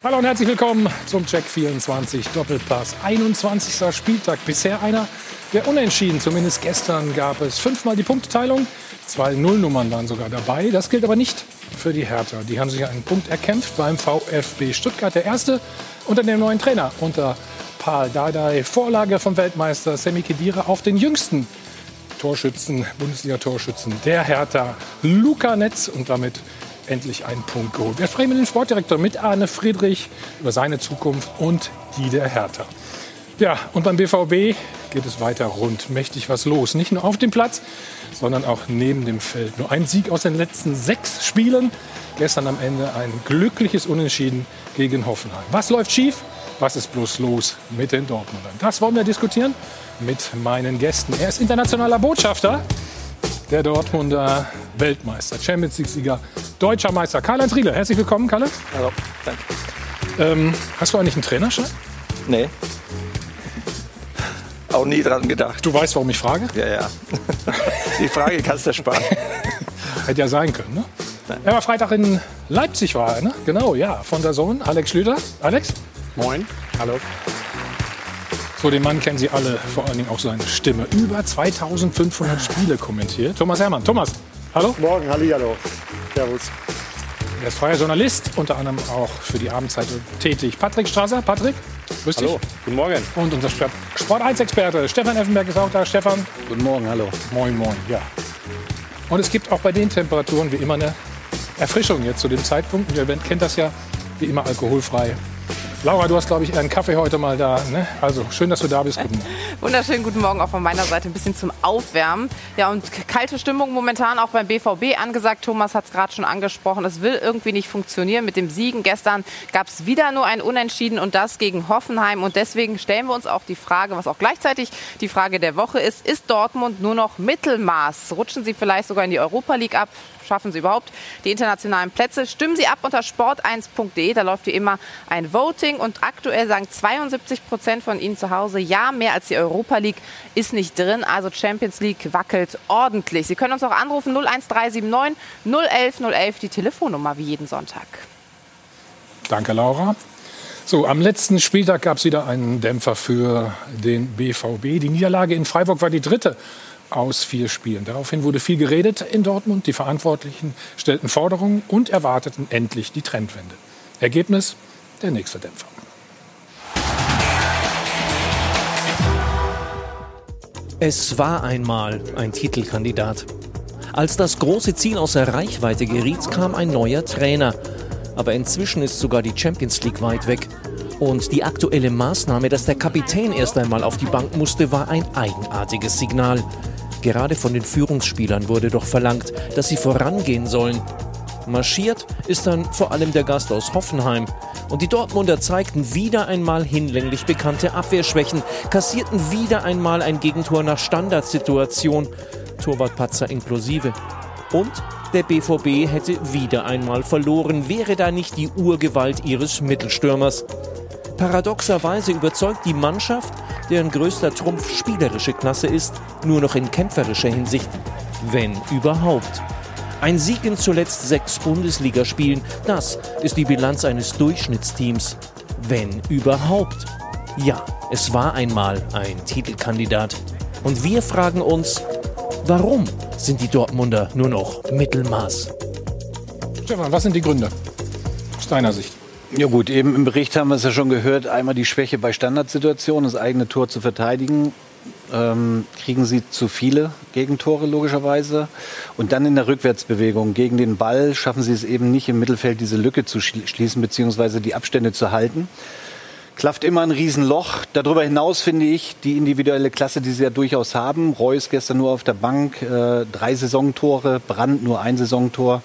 Hallo und herzlich willkommen zum Check 24 Doppelpass. 21. Spieltag. Bisher einer der Unentschieden. Zumindest gestern gab es 5-mal die Punkteteilung. 2 Nullnummern waren sogar dabei. Das gilt aber nicht für die Hertha. Die haben sich einen Punkt erkämpft beim VfB Stuttgart. Der erste unter dem neuen Trainer, unter Pal Dardai. Vorlage vom Weltmeister Semi Khedira auf den jüngsten Torschützen, Bundesliga-Torschützen der Hertha, Luca Netz, und damit endlich einen Punkt geholt. Wir sprechen mit dem Sportdirektor, mit Arne Friedrich, über seine Zukunft und die der Hertha. Ja, und beim BVB geht es weiter rund. Mächtig was los. Nicht nur auf dem Platz, sondern auch neben dem Feld. Nur ein Sieg aus den letzten 6 Spielen. Gestern am Ende ein glückliches Unentschieden gegen Hoffenheim. Was läuft schief? Was ist bloß los mit den Dortmundern? Das wollen wir diskutieren mit meinen Gästen. Er ist internationaler Botschafter der Dortmunder, Weltmeister, Champions League-Sieger, deutscher Meister. Karl-Heinz Riedle, herzlich willkommen, Kalle. Hallo, danke. Hast du eigentlich einen Trainerschein? Nee. Auch nie dran gedacht. Du weißt, warum ich frage? Ja. Die Frage kannst du sparen. Hätte ja sein können, ne? Nein. Er war Freitag in Leipzig, war er, ne? Genau, ja. Von der Sohn, Alex Schlüter. Alex? Moin. Hallo. So, den Mann kennen Sie alle, vor allen Dingen auch seine Stimme. Über 2500 Spiele kommentiert. Thomas Hermann. Thomas, hallo. Morgen, hallihallo. Servus. Er ist freier Journalist, unter anderem auch für die Abendzeitung tätig. Patrick Strasser. Patrick, grüß dich. Hallo, guten Morgen. Und unser Sport1-Experte Stefan Effenberg ist auch da. Stefan. Guten Morgen, hallo. Moin, moin, ja. Und es gibt auch bei den Temperaturen wie immer eine Erfrischung jetzt zu dem Zeitpunkt. Ihr kennt das ja, wie immer alkoholfrei. Laura, du hast, glaube ich, einen Kaffee heute mal da, ne? Also, schön, dass du da bist. Guten Morgen. Wunderschönen guten Morgen auch von meiner Seite, ein bisschen zum Aufwärmen. Ja, und kalte Stimmung momentan auch beim BVB angesagt. Thomas hat es gerade schon angesprochen. Es will irgendwie nicht funktionieren mit dem Siegen. Gestern gab es wieder nur ein Unentschieden und das gegen Hoffenheim. Und deswegen stellen wir uns auch die Frage, was auch gleichzeitig die Frage der Woche ist Dortmund nur noch Mittelmaß? Rutschen sie vielleicht sogar in die Europa League ab? Schaffen Sie überhaupt die internationalen Plätze? Stimmen Sie ab unter sport1.de. Da läuft wie immer ein Voting. Und aktuell sagen 72% von Ihnen zu Hause, ja, mehr als die Europa League ist nicht drin. Also Champions League wackelt ordentlich. Sie können uns auch anrufen, 01379 011 011, die Telefonnummer wie jeden Sonntag. Danke, Laura. So, am letzten Spieltag gab es wieder einen Dämpfer für den BVB. Die Niederlage in Freiburg war die dritte aus 4 Spielen. Daraufhin wurde viel geredet in Dortmund. Die Verantwortlichen stellten Forderungen und erwarteten endlich die Trendwende. Ergebnis: der nächste Dämpfer. Es war einmal ein Titelkandidat. Als das große Ziel außer Reichweite geriet, kam ein neuer Trainer. Aber inzwischen ist sogar die Champions League weit weg. Und die aktuelle Maßnahme, dass der Kapitän erst einmal auf die Bank musste, war ein eigenartiges Signal. Gerade von den Führungsspielern wurde doch verlangt, dass sie vorangehen sollen. Marschiert ist dann vor allem der Gast aus Hoffenheim. Und die Dortmunder zeigten wieder einmal hinlänglich bekannte Abwehrschwächen, kassierten wieder einmal ein Gegentor nach Standardsituation, Torwartpatzer inklusive. Und der BVB hätte wieder einmal verloren, wäre da nicht die Urgewalt ihres Mittelstürmers. Paradoxerweise überzeugt die Mannschaft, deren größter Trumpf spielerische Klasse ist, nur noch in kämpferischer Hinsicht, wenn überhaupt. Ein Sieg in zuletzt 6 Bundesligaspielen, das ist die Bilanz eines Durchschnittsteams, wenn überhaupt. Ja, es war einmal ein Titelkandidat. Und wir fragen uns, warum sind die Dortmunder nur noch Mittelmaß? Stefan, was sind die Gründe aus deiner Sicht? Ja gut, eben im Bericht haben wir es ja schon gehört, einmal die Schwäche bei Standardsituationen, das eigene Tor zu verteidigen. Kriegen sie zu viele Gegentore logischerweise. Und dann in der Rückwärtsbewegung gegen den Ball schaffen sie es eben nicht im Mittelfeld diese Lücke zu schließen bzw. die Abstände zu halten. Klafft immer ein Riesenloch. Darüber hinaus finde ich die individuelle Klasse, die sie ja durchaus haben. Reus gestern nur auf der Bank, 3 Saisontore, Brandt nur 1 Saisontor.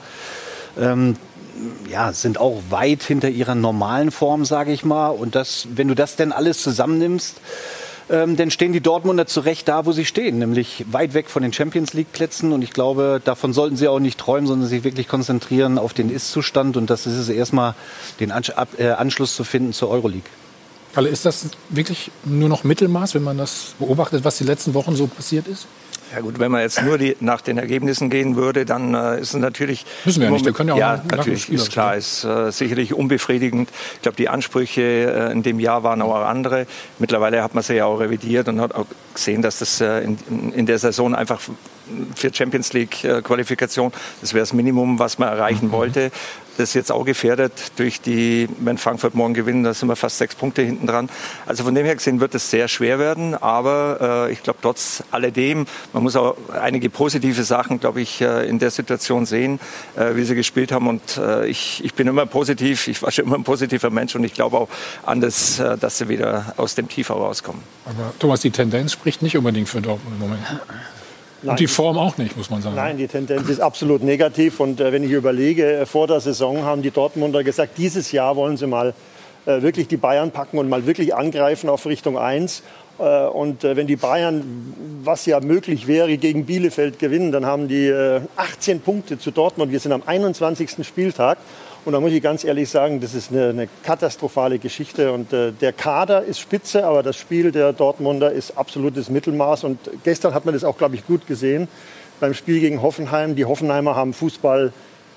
Sind auch weit hinter ihrer normalen Form, sage ich mal. Und wenn du das denn alles zusammennimmst, dann stehen die Dortmunder zu Recht da, wo sie stehen, nämlich weit weg von den Champions-League-Plätzen. Und ich glaube, davon sollten sie auch nicht träumen, sondern sich wirklich konzentrieren auf den Ist-Zustand. Und das ist es erstmal, den Anschluss zu finden zur Euroleague. Kalle, ist das wirklich nur noch Mittelmaß, wenn man das beobachtet, was die letzten Wochen so passiert ist? Ja gut, wenn man jetzt nur nach den Ergebnissen gehen würde, dann ist es natürlich... Müssen wir ja nicht, wir können ja auch ja, natürlich, ist klar, ist sicherlich unbefriedigend. Ich glaube, die Ansprüche in dem Jahr waren auch andere. Mittlerweile hat man sie ja auch revidiert und hat auch gesehen, dass das in der Saison einfach für Champions League Qualifikation, das wäre das Minimum, was man erreichen wollte. Das ist jetzt auch gefährdet durch wenn Frankfurt morgen gewinnt, da sind wir fast 6 Punkte hinten dran. Also von dem her gesehen wird es sehr schwer werden, aber ich glaube trotz alledem, man muss auch einige positive Sachen, glaube ich, in der Situation sehen, wie sie gespielt haben und ich bin immer positiv, ich war schon immer ein positiver Mensch und ich glaube auch an das, dass sie wieder aus dem Tief rauskommen. Aber Thomas, die Tendenz spricht nicht unbedingt für Dortmund im Moment. Nein, und die Form auch nicht, muss man sagen. Nein, die Tendenz ist absolut negativ. Und wenn ich überlege, vor der Saison haben die Dortmunder gesagt, dieses Jahr wollen sie mal wirklich die Bayern packen und mal wirklich angreifen auf Richtung 1. Und wenn die Bayern, was ja möglich wäre, gegen Bielefeld gewinnen, dann haben die 18 Punkte zu Dortmund. Wir sind am 21. Spieltag. Und da muss ich ganz ehrlich sagen, das ist eine katastrophale Geschichte. Und der Kader ist spitze, aber das Spiel der Dortmunder ist absolutes Mittelmaß. Und gestern hat man das auch, glaube ich, gut gesehen beim Spiel gegen Hoffenheim. Die Hoffenheimer haben Fußball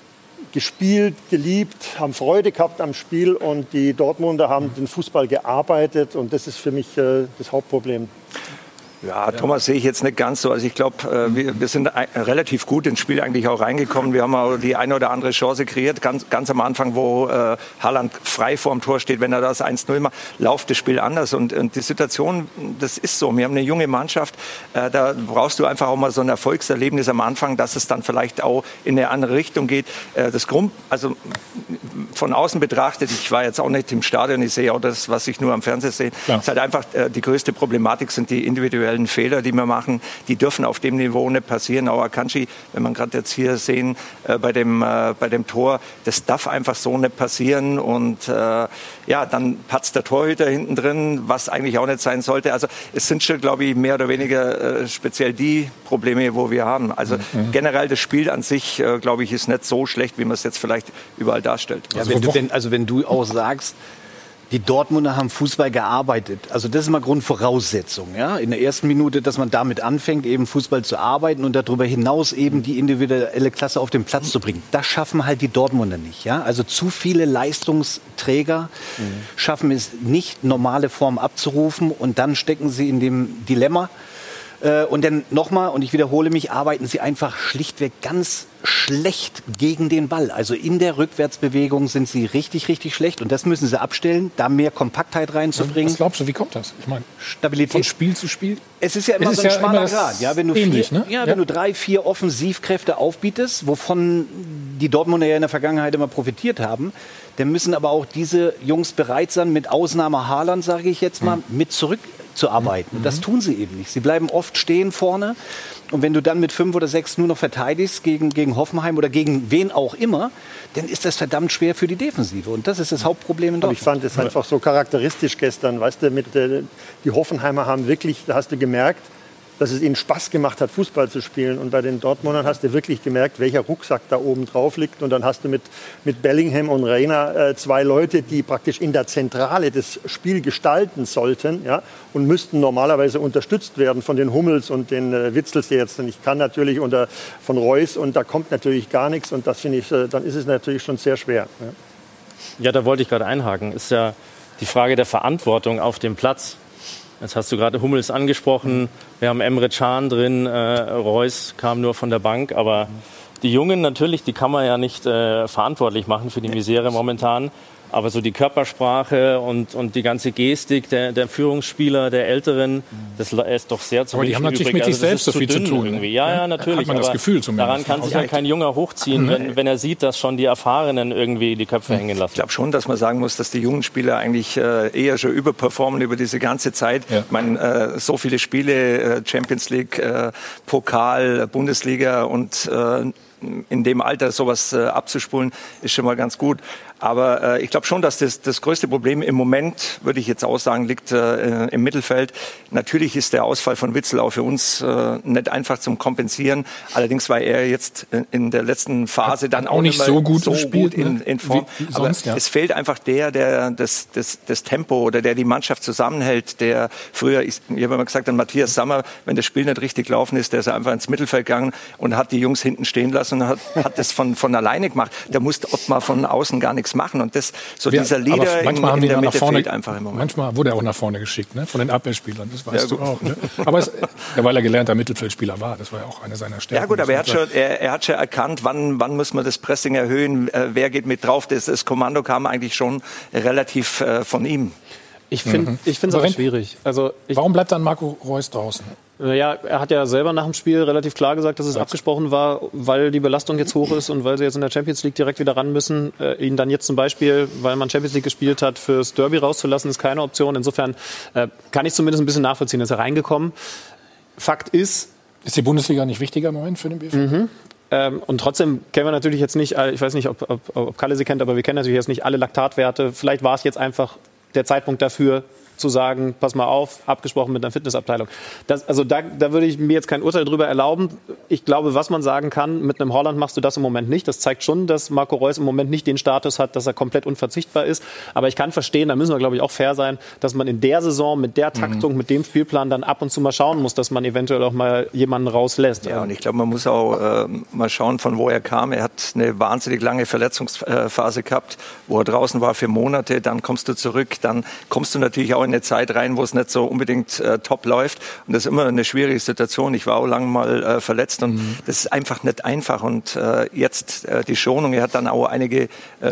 gespielt, geliebt, haben Freude gehabt am Spiel. Und die Dortmunder haben den Fußball gearbeitet. Und das ist für mich das Hauptproblem. Ja, Thomas sehe ich jetzt nicht ganz so. Also ich glaube, wir sind relativ gut ins Spiel eigentlich auch reingekommen. Wir haben auch die eine oder andere Chance kreiert. Ganz am Anfang, wo Haaland frei vorm Tor steht, wenn er das 1-0 macht, läuft das Spiel anders. Und die Situation, das ist so. Wir haben eine junge Mannschaft. Da brauchst du einfach auch mal so ein Erfolgserlebnis am Anfang, dass es dann vielleicht auch in eine andere Richtung geht. Also von außen betrachtet, ich war jetzt auch nicht im Stadion, ich sehe auch das, was ich nur am Fernsehen sehe. Es ist halt einfach, die größte Problematik sind die individuellen Fehler, die wir machen, die dürfen auf dem Niveau nicht passieren. Auch Akanji, wenn man gerade jetzt hier sehen, bei dem Tor, das darf einfach so nicht passieren. Und dann patzt der Torhüter hinten drin, was eigentlich auch nicht sein sollte. Also es sind schon, glaube ich, mehr oder weniger speziell die Probleme, wo wir haben. Also generell das Spiel an sich, glaube ich, ist nicht so schlecht, wie man es jetzt vielleicht überall darstellt. Ja, wenn du auch sagst, die Dortmunder haben Fußball gearbeitet. Also das ist mal Grundvoraussetzung. Ja? In der ersten Minute, dass man damit anfängt, eben Fußball zu arbeiten und darüber hinaus eben die individuelle Klasse auf den Platz zu bringen. Das schaffen halt die Dortmunder nicht. Ja? Also zu viele Leistungsträger schaffen es nicht, normale Form abzurufen und dann stecken sie in dem Dilemma. Und dann nochmal, und ich wiederhole mich, arbeiten sie einfach schlichtweg ganz schlecht gegen den Ball. Also in der Rückwärtsbewegung sind sie richtig, richtig schlecht. Und das müssen sie abstellen, da mehr Kompaktheit reinzubringen. Was glaubst du, wie kommt das? Ich meine, Stabilität. Von Spiel zu Spiel? Es ist ja immer so ein schmaler Grad. Ja, wenn du wenn du 3, 4 Offensivkräfte aufbietest, wovon die Dortmunder ja in der Vergangenheit immer profitiert haben, dann müssen aber auch diese Jungs bereit sein, mit Ausnahme Haaland, sage ich jetzt mal, mit zurückzuarbeiten. Das tun sie eben nicht. Sie bleiben oft stehen vorne. Und wenn du dann mit 5 oder 6 nur noch verteidigst gegen Hoffenheim oder gegen wen auch immer, dann ist das verdammt schwer für die Defensive. Und das ist das Hauptproblem in Dortmund. Ich fand es einfach so charakteristisch gestern. Weißt du, die Hoffenheimer haben wirklich, da hast du gemerkt, dass es ihnen Spaß gemacht hat, Fußball zu spielen. Und bei den Dortmundern hast du wirklich gemerkt, welcher Rucksack da oben drauf liegt. Und dann hast du mit Bellingham und Reina 2 Leute, die praktisch in der Zentrale das Spiel gestalten sollten, ja, und müssten normalerweise unterstützt werden von den Hummels und den Witzels, der jetzt nicht kann natürlich, von Reus. Und da kommt natürlich gar nichts. Und das finde ich, dann ist es natürlich schon sehr schwer. Ja, da wollte ich gerade einhaken. Ist ja die Frage der Verantwortung auf dem Platz. Jetzt hast du gerade Hummels angesprochen. Wir haben Emre Can drin. Reus kam nur von der Bank. Aber die Jungen natürlich, die kann man ja nicht verantwortlich machen für die Misere momentan. Aber so die Körpersprache und die ganze Gestik der Führungsspieler, der Älteren, das ist doch sehr zu Aber die haben natürlich mit sich selbst so viel zu tun. Irgendwie. Ja, natürlich. Hat man das Gefühl zumindest. Daran kann sich ja kein Junger hochziehen, wenn er sieht, dass schon die Erfahrenen irgendwie die Köpfe hängen lassen. Ich glaube schon, dass man sagen muss, dass die jungen Spieler eigentlich eher schon überperformen über diese ganze Zeit. Ja. Ich meine, so viele Spiele, Champions League, Pokal, Bundesliga und in dem Alter sowas abzuspulen, ist schon mal ganz gut. Aber ich glaube schon, dass das größte Problem im Moment, würde ich jetzt auch sagen, liegt im Mittelfeld. Natürlich ist der Ausfall von Witsel auch für uns nicht einfach zum Kompensieren. Allerdings war er jetzt in der letzten Phase dann auch nicht so gut gespielt, in Form. Wie sonst, aber es fehlt einfach der das Tempo oder der die Mannschaft zusammenhält, der früher, ich habe immer gesagt, an Matthias Sammer, wenn das Spiel nicht richtig gelaufen ist, der ist einfach ins Mittelfeld gegangen und hat die Jungs hinten stehen lassen und hat das von alleine gemacht. Da musste Ottmar von außen gar nichts machen. Und dieser Leader in der Mitte fehlt einfach im Moment. Manchmal wurde er auch nach vorne geschickt, ne? Von den Abwehrspielern, das weißt du auch. Ne? Aber weil er gelernter Mittelfeldspieler war, das war ja auch eine seiner Stärken. Ja gut, aber er hat schon erkannt, wann muss man das Pressing erhöhen, wer geht mit drauf. Das Kommando kam eigentlich schon relativ von ihm. Ich finde es aber schwierig. Warum bleibt dann Marco Reus draußen? Ja, er hat ja selber nach dem Spiel relativ klar gesagt, dass es abgesprochen war, weil die Belastung jetzt hoch ist und weil sie jetzt in der Champions League direkt wieder ran müssen. Ihn dann jetzt zum Beispiel, weil man Champions League gespielt hat, fürs Derby rauszulassen, ist keine Option. Insofern kann ich zumindest ein bisschen nachvollziehen, ist er reingekommen. Fakt ist... Ist die Bundesliga nicht wichtiger im Moment für den BFC? Und trotzdem kennen wir natürlich jetzt nicht, ich weiß nicht, ob Kalle sie kennt, aber wir kennen natürlich jetzt nicht alle Laktatwerte. Vielleicht war es jetzt einfach der Zeitpunkt dafür, zu sagen, pass mal auf, abgesprochen mit einer Fitnessabteilung. Da würde ich mir jetzt kein Urteil drüber erlauben. Ich glaube, was man sagen kann, mit einem Holland machst du das im Moment nicht. Das zeigt schon, dass Marco Reus im Moment nicht den Status hat, dass er komplett unverzichtbar ist. Aber ich kann verstehen, da müssen wir, glaube ich, auch fair sein, dass man in der Saison mit der Taktung, mit dem Spielplan dann ab und zu mal schauen muss, dass man eventuell auch mal jemanden rauslässt. Ja, und ich glaube, man muss auch mal schauen, von wo er kam. Er hat eine wahnsinnig lange Verletzungsphase gehabt, wo er draußen war für Monate. Dann kommst du zurück, dann kommst du natürlich auch in eine Zeit rein, wo es nicht so unbedingt top läuft. Und das ist immer eine schwierige Situation. Ich war auch lange mal verletzt und das ist einfach nicht einfach. Und jetzt die Schonung, er hat dann auch einige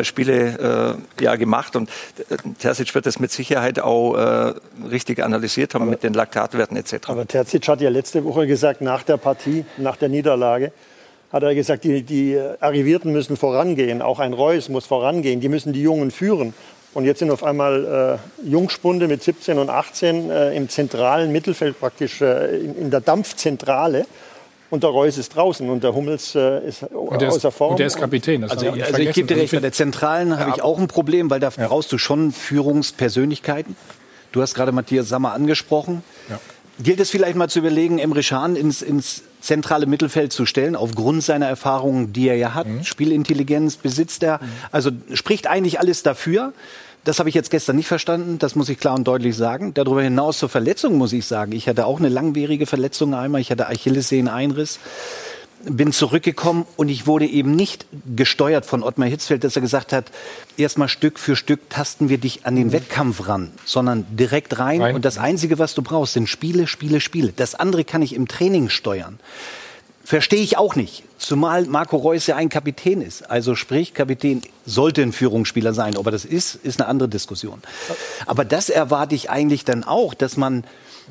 Spiele gemacht und Terzic wird das mit Sicherheit auch richtig analysiert haben mit den Laktatwerten etc. Aber Terzic hat ja letzte Woche gesagt, nach der Partie, nach der Niederlage, hat er gesagt, die Arrivierten müssen vorangehen, auch ein Reus muss vorangehen, die müssen die Jungen führen. Und jetzt sind auf einmal Jungspunde mit 17 und 18 im zentralen Mittelfeld, praktisch in der Dampfzentrale. Und der Reus ist draußen und der Hummels ist außer Form. Und der ist Kapitän. Also ich gebe dir recht, bei der Zentralen habe ich auch ein Problem, weil da brauchst du schon Führungspersönlichkeiten. Du hast gerade Matthias Sammer angesprochen. Ja. Gilt es vielleicht mal zu überlegen, Emre Can ins zentrale Mittelfeld zu stellen, aufgrund seiner Erfahrungen, die er ja hat. Spielintelligenz besitzt er. Also spricht eigentlich alles dafür. Das habe ich jetzt gestern nicht verstanden. Das muss ich klar und deutlich sagen. Darüber hinaus zur Verletzung muss ich sagen. Ich hatte auch eine langwierige Verletzung einmal. Ich hatte Achillessehneneinriss. Bin zurückgekommen und ich wurde eben nicht gesteuert von Ottmar Hitzfeld, dass er gesagt hat, erstmal Stück für Stück tasten wir dich an den Wettkampf ran, sondern direkt rein. Und das Einzige, was du brauchst, sind Spiele. Das andere kann ich im Training steuern. Verstehe ich auch nicht, zumal Marco Reus ja ein Kapitän ist. Also sprich, Kapitän sollte ein Führungsspieler sein. Ob er das ist eine andere Diskussion. Aber das erwarte ich eigentlich dann auch, dass man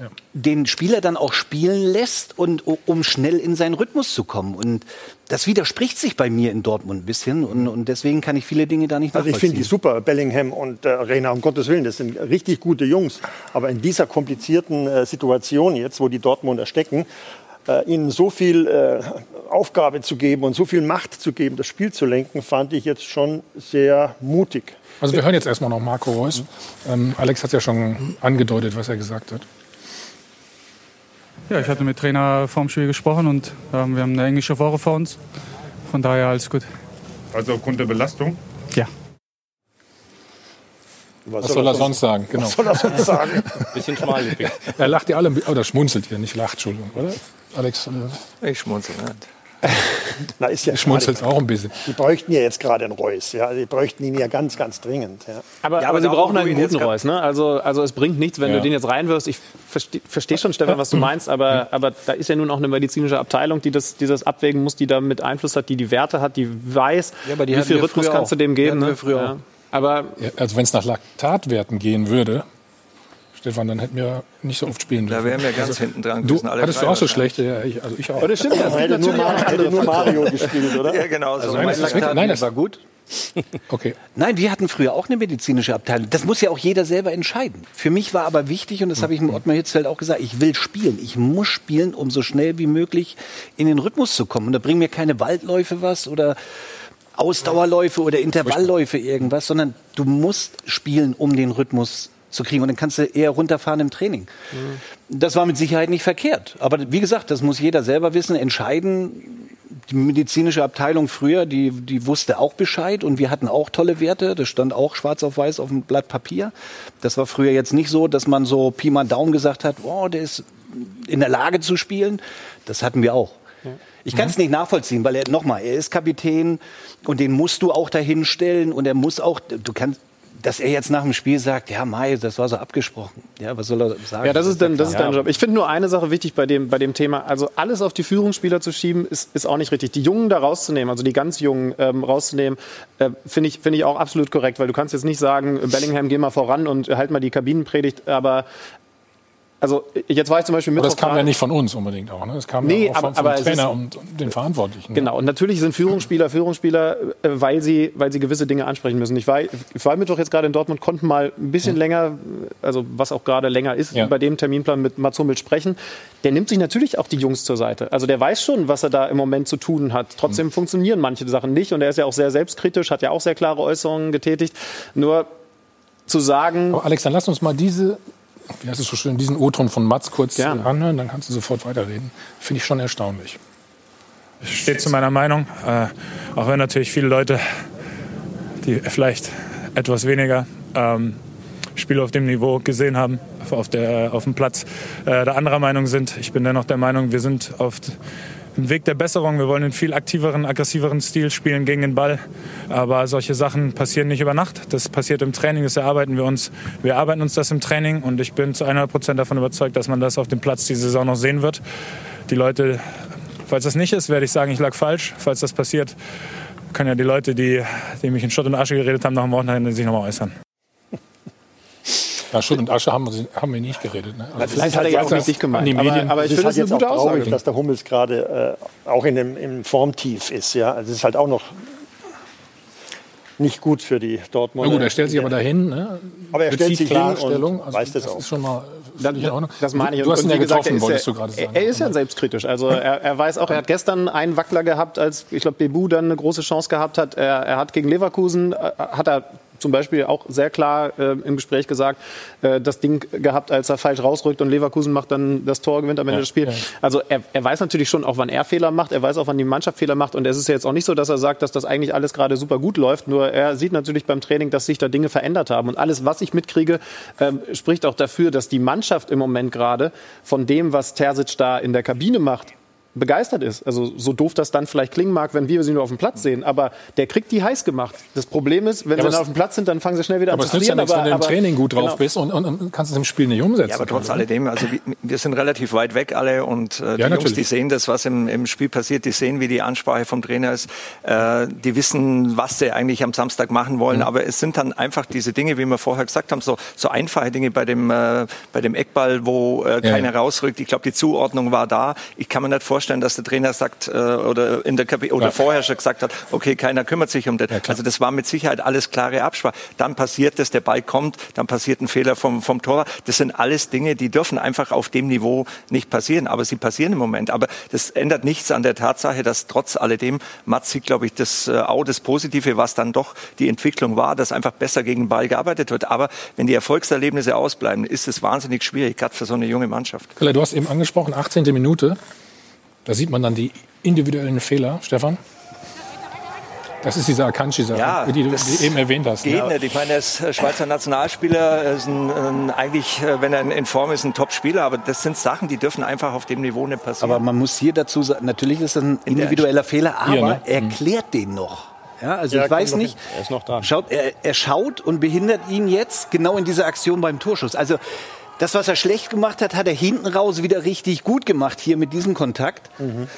den Spieler dann auch spielen lässt, und um schnell in seinen Rhythmus zu kommen. Und das widerspricht sich bei mir in Dortmund ein bisschen. Und deswegen kann ich viele Dinge da nicht nachvollziehen. Also ich finde die super, Bellingham und Reina, um Gottes Willen, das sind richtig gute Jungs. Aber in dieser komplizierten Situation jetzt, wo die Dortmunder stecken, ihnen so viel Aufgabe zu geben und so viel Macht zu geben, das Spiel zu lenken, fand ich jetzt schon sehr mutig. Also wir hören jetzt erstmal noch Marco Reus. Alex hat ja schon angedeutet, was er gesagt hat. Ja, ich hatte mit dem Trainer vor dem Spiel gesprochen und wir haben eine englische Woche vor uns. Von daher alles gut. Also aufgrund der Belastung? Ja. Was soll er sonst sagen? Genau. Was soll er sonst sagen? Bisschen schmallippig. Er lacht ja alle, oder schmunzelt hier, nicht lacht, Entschuldigung, oder? Alex? Ich schmunzel nicht. Na, ist ja schmunzelt auch ein bisschen. Die bräuchten ja jetzt gerade einen Reus. Ja? Die bräuchten ihn ja ganz, ganz dringend. Ja. Aber sie brauchen einen guten Reus. Ne? Also es bringt nichts, wenn du den jetzt reinwirfst. Ich verstehe schon, Stefan, was du meinst. Aber da ist ja nun auch eine medizinische Abteilung, die das abwägen muss, die da mit Einfluss hat, die die Werte hat, die weiß, wie viel Rhythmus kannst du dem geben. Ne? Ja. Aber also wenn es nach Laktatwerten gehen würde, Stefan, dann hätten wir nicht so oft spielen dürfen. Da wären wir ganz hinten dran. Hattest du auch so schlechte? Ja, ich auch. Aber das stimmt, das hätte nur Mario gespielt, oder? Ja, genau. Also nein, das war gut. Okay. Nein, wir hatten früher auch eine medizinische Abteilung. Das muss ja auch jeder selber entscheiden. Für mich war aber wichtig, und das habe ich mit Ottmar Hitzfeld auch gesagt, ich will spielen. Ich muss spielen, um so schnell wie möglich in den Rhythmus zu kommen. Und da bringen mir keine Waldläufe was oder Ausdauerläufe oder Intervallläufe irgendwas, sondern du musst spielen, um den Rhythmus zu kriegen. Und dann kannst du eher runterfahren im Training. Das war mit Sicherheit nicht verkehrt. Aber wie gesagt, das muss jeder selber wissen, entscheiden. Die medizinische Abteilung früher, die wusste auch Bescheid und wir hatten auch tolle Werte. Das stand auch schwarz auf weiß auf dem Blatt Papier. Das war früher jetzt nicht so, dass man so Pi mal Daumen gesagt hat, oh, der ist in der Lage zu spielen. Das hatten wir auch. Ich kann es nicht nachvollziehen, weil er ist Kapitän und den musst du auch dahin stellen und er muss auch, dass er jetzt nach dem Spiel sagt, ja, Mai, das war so abgesprochen. Ja, was soll er sagen? Ja, das ist dein Job. Ich finde nur eine Sache wichtig bei dem Thema. Also alles auf die Führungsspieler zu schieben, ist auch nicht richtig. Die Jungen da rauszunehmen, also die ganz Jungen rauszunehmen, finde ich auch absolut korrekt. Weil du kannst jetzt nicht sagen, Bellingham, geh mal voran und halt mal die Kabinenpredigt. Aber also jetzt war ich zum Beispiel mit. Das kam ja nicht von uns unbedingt auch. Ne? Das kam ja auch vom Trainer und den Verantwortlichen. Genau. Und natürlich sind Führungsspieler, weil sie gewisse Dinge ansprechen müssen. Ich war Mittwoch jetzt gerade in Dortmund, konnten mal ein bisschen länger, also was auch gerade länger ist, bei dem Terminplan mit Mats Hummels sprechen. Der nimmt sich natürlich auch die Jungs zur Seite. Also der weiß schon, was er da im Moment zu tun hat. Trotzdem funktionieren manche Sachen nicht. Und er ist ja auch sehr selbstkritisch, hat ja auch sehr klare Äußerungen getätigt. Nur zu sagen. Aber Alex, dann lass uns mal diesen O-Ton von Mats kurz anhören, dann kannst du sofort weiterreden. Finde ich schon erstaunlich. Ich stehe zu meiner Meinung, auch wenn natürlich viele Leute, die vielleicht etwas weniger Spiele auf dem Niveau gesehen haben, auf dem Platz, der anderer Meinung sind. Ich bin dennoch der Meinung, wir sind auf dem Weg der Besserung. Wir wollen einen viel aktiveren, aggressiveren Stil spielen gegen den Ball. Aber solche Sachen passieren nicht über Nacht. Das passiert im Training, das erarbeiten wir uns. Wir erarbeiten uns das im Training und ich bin zu 100% davon überzeugt, dass man das auf dem Platz diese Saison noch sehen wird. Die Leute, falls das nicht ist, werde ich sagen, ich lag falsch. Falls das passiert, können ja die Leute, die mich in Schutt und Asche geredet haben, nach dem Wochenende sich nochmal äußern. Ja, Schutt und Asche haben wir nicht geredet. Ne? Also vielleicht hat er ja auch nicht dich gemeint. Aber ich finde das eine gute Aussage, dass der Hummels gerade auch im Formtief ist. Ja? Also es ist halt auch noch nicht gut für die Dortmunder. Na gut, er stellt sich aber dahin. Ne? Aber er stellt sich hin und also weiß das auch. Ist schon mal das meine ich. Du hast ihn ja getroffen, wolltest du gerade sagen. Er ist ja selbstkritisch. Also er weiß auch, er hat gestern einen Wackler gehabt, als, ich glaube, Bebu dann eine große Chance gehabt hat. Er hat gegen Leverkusen, hat er zum Beispiel auch sehr klar im Gespräch gesagt, das Ding gehabt, als er falsch rausrückt und Leverkusen macht dann das Tor, gewinnt am Ende des Spiels. Ja. Also er weiß natürlich schon auch, wann er Fehler macht, er weiß auch, wann die Mannschaft Fehler macht und es ist ja jetzt auch nicht so, dass er sagt, dass das eigentlich alles gerade super gut läuft, nur er sieht natürlich beim Training, dass sich da Dinge verändert haben und alles, was ich mitkriege, spricht auch dafür, dass die Mannschaft im Moment gerade von dem, was Terzic da in der Kabine macht, begeistert ist. Also so doof das dann vielleicht klingen mag, wenn wir sie nur auf dem Platz sehen. Aber der kriegt die heiß gemacht. Das Problem ist, wenn sie dann auf dem Platz sind, dann fangen sie schnell wieder an zu verlieren. Aber es nützt ja nichts, wenn du im Training gut drauf bist und kannst es im Spiel nicht umsetzen. Ja, aber trotz alledem, also wir sind relativ weit weg alle und die Jungs, die sehen das, was im Spiel passiert, die sehen, wie die Ansprache vom Trainer ist, die wissen, was sie eigentlich am Samstag machen wollen, aber es sind dann einfach diese Dinge, wie wir vorher gesagt haben, so einfache Dinge bei dem Eckball, wo keiner rausrückt. Ich glaube, die Zuordnung war da. Ich kann mir nicht vorstellen, dass der Trainer sagt oder in der vorher schon gesagt hat, okay, keiner kümmert sich um das. Ja, also das war mit Sicherheit alles klare Absprache. Dann passiert das, der Ball kommt, dann passiert ein Fehler vom Torwart. Das sind alles Dinge, die dürfen einfach auf dem Niveau nicht passieren, aber sie passieren im Moment. Aber das ändert nichts an der Tatsache, dass trotz alledem Mats sieht, glaube ich, das Positive, was dann doch die Entwicklung war, dass einfach besser gegen den Ball gearbeitet wird. Aber wenn die Erfolgserlebnisse ausbleiben, ist es wahnsinnig schwierig, gerade für so eine junge Mannschaft. Du hast eben angesprochen, 18. Minute. Da sieht man dann die individuellen Fehler, Stefan. Das ist diese Akanji-Sache, die du eben erwähnt hast. Geht nicht. Ich meine, er ist Schweizer Nationalspieler, ist eigentlich, wenn er in Form ist, ein Top-Spieler. Aber das sind Sachen, die dürfen einfach auf dem Niveau nicht passieren. Aber man muss hier dazu sagen, natürlich ist das ein individueller Fehler, aber er erklärt den noch. Ja, also ich weiß nicht, er ist noch dran. Er schaut und behindert ihn jetzt genau in dieser Aktion beim Torschuss. Also das, was er schlecht gemacht hat, hat er hinten raus wieder richtig gut gemacht, hier mit diesem Kontakt.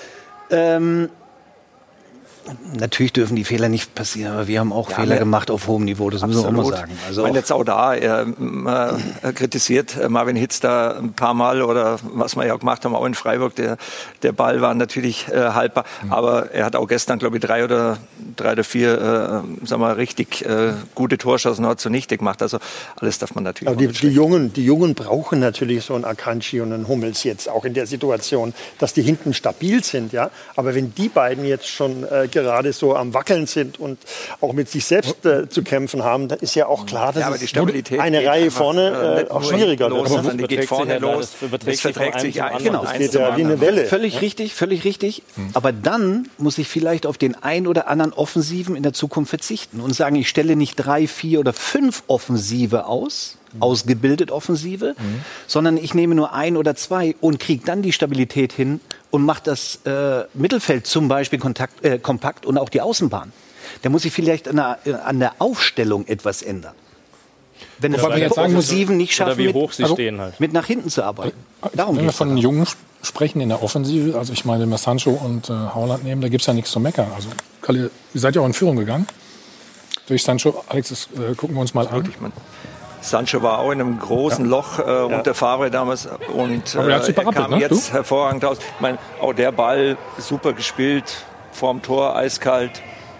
Natürlich dürfen die Fehler nicht passieren, aber wir haben auch Fehler gemacht auf hohem Niveau, das müssen wir auch mal sagen. Also ich meine jetzt auch da, er kritisiert Marvin Hitz da ein paar Mal oder was wir ja auch gemacht haben, auch in Freiburg, der Ball war natürlich haltbar, aber er hat auch gestern, glaube ich, 3 oder 4 richtig gute Torschancen hat zunichte gemacht, also alles darf man natürlich aber die Jungen brauchen natürlich so einen Akanji und einen Hummels jetzt, auch in der Situation, dass die hinten stabil sind, ja, aber wenn die beiden jetzt schon gerade so am Wackeln sind und auch mit sich selbst zu kämpfen haben, da ist ja auch klar, dass aber die Stabilität eine Reihe vorne auch schwieriger los, wird. sondern die geht vorne los. Das verträgt sich ein. Genau. Das geht ja wie eine Welle. Völlig richtig. Aber dann muss ich vielleicht auf den ein oder anderen Offensiven in der Zukunft verzichten und sagen, ich stelle nicht 3, 4 oder 5 Offensive ausgebildet Offensive, sondern ich nehme nur 1 oder 2 und kriege dann die Stabilität hin und mache das Mittelfeld zum Beispiel kompakt und auch die Außenbahn. Da muss ich vielleicht an der Aufstellung etwas ändern. Wenn es die Offensiven nicht schaffen, wie hoch sie stehen halt. mit nach hinten zu arbeiten. Darum Wenn wir geht's von Jungen sprechen in der Offensive, also ich meine, wenn wir Sancho und Haaland nehmen, da gibt es ja nichts zu meckern. Also, Kalle, ihr seid ja auch in Führung gegangen durch Sancho. Alex, das gucken wir uns mal an. Sancho war auch in einem großen Loch unter Favre damals und Aber er hat super kam jetzt hervorragend raus. Ich meine, auch der Ball super gespielt, vorm Tor, eiskalt.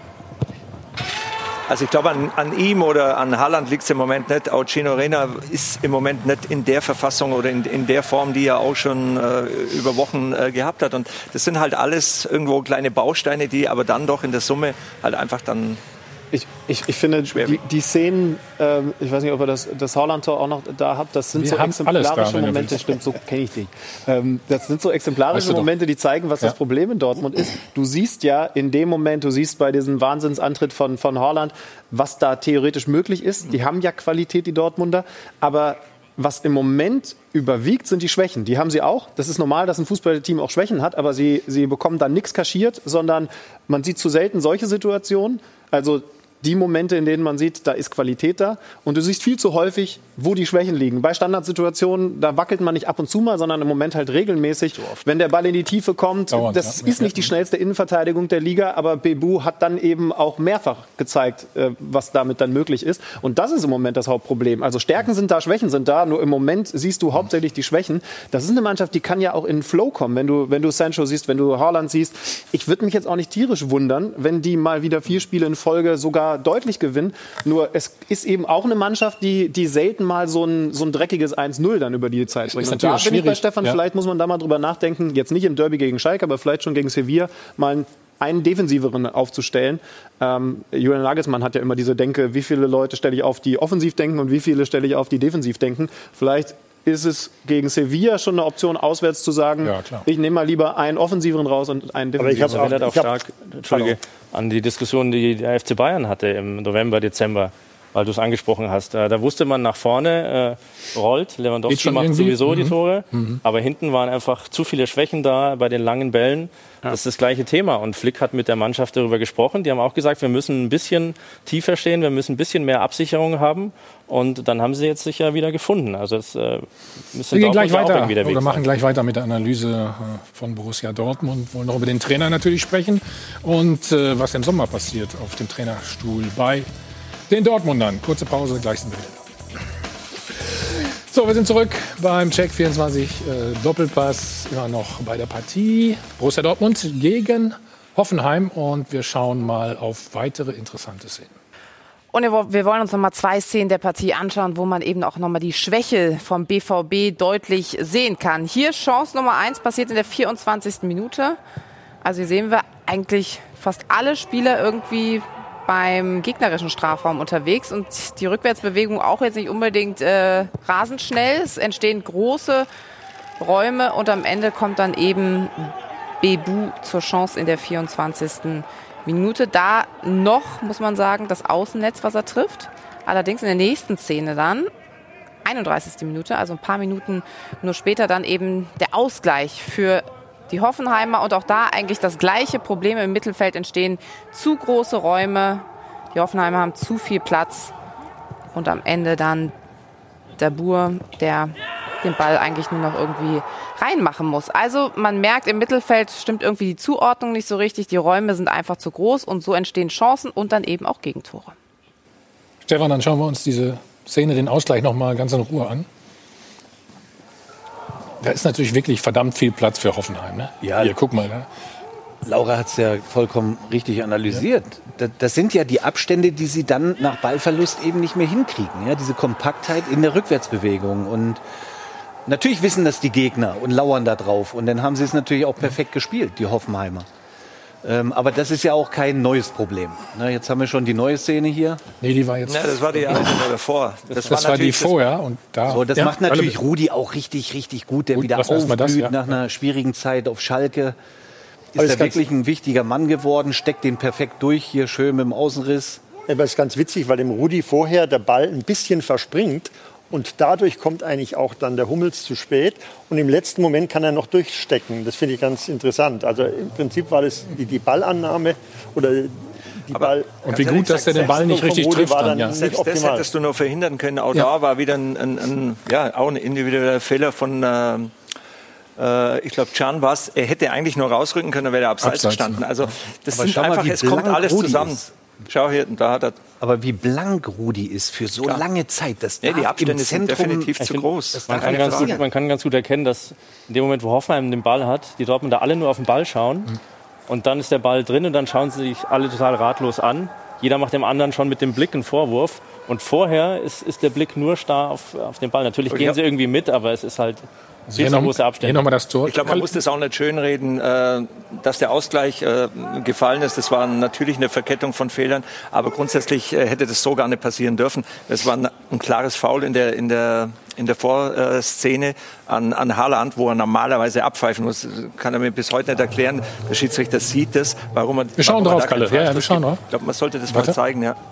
Also ich glaube, an ihm oder an Haaland liegt es im Moment nicht. Auch Gino Reyna ist im Moment nicht in der Verfassung oder in der Form, die er auch schon über Wochen gehabt hat. Und das sind halt alles irgendwo kleine Bausteine, die aber dann doch in der Summe halt einfach dann... Ich finde, die Szenen, ich weiß nicht, ob ihr das Haaland-Tor auch noch da habt, das sind so exemplarische Momente, stimmt, so kenne ich dich. Das sind so exemplarische Momente, die zeigen, was das Problem in Dortmund ist. Du siehst ja in dem Moment, du siehst bei diesem Wahnsinnsantritt von Haaland, was da theoretisch möglich ist. Die haben ja Qualität, die Dortmunder, aber was im Moment überwiegt, sind die Schwächen. Die haben sie auch. Das ist normal, dass ein Fußballteam auch Schwächen hat, aber sie bekommen dann nichts kaschiert, sondern man sieht zu selten solche Situationen. Also die Momente, in denen man sieht, da ist Qualität da. Und du siehst viel zu häufig, wo die Schwächen liegen. Bei Standardsituationen, da wackelt man nicht ab und zu mal, sondern im Moment halt regelmäßig. Wenn der Ball in die Tiefe kommt, das ist nicht die schnellste Innenverteidigung der Liga, aber Bebu hat dann eben auch mehrfach gezeigt, was damit dann möglich ist. Und das ist im Moment das Hauptproblem. Also Stärken sind da, Schwächen sind da, nur im Moment siehst du hauptsächlich die Schwächen. Das ist eine Mannschaft, die kann ja auch in den Flow kommen. Wenn du Sancho siehst, wenn du Haaland siehst. Ich würde mich jetzt auch nicht tierisch wundern, wenn die mal wieder 4 Spiele in Folge sogar deutlich gewinnen. Nur es ist eben auch eine Mannschaft, die selten mal so ein dreckiges 1-0 dann über die Zeit bringt. Und da bin ich bei Stefan, vielleicht muss man da mal drüber nachdenken, jetzt nicht im Derby gegen Schalke, aber vielleicht schon gegen Sevilla, mal einen defensiveren aufzustellen. Julian Nagelsmann hat ja immer diese Denke, wie viele Leute stelle ich auf, die offensiv denken und wie viele stelle ich auf, die defensiv denken. Vielleicht ist es gegen Sevilla schon eine Option, auswärts zu sagen, ich nehme mal lieber einen offensiveren raus und einen defensiveren. Aber ich erinnere auch stark an die Diskussion, die der FC Bayern hatte im November, Dezember, weil du es angesprochen hast. Da wusste man, nach vorne rollt, Lewandowski macht sowieso die Tore, aber hinten waren einfach zu viele Schwächen da bei den langen Bällen. Das ist das gleiche Thema. Und Flick hat mit der Mannschaft darüber gesprochen. Die haben auch gesagt, wir müssen ein bisschen tiefer stehen, wir müssen ein bisschen mehr Absicherung haben. Und dann haben sie jetzt sich ja wieder gefunden. Also es müsste wir gleich weiter. Wir machen gleich weiter mit der Analyse von Borussia Dortmund. Wollen noch über den Trainer natürlich sprechen und was im Sommer passiert auf dem Trainerstuhl bei den Dortmundern. Kurze Pause, gleich sind wir wieder da. So, wir sind zurück beim Check 24 Doppelpass, immer noch bei der Partie Borussia Dortmund gegen Hoffenheim und wir schauen mal auf weitere interessante Szenen. Und wir wollen uns noch mal 2 Szenen der Partie anschauen, wo man eben auch noch mal die Schwäche vom BVB deutlich sehen kann. Hier Chance Nummer 1 passiert in der 24. Minute. Also hier sehen wir eigentlich fast alle Spieler irgendwie beim gegnerischen Strafraum unterwegs und die Rückwärtsbewegung auch jetzt nicht unbedingt rasend schnell. Es entstehen große Räume und am Ende kommt dann eben Bebu zur Chance in der 24. Minute. Da noch, muss man sagen, das Außennetz, was er trifft. Allerdings in der nächsten Szene dann, 31. Minute, also ein paar Minuten nur später, dann eben der Ausgleich für die Hoffenheimer und auch da eigentlich das gleiche Problem im Mittelfeld entstehen. Zu große Räume, die Hoffenheimer haben zu viel Platz und am Ende dann der Bur, der den Ball eigentlich nur noch irgendwie reinmachen muss. Also man merkt, im Mittelfeld stimmt irgendwie die Zuordnung nicht so richtig, die Räume sind einfach zu groß und so entstehen Chancen und dann eben auch Gegentore. Stefan, dann schauen wir uns diese Szene, den Ausgleich noch mal ganz in Ruhe an. Da ist natürlich wirklich verdammt viel Platz für Hoffenheim. Ne? Ja, hier, guck mal. Ne? Laura hat es ja vollkommen richtig analysiert. Ja. Das sind ja die Abstände, die sie dann nach Ballverlust eben nicht mehr hinkriegen. Ja? Diese Kompaktheit in der Rückwärtsbewegung. Und natürlich wissen das die Gegner und lauern da drauf. Und dann haben sie es natürlich auch perfekt gespielt, die Hoffenheimer. Aber das ist ja auch kein neues Problem. Na, jetzt haben wir schon die neue Szene hier. Nee, die war jetzt. Ja, das war die alte davor. Das war die vorher. Und da, so, das macht natürlich Rudi auch richtig, richtig gut, der wieder aufblüht nach einer schwierigen Zeit auf Schalke. Ist er wirklich ein wichtiger Mann geworden, steckt den perfekt durch, hier schön mit dem Außenriss. Aber es ist ganz witzig, weil dem Rudi vorher der Ball ein bisschen verspringt. Und dadurch kommt eigentlich auch dann der Hummels zu spät. Und im letzten Moment kann er noch durchstecken. Das finde ich ganz interessant. Also im Prinzip war das die Ballannahme oder die Ball. Und wie gut, dass er den Ball nicht richtig trifft. Dann, ja. Selbst das hättest du nur verhindern können. Auch da war wieder auch ein individueller Fehler von ich glaube, Can war es. Er hätte eigentlich nur rausrücken können, dann wäre er abseits gestanden. Also das sind einfach, es kommt alles zusammen. Schau hier, da hat er. Aber wie blank Rudi ist für so lange Zeit. Das die Abstände sind definitiv zu groß. Man kann ganz gut erkennen, dass in dem Moment, wo Hoffenheim den Ball hat, die Dortmunder alle nur auf den Ball schauen. Und dann ist der Ball drin und dann schauen sie sich alle total ratlos an. Jeder macht dem anderen schon mit dem Blick einen Vorwurf. Und vorher ist der Blick nur starr auf den Ball. Natürlich gehen sie irgendwie mit, aber es ist halt... Hier nochmal das Tor. Ich glaube, man muss das auch nicht schönreden, dass der Ausgleich gefallen ist. Das war natürlich eine Verkettung von Fehlern, aber grundsätzlich hätte das so gar nicht passieren dürfen. Das war ein klares Foul in der Vorszene an Haaland, wo er normalerweise abpfeifen muss. Kann er mir bis heute nicht erklären. Der Schiedsrichter sieht das, warum er. Wir schauen drauf, Kalle. Ja, wir schauen drauf. Ich glaube, man sollte das mal zeigen, ja.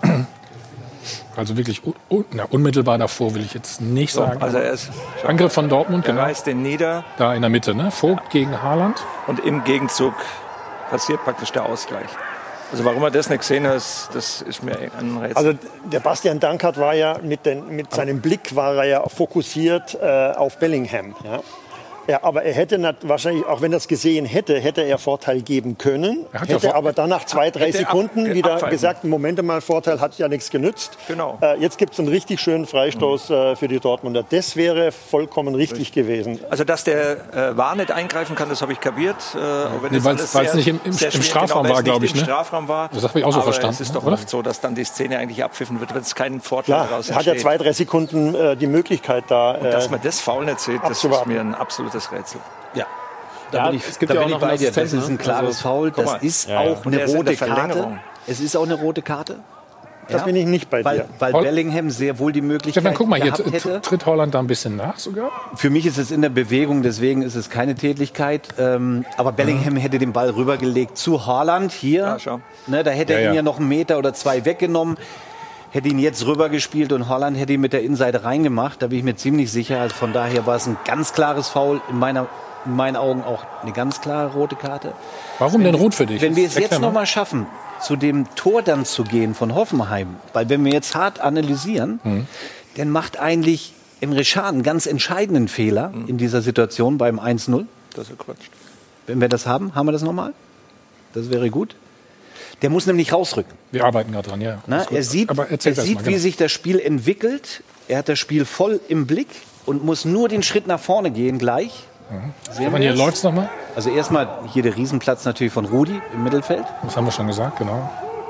Also wirklich unmittelbar davor will ich jetzt nicht sagen. Also er ist Angriff von Dortmund, genau. Reißt den nieder. Da in der Mitte, ne? Vogt gegen Haaland. Und im Gegenzug passiert praktisch der Ausgleich. Also warum er das nicht gesehen hat, das ist mir ein Rätsel. Also der Bastian Dankert war ja mit seinem Blick war er ja fokussiert auf Bellingham. Ja? Ja, aber er hätte wahrscheinlich, auch wenn er es gesehen hätte, hätte er Vorteil geben können. Hätte aber dann nach 2-3 Sekunden wieder gesagt, Moment mal, Vorteil hat ja nichts genützt. Genau. Jetzt gibt es einen richtig schönen Freistoß für die Dortmunder. Das wäre vollkommen richtig gewesen. Also dass der VAR nicht eingreifen kann, das habe ich kapiert. Weil es nicht im Strafraum war, glaube ich. Im Strafraum war. Das habe ich auch so verstanden. Es ist doch oft so, dass dann die Szene eigentlich abpfiffen wird, wenn es keinen Vorteil daraus entsteht. Er hat ja 2-3 Sekunden die Möglichkeit da. Und dass man das Foul nicht sieht, das ist mir ein absolutes Rätsel. Ja. Es gibt ja auch noch bei dir. Das ist ein klares Foul. Das ist auch eine rote Karte. Es ist auch eine rote Karte. Das bin ich nicht bei dir. Weil Bellingham sehr wohl die Möglichkeit hätte. Guck mal, hier hätte. Tritt Holland da ein bisschen nach sogar. Für mich ist es in der Bewegung, deswegen ist es keine Tätlichkeit. Aber Bellingham hätte den Ball rübergelegt zu Haaland hier. Da hätte er ihn ja noch 1 Meter oder 2 weggenommen. Hätte ihn jetzt rübergespielt und Haaland hätte ihn mit der Innenseite reingemacht. Da bin ich mir ziemlich sicher. Also von daher war es ein ganz klares Foul. In meinen Augen auch eine ganz klare rote Karte. Warum denn rot für dich? Wenn wir es jetzt noch mal schaffen, zu dem Tor dann zu gehen von Hoffenheim, weil wenn wir jetzt hart analysieren, dann macht eigentlich Emre Can einen ganz entscheidenden Fehler in dieser Situation beim 1-0. Das ist Quatsch. Wenn wir das haben wir das nochmal? Das wäre gut. Der muss nämlich rausrücken. Wir arbeiten gerade dran, ja. Er sieht, wie sich das Spiel entwickelt. Er hat das Spiel voll im Blick und muss nur den Schritt nach vorne gehen gleich. Hier läuft es nochmal. Also erstmal hier der Riesenplatz natürlich von Rudi im Mittelfeld. Das haben wir schon gesagt, genau.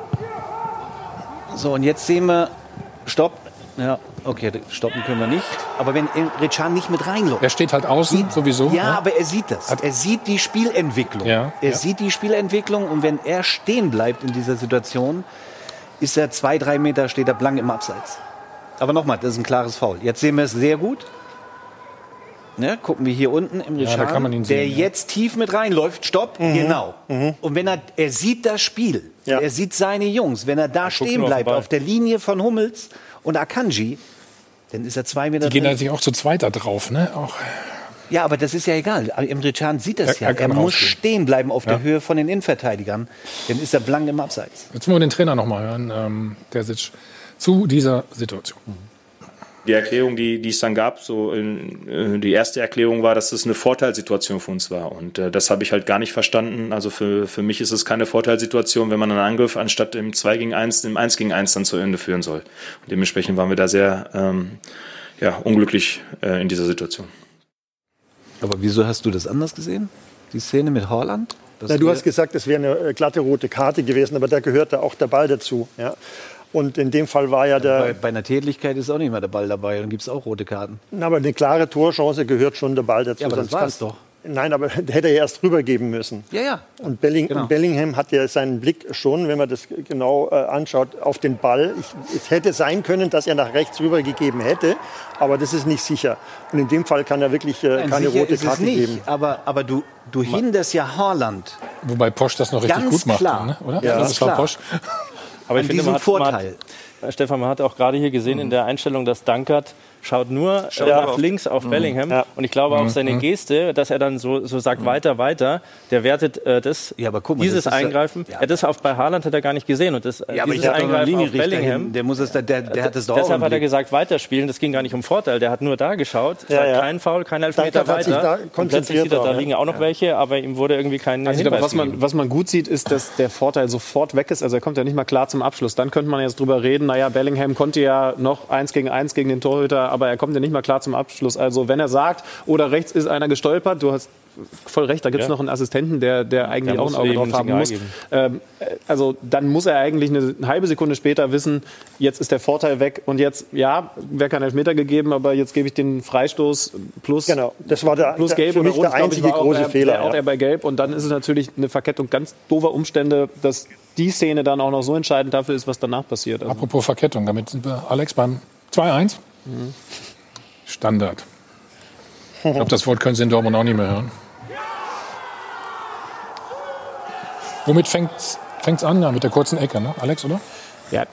So, und jetzt sehen wir, stopp. Ja, okay, stoppen können wir nicht. Aber wenn Emre Can nicht mit reinläuft. Er steht halt außen sowieso. Ja, aber er sieht das. Er sieht die Spielentwicklung. Er sieht die Spielentwicklung und wenn er stehen bleibt in dieser Situation, ist er 2-3 Meter, steht er blank im Abseits. Aber nochmal, das ist ein klares Foul. Jetzt sehen wir es sehr gut. Ne, gucken wir hier unten Emre Can, der jetzt tief mit reinläuft. Stopp, genau. Und wenn er sieht das Spiel, er sieht seine Jungs, wenn er da stehen bleibt auf der Linie von Hummels und Akanji, dann ist er 2 Meter. Die gehen natürlich auch zu zweit da drauf, ne? Auch. Ja, aber das ist ja egal. Emre Can sieht das ja. Er muss stehen bleiben auf der Höhe von den Innenverteidigern. Dann ist er blank im Abseits. Jetzt wollen wir den Trainer noch mal hören, Terzic, zu dieser Situation. Die Erklärung, die es dann gab, die erste Erklärung war, dass es eine Vorteilssituation für uns war. Und das habe ich halt gar nicht verstanden. Also für mich ist es keine Vorteilssituation, wenn man einen Angriff anstatt im 2 gegen 1, im 1 gegen 1 dann zu Ende führen soll. Und dementsprechend waren wir da sehr unglücklich in dieser Situation. Aber wieso hast du das anders gesehen? Die Szene mit Haaland? Du hast gesagt, es wäre eine glatte rote Karte gewesen, aber da gehört da auch der Ball dazu. Ja? Und in dem Fall war ja der... Bei einer Tätlichkeit ist auch nicht mehr der Ball dabei, dann gibt es auch rote Karten. Aber eine klare Torchance gehört schon der Ball dazu. Ja, aber das war es doch. Nein, aber hätte er erst rübergeben müssen. Ja. Und Bellingham hat ja seinen Blick schon, wenn man das genau anschaut, auf den Ball. Es hätte sein können, dass er nach rechts rübergegeben hätte, aber das ist nicht sicher. Und in dem Fall kann er wirklich keine rote Karte geben. Aber du hinderst ja Haaland. Wobei Posch das noch richtig Ganz gut macht, klar. ne? Oder? Ja, das war klar. Posch. Aber ich finde, Vorteil. Stefan, man hat auch gerade hier gesehen in der Einstellung, dass Dankert schaut nur nach links auf Bellingham. Ja. Und ich glaube auch seine Geste, dass er dann so sagt, weiter, der wertet aber guck mal, dieses das ist Eingreifen. Das bei Haaland hat er gar nicht gesehen. Und dieses Eingreifen auf Bellingham, der hat es doch deshalb hat er gesagt, weiterspielen. Das ging gar nicht um Vorteil. Der hat nur da geschaut, sagt, kein Foul, kein Elfmeter weiter. Und plötzlich sieht er, da liegen auch noch welche, aber ihm wurde irgendwie kein Hinweis gegeben. Was man gut sieht, ist, dass der Vorteil sofort weg ist. Also er kommt ja nicht mal klar zum Abschluss. Dann könnte man jetzt drüber reden, naja, Bellingham konnte ja noch 1 gegen 1 gegen den Torhüter, aber er kommt ja nicht mal klar zum Abschluss. Also wenn er sagt, oder rechts ist einer gestolpert, du hast voll recht, da gibt es noch einen Assistenten, der eigentlich auch ein Auge drauf haben muss. Also dann muss er eigentlich eine halbe Sekunde später wissen, jetzt ist der Vorteil weg und jetzt, ja, wäre kein Elfmeter gegeben, aber jetzt gebe ich den Freistoß plus, genau, das war plus Gelb für mich der einzige große Fehler. Auch er bei Gelb und dann ist es natürlich eine Verkettung ganz doofer Umstände, dass die Szene dann auch noch so entscheidend dafür ist, was danach passiert. Also. Apropos Verkettung, damit sind wir, Alex, beim 2-1. Standard. Ich glaube, das Wort können Sie in Dortmund auch nicht mehr hören. Womit fängt's an? Ja, mit der kurzen Ecke, ne? Alex, oder? Ja.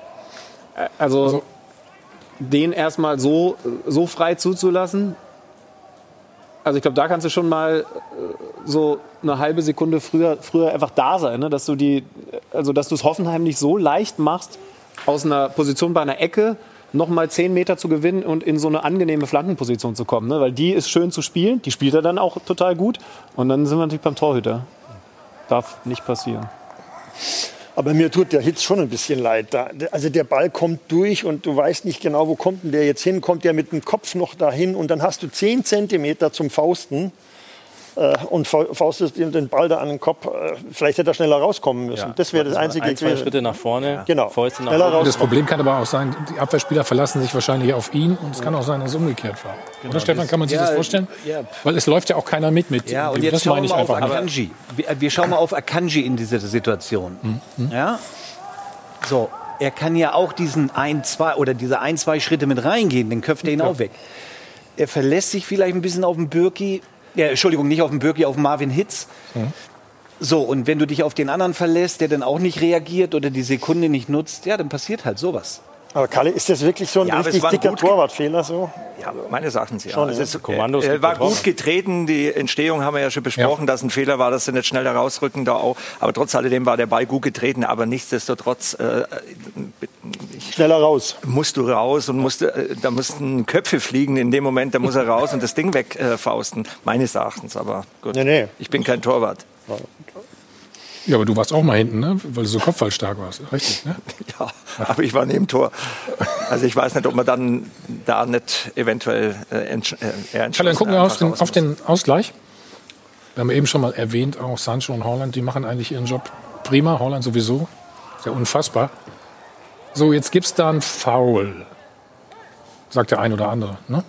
Also den erstmal so frei zuzulassen. Also ich glaube, da kannst du schon mal so eine halbe Sekunde früher einfach da sein, ne? Dass du es Hoffenheim nicht so leicht machst, aus einer Position bei einer Ecke noch mal 10 Meter zu gewinnen und in so eine angenehme Flankenposition zu kommen. Ne? Weil die ist schön zu spielen, die spielt er dann auch total gut. Und dann sind wir natürlich beim Torhüter. Darf nicht passieren. Aber mir tut der Hitz schon ein bisschen leid. Also der Ball kommt durch und du weißt nicht genau, wo kommt denn der jetzt hin. Kommt der mit dem Kopf noch dahin und dann hast du 10 Zentimeter zum Fausten und faustest den Ball da an den Kopf. Vielleicht hätte er schneller rauskommen müssen. Ja, das wäre das Einzige gewesen. 2 Schritte nach vorne, genau. Fäuste nach vorne. Das Problem kann aber auch sein, die Abwehrspieler verlassen sich wahrscheinlich auf ihn und es kann auch sein, dass es umgekehrt war. Genau. Oder Stefan, kann man sich das vorstellen? Ja. Weil es läuft ja auch keiner mit. Ja, und jetzt schauen wir mal auf Akanji. Wir schauen mal auf Akanji in dieser Situation. Ja? So, er kann ja auch diese 1-2 Schritte mit reingehen, dann köpft er ihn auch weg. Er verlässt sich vielleicht ein bisschen auf den Bürki. Ja, Entschuldigung, nicht auf den Bürki, auf Marvin Hitz. So, und wenn du dich auf den anderen verlässt, der dann auch nicht reagiert oder die Sekunde nicht nutzt, ja, dann passiert halt sowas. Aber Kalle, ist das wirklich so ein richtig dicker Torwartfehler so? Ja, meines Erachtens ja. Schon, also Kommandos war gut getreten, die Entstehung haben wir ja schon besprochen, dass ein Fehler war, dass sie nicht schneller rausrücken da auch. Aber trotz alledem war der Ball gut getreten, aber nichtsdestotrotz schneller raus. Musst du raus und da mussten Köpfe fliegen in dem Moment, da muss er raus und das Ding wegfausten, meines Erachtens. Aber gut, ich bin kein Torwart. Ja, aber du warst auch mal hinten, ne? Weil du so kopfballstark warst, richtig? Ne? Ja, aber ich war neben Tor. Also ich weiß nicht, ob man dann da nicht eventuell eher entschlossen. Dann gucken wir auf den Ausgleich. Wir haben eben schon mal erwähnt, auch Sancho und Haaland, die machen eigentlich ihren Job prima. Haaland sowieso, ist ja unfassbar. So, jetzt gibt's da einen Foul, sagt der ein oder andere. Ne?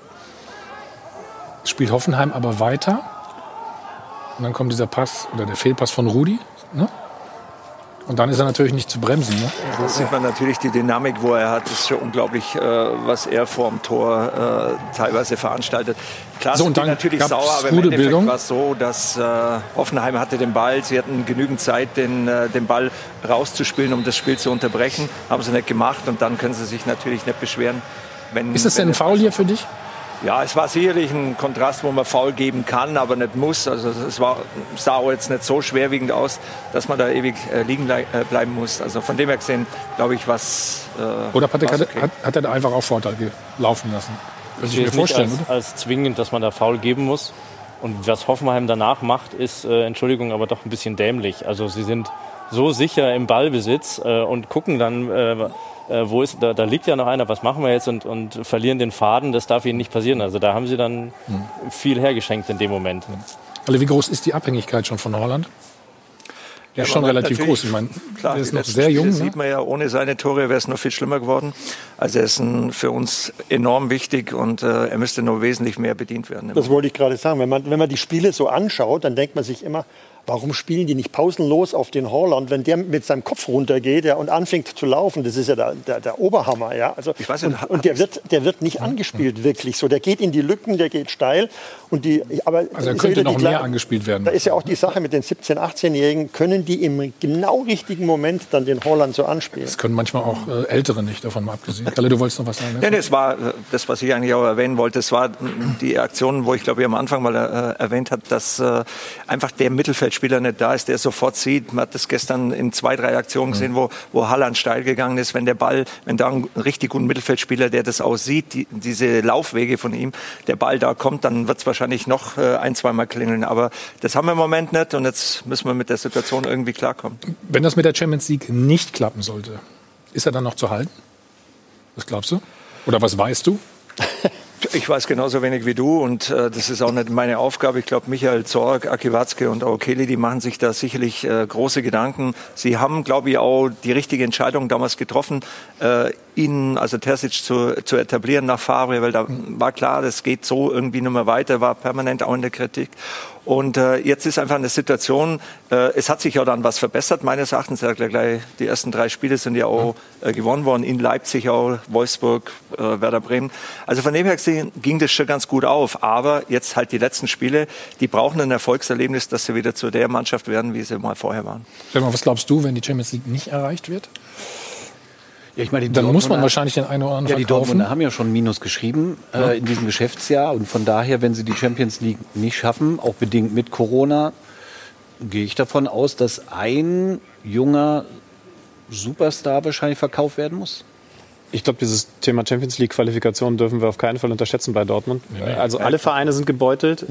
Spielt Hoffenheim aber weiter. Und dann kommt dieser Pass oder der Fehlpass von Rudi. Ne? Und dann ist er natürlich nicht zu bremsen. Ne? Da sieht man natürlich die Dynamik, wo er hat. Das ist schon unglaublich, was er vorm Tor teilweise veranstaltet. Klar so, sind die natürlich sauer, aber im Endeffekt war es so, dass Hoffenheim hatte den Ball. Sie hatten genügend Zeit, den Ball rauszuspielen, um das Spiel zu unterbrechen. Haben sie nicht gemacht und dann können sie sich natürlich nicht beschweren. Ist das denn ein Foul hier für dich? Ja, es war sicherlich ein Kontrast, wo man Foul geben kann, aber nicht muss. Also es sah auch jetzt nicht so schwerwiegend aus, dass man da ewig liegen bleiben muss. Also von dem her gesehen, glaube ich, was. Oder Patrick, hat er da einfach auch Vorteil laufen lassen? Ich sehe es nicht als zwingend, dass man da Foul geben muss. Und was Hoffenheim danach macht, ist, Entschuldigung, aber doch ein bisschen dämlich. Also sie sind so sicher im Ballbesitz und gucken dann, da liegt ja noch einer, was machen wir jetzt und verlieren den Faden, das darf ihnen nicht passieren. Also da haben sie dann viel hergeschenkt in dem Moment. Also wie groß ist die Abhängigkeit schon von Haaland? Der ist schon relativ groß. Ich meine, der ist noch sehr jung. Das sieht man ja, ohne seine Tore wäre es noch viel schlimmer geworden. Also er ist für uns enorm wichtig und er müsste noch wesentlich mehr bedient werden. Das wollte ich gerade sagen. Wenn man die Spiele so anschaut, dann denkt man sich immer, warum spielen die nicht pausenlos auf den Haaland, wenn der mit seinem Kopf runtergeht und anfängt zu laufen? Das ist ja der Oberhammer. Ja? Also, ich weiß nicht, und der wird nicht angespielt wirklich so. Der geht in die Lücken, der geht steil. Also er könnte noch mehr angespielt werden. Da ist ja auch die Sache mit den 17-, 18-Jährigen, können die im genau richtigen Moment dann den Haaland so anspielen? Das können manchmal auch Ältere nicht, davon mal abgesehen. Kalle, du wolltest noch was sagen? Nein, es war das, was ich eigentlich auch erwähnen wollte. Es war die Aktion, wo ich glaube, ich am Anfang mal erwähnt habe, dass einfach der Mittelfeldspieler nicht da ist, der sofort sieht. Man hat das gestern in 2, 3 Aktionen gesehen, wo Haaland steil gegangen ist. Wenn da ein richtig guter Mittelfeldspieler, der das aussieht, diese Laufwege von ihm, der Ball da kommt, dann wird es wahrscheinlich noch 1, 2 Mal klingeln. Aber das haben wir im Moment nicht und jetzt müssen wir mit der Situation irgendwie klarkommen. Wenn das mit der Champions League nicht klappen sollte, ist er dann noch zu halten? Was glaubst du? Oder was weißt du? Ich weiß genauso wenig wie du und das ist auch nicht meine Aufgabe. Ich glaube, Michael Zorc, Aki Watzke und auch Kelly, die machen sich da sicherlich große Gedanken. Sie haben, glaube ich, auch die richtige Entscheidung damals getroffen, ihn, also Terzic, zu etablieren nach Favre, weil da war klar, das geht so irgendwie nicht mehr weiter, war permanent auch in der Kritik. Und jetzt ist einfach eine Situation, es hat sich ja dann was verbessert, meines Erachtens. Ja, gleich die ersten 3 Spiele sind ja auch gewonnen worden, in Leipzig auch, Wolfsburg, Werder Bremen. Also von dem her ging das schon ganz gut auf. Aber jetzt halt die letzten Spiele, die brauchen ein Erfolgserlebnis, dass sie wieder zu der Mannschaft werden, wie sie mal vorher waren. Stefan, was glaubst du, wenn die Champions League nicht erreicht wird? Ja, ich meine, dann muss man wahrscheinlich den einen oder anderen die Dortmunder haben ja schon Minus geschrieben in diesem Geschäftsjahr. Und von daher, wenn sie die Champions League nicht schaffen, auch bedingt mit Corona, gehe ich davon aus, dass ein junger Superstar wahrscheinlich verkauft werden muss. Ich glaube, dieses Thema Champions League-Qualifikation dürfen wir auf keinen Fall unterschätzen bei Dortmund. Also alle Vereine sind gebeutelt,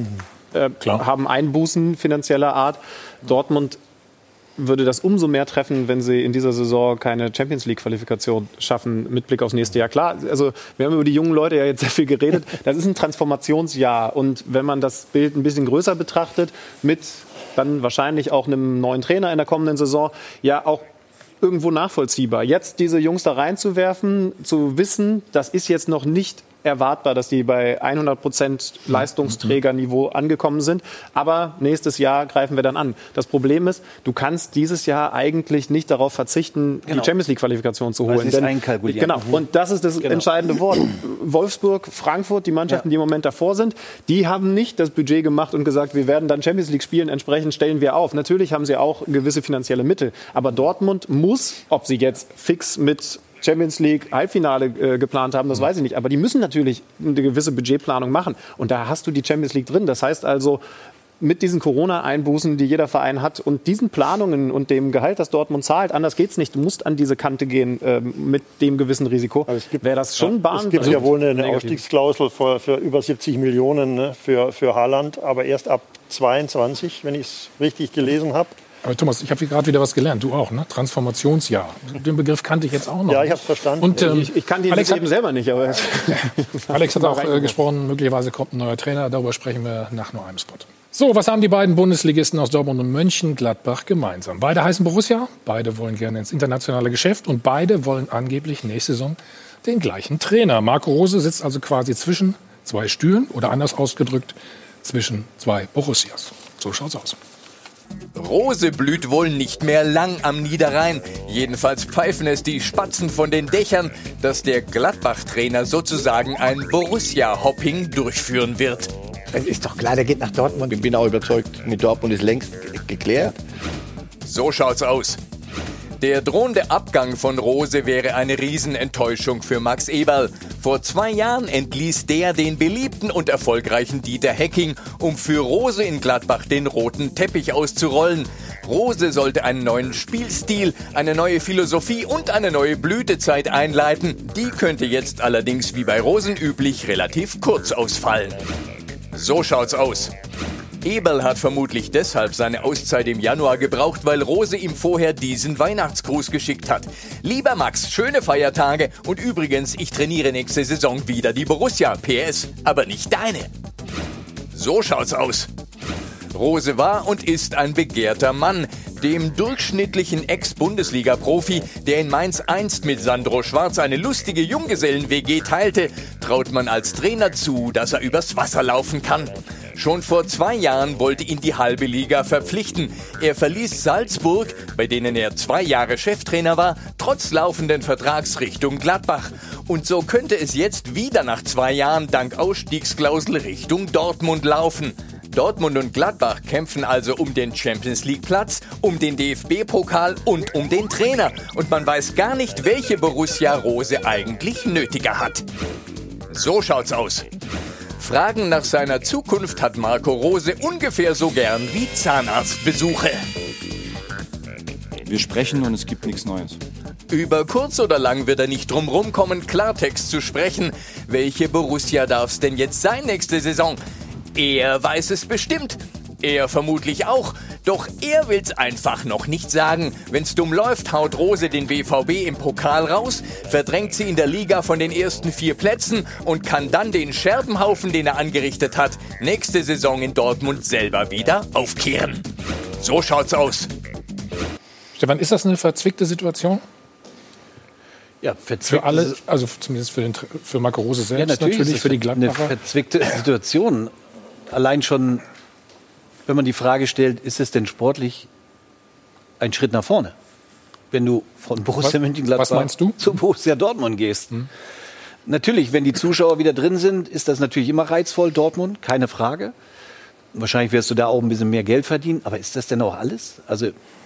haben Einbußen finanzieller Art. Dortmund würde das umso mehr treffen, wenn sie in dieser Saison keine Champions-League-Qualifikation schaffen, mit Blick aufs nächste Jahr. Klar, also wir haben über die jungen Leute ja jetzt sehr viel geredet. Das ist ein Transformationsjahr. Und wenn man das Bild ein bisschen größer betrachtet, mit dann wahrscheinlich auch einem neuen Trainer in der kommenden Saison, ja auch irgendwo nachvollziehbar. Jetzt diese Jungs da reinzuwerfen, zu wissen, das ist jetzt noch nicht erwartbar, dass die bei 100% Leistungsträgerniveau angekommen sind. Aber nächstes Jahr greifen wir dann an. Das Problem ist, du kannst dieses Jahr eigentlich nicht darauf verzichten, die Champions-League-Qualifikation zu holen. Das ist einkalkuliert. Genau. Und das ist das entscheidende Wort. Wolfsburg, Frankfurt, die Mannschaften, die im Moment davor sind, die haben nicht das Budget gemacht und gesagt, wir werden dann Champions League spielen, entsprechend stellen wir auf. Natürlich haben sie auch gewisse finanzielle Mittel. Aber Dortmund muss, ob sie jetzt fix mit Champions League Halbfinale geplant haben, das weiß ich nicht. Aber die müssen natürlich eine gewisse Budgetplanung machen. Und da hast du die Champions League drin. Das heißt also, mit diesen Corona-Einbußen, die jeder Verein hat und diesen Planungen und dem Gehalt, das Dortmund zahlt, anders geht's nicht. Du musst an diese Kante gehen mit dem gewissen Risiko. Wäre das schon Es gibt ja wohl eine Ausstiegsklausel für über 70 Millionen, ne, für Haaland, aber erst ab 22, wenn ich es richtig gelesen habe. Aber Thomas, ich habe gerade wieder was gelernt. Du auch, ne? Transformationsjahr. Den Begriff kannte ich jetzt auch noch. Ja, ich habe es verstanden. Und, ich kann den eben selber nicht. Aber Alex hat auch gesprochen, möglicherweise kommt ein neuer Trainer. Darüber sprechen wir nach nur einem Spot. So, was haben die beiden Bundesligisten aus Dortmund und Mönchengladbach gemeinsam? Beide heißen Borussia, beide wollen gerne ins internationale Geschäft und beide wollen angeblich nächste Saison den gleichen Trainer. Marco Rose sitzt also quasi zwischen 2 Stühlen oder anders ausgedrückt zwischen 2 Borussias. So schaut's aus. Rose blüht wohl nicht mehr lang am Niederrhein. Jedenfalls pfeifen es die Spatzen von den Dächern, dass der Gladbach-Trainer sozusagen ein Borussia-Hopping durchführen wird. Es ist doch klar, der geht nach Dortmund. Ich bin auch überzeugt, mit Dortmund ist längst geklärt. So schaut's aus. Der drohende Abgang von Rose wäre eine Riesenenttäuschung für Max Eberl. Vor 2 Jahren entließ der den beliebten und erfolgreichen Dieter Hecking, um für Rose in Gladbach den roten Teppich auszurollen. Rose sollte einen neuen Spielstil, eine neue Philosophie und eine neue Blütezeit einleiten. Die könnte jetzt allerdings wie bei Rosen üblich relativ kurz ausfallen. So schaut's aus. Eberl hat vermutlich deshalb seine Auszeit im Januar gebraucht, weil Rose ihm vorher diesen Weihnachtsgruß geschickt hat. Lieber Max, schöne Feiertage und übrigens, ich trainiere nächste Saison wieder die Borussia, PS, aber nicht deine. So schaut's aus. Rose war und ist ein begehrter Mann. Dem durchschnittlichen Ex-Bundesliga-Profi, der in Mainz einst mit Sandro Schwarz eine lustige Junggesellen-WG teilte, traut man als Trainer zu, dass er übers Wasser laufen kann. Schon vor 2 Jahren wollte ihn die halbe Liga verpflichten. Er verließ Salzburg, bei denen er 2 Jahre Cheftrainer war, trotz laufenden Vertrags Richtung Gladbach. Und so könnte es jetzt wieder nach 2 Jahren dank Ausstiegsklausel Richtung Dortmund laufen. Dortmund und Gladbach kämpfen also um den Champions-League-Platz, um den DFB-Pokal und um den Trainer. Und man weiß gar nicht, welche Borussia Rose eigentlich nötiger hat. So schaut's aus. Fragen nach seiner Zukunft hat Marco Rose ungefähr so gern wie Zahnarztbesuche. Wir sprechen und es gibt nichts Neues. Über kurz oder lang wird er nicht drum rumkommen, Klartext zu sprechen. Welche Borussia darf's denn jetzt sein nächste Saison? Er weiß es bestimmt. Er vermutlich auch. Doch er will's einfach noch nicht sagen. Wenn's dumm läuft, haut Rose den BVB im Pokal raus, verdrängt sie in der Liga von den ersten 4 Plätzen und kann dann den Scherbenhaufen, den er angerichtet hat, nächste Saison in Dortmund selber wieder aufkehren. So schaut's aus. Stefan, ist das eine verzwickte Situation? Ja, für alle, also zumindest für Marco Rose selbst, ja, natürlich für die Gladbacher. Eine verzwickte Situation. Allein schon, wenn man die Frage stellt, ist es denn sportlich ein Schritt nach vorne? Wenn du von Borussia Mönchengladbach zu Borussia Dortmund gehst. Natürlich, wenn die Zuschauer wieder drin sind, ist das natürlich immer reizvoll, Dortmund, keine Frage. Wahrscheinlich wirst du da auch ein bisschen mehr Geld verdienen. Aber ist das denn auch alles? Also,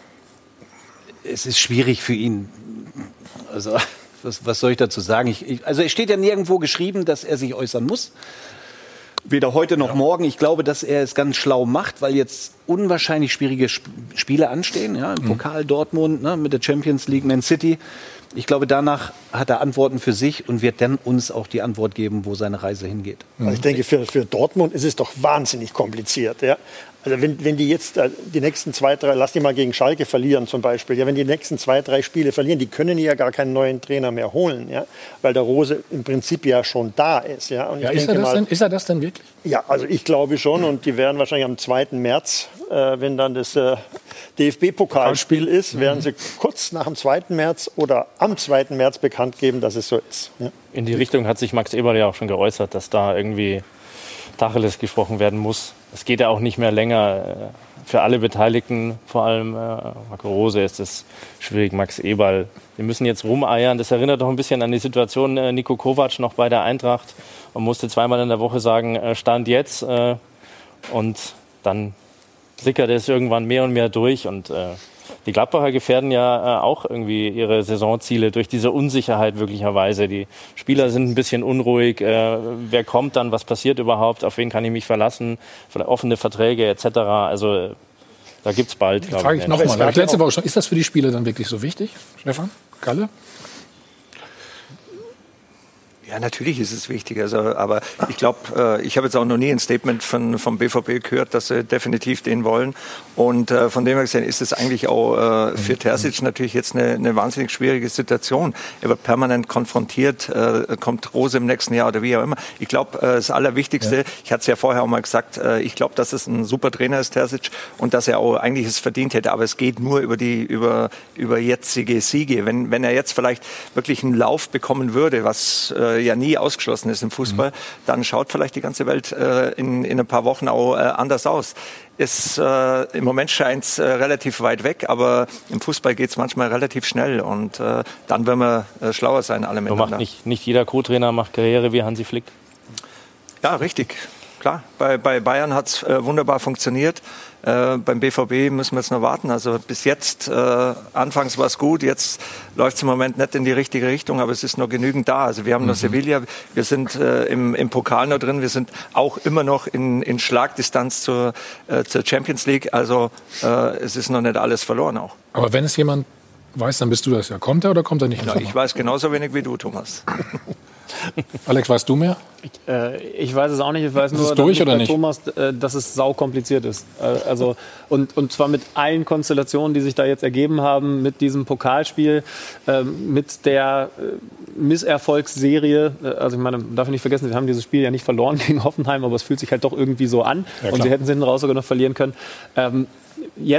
es ist schwierig für ihn. Also, was soll ich dazu sagen? Also, es steht ja nirgendwo geschrieben, dass er sich äußern muss. Weder heute noch morgen. Ich glaube, dass er es ganz schlau macht, weil jetzt unwahrscheinlich schwierige Spiele anstehen. Ja, im Pokal Dortmund, ne, mit der Champions League, Man City. Ich glaube, danach hat er Antworten für sich und wird dann uns auch die Antwort geben, wo seine Reise hingeht. Also ich denke, für Dortmund ist es doch wahnsinnig kompliziert. Ja? Also wenn die jetzt die nächsten 2, 3, lass die mal gegen Schalke verlieren zum Beispiel, ja, wenn die nächsten 2, 3 Spiele verlieren, die können ja gar keinen neuen Trainer mehr holen, ja? Weil der Rose im Prinzip ja schon da ist. Ja? Und ist er das denn wirklich? Ja, also ich glaube schon, und die werden wahrscheinlich am 2. März, wenn dann das DFB-Pokalspiel ist, werden sie kurz nach dem 2. März oder am 2. März bekannt geben, dass es so ist. Ja? In die Richtung hat sich Max Eberl ja auch schon geäußert, dass da irgendwie Tacheles gesprochen werden muss. Es geht ja auch nicht mehr länger. Für alle Beteiligten, vor allem Marco Rose, ist es schwierig. Max Eberl, wir müssen jetzt rumeiern. Das erinnert doch ein bisschen an die Situation Niko Kovac noch bei der Eintracht und musste 2-mal in der Woche sagen, Stand jetzt. Und dann sickert es irgendwann mehr und mehr durch. Und die Gladbacher gefährden ja auch irgendwie ihre Saisonziele durch diese Unsicherheit möglicherweise. Die Spieler sind ein bisschen unruhig. Wer kommt dann? Was passiert überhaupt? Auf wen kann ich mich verlassen? Offene Verträge etc. Also da gibt es bald, glaube ich. Frage ich nochmal. Letzte Woche schon. Ist das für die Spieler dann wirklich so wichtig, Stefan? Kalle? Ja, natürlich ist es wichtig. Also, aber ich glaube, ich habe jetzt auch noch nie ein Statement vom BVB gehört, dass sie definitiv den wollen. Und von dem her gesehen ist es eigentlich auch für Terzic natürlich jetzt eine wahnsinnig schwierige Situation. Er wird permanent konfrontiert, kommt Rose im nächsten Jahr oder wie auch immer. Ich glaube, das Allerwichtigste, ich hatte es ja vorher auch mal gesagt, ich glaube, dass es ein super Trainer ist, Terzic, und dass er auch eigentlich es verdient hätte. Aber es geht nur über jetzige Siege. Wenn er jetzt vielleicht wirklich einen Lauf bekommen würde, was ja nie ausgeschlossen ist im Fußball, dann schaut vielleicht die ganze Welt in ein paar Wochen auch anders aus. Im Moment scheint es relativ weit weg, aber im Fußball geht es manchmal relativ schnell und dann werden wir schlauer sein, alle miteinander. Nicht jeder Co-Trainer macht Karriere wie Hansi Flick. Ja, richtig. Klar, bei Bayern hat es wunderbar funktioniert. Beim BVB müssen wir jetzt noch warten. Also bis jetzt, anfangs war es gut, jetzt läuft es im Moment nicht in die richtige Richtung, aber es ist noch genügend da. Also wir haben noch Sevilla, wir sind im Pokal noch drin, wir sind auch immer noch in Schlagdistanz zur Champions League. Also es ist noch nicht alles verloren auch. Aber wenn es jemand weiß, dann bist du das ja. Kommt er oder kommt er nicht? Ja, ich weiß genauso wenig wie du, Thomas. Alex, weißt du mehr? Ich weiß es auch nicht. Ich weiß nur, Thomas, dass es saukompliziert ist. Und zwar mit allen Konstellationen, die sich da jetzt ergeben haben, mit diesem Pokalspiel, mit der Misserfolgsserie. Also ich meine, man darf nicht vergessen, wir haben dieses Spiel ja nicht verloren gegen Hoffenheim, aber es fühlt sich halt doch irgendwie so an. Ja, und sie hätten es hinten raus sogar noch verlieren können. Jetzt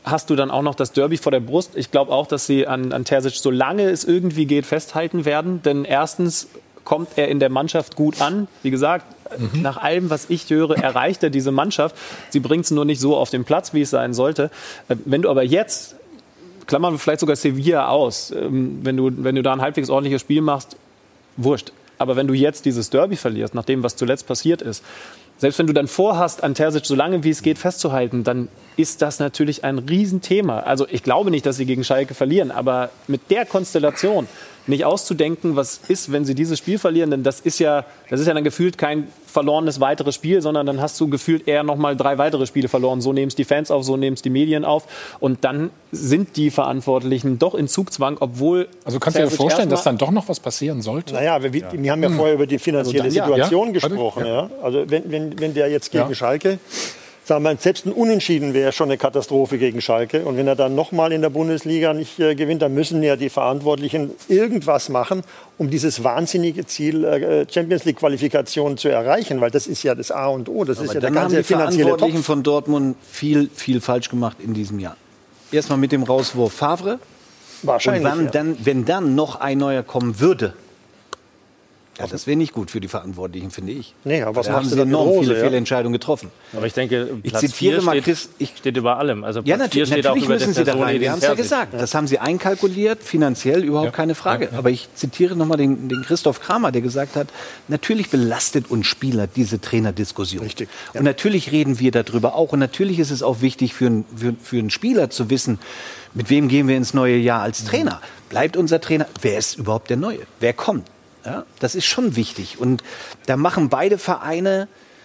hast du dann auch noch das Derby vor der Brust. Ich glaube auch, dass sie an Terzic, solange es irgendwie geht, festhalten werden. Denn erstens kommt er in der Mannschaft gut an. Wie gesagt, nach allem, was ich höre, erreicht er diese Mannschaft. Sie bringt es nur nicht so auf den Platz, wie es sein sollte. Wenn du aber jetzt, klammern wir vielleicht sogar Sevilla aus, wenn du da ein halbwegs ordentliches Spiel machst, wurscht. Aber wenn du jetzt dieses Derby verlierst, nach dem, was zuletzt passiert ist, selbst wenn du dann vorhast, an Terzic so lange wie es geht festzuhalten, dann ist das natürlich ein Riesenthema. Also ich glaube nicht, dass sie gegen Schalke verlieren, aber mit der Konstellation nicht auszudenken, was ist, wenn sie dieses Spiel verlieren, denn das ist ja dann gefühlt kein verlorenes weiteres Spiel, sondern dann hast du gefühlt eher noch mal 3 weitere Spiele verloren. So nehmen es die Fans auf, so nehmen es die Medien auf und dann sind die Verantwortlichen doch in Zugzwang, obwohl... Also kannst du dir vorstellen, dass dann doch noch was passieren sollte? Naja, wir haben ja vorher über die finanzielle Situation gesprochen. Ja? Also wenn der jetzt gegen Schalke... Sagen wir, selbst ein Unentschieden wäre schon eine Katastrophe gegen Schalke. Und wenn er dann nochmal in der Bundesliga nicht gewinnt, dann müssen ja die Verantwortlichen irgendwas machen, um dieses wahnsinnige Ziel Champions-League-Qualifikation zu erreichen. Weil das ist ja das A und O. Das ist ja der ganze finanzielle Topf. Aber dann haben die Verantwortlichen von Dortmund viel, viel falsch gemacht in diesem Jahr. Erstmal mit dem Rauswurf Favre. Wahrscheinlich, und wenn dann noch ein neuer kommen würde, ja, das wäre nicht gut für die Verantwortlichen, finde ich. Nee, aber was da machst haben du sie dann mit enorm Rose, viele Fehlentscheidungen getroffen. Aber ich denke, ich Platz zitiere 4 mal Chris. steht über allem. Also Ja, Platz 4 natürlich steht auch über müssen der sie da Person rein. Wir haben es ja gesagt. Das haben sie einkalkuliert, finanziell überhaupt keine Frage. Aber ich zitiere nochmal den Christoph Kramer, der gesagt hat, natürlich belastet uns Spieler diese Trainerdiskussion. Richtig. Und natürlich reden wir darüber auch. Und natürlich ist es auch wichtig für einen Spieler zu wissen, mit wem gehen wir ins neue Jahr als Trainer. Bleibt unser Trainer? Wer ist überhaupt der Neue? Wer kommt? Ja, das ist schon wichtig. Und da machen beide Vereine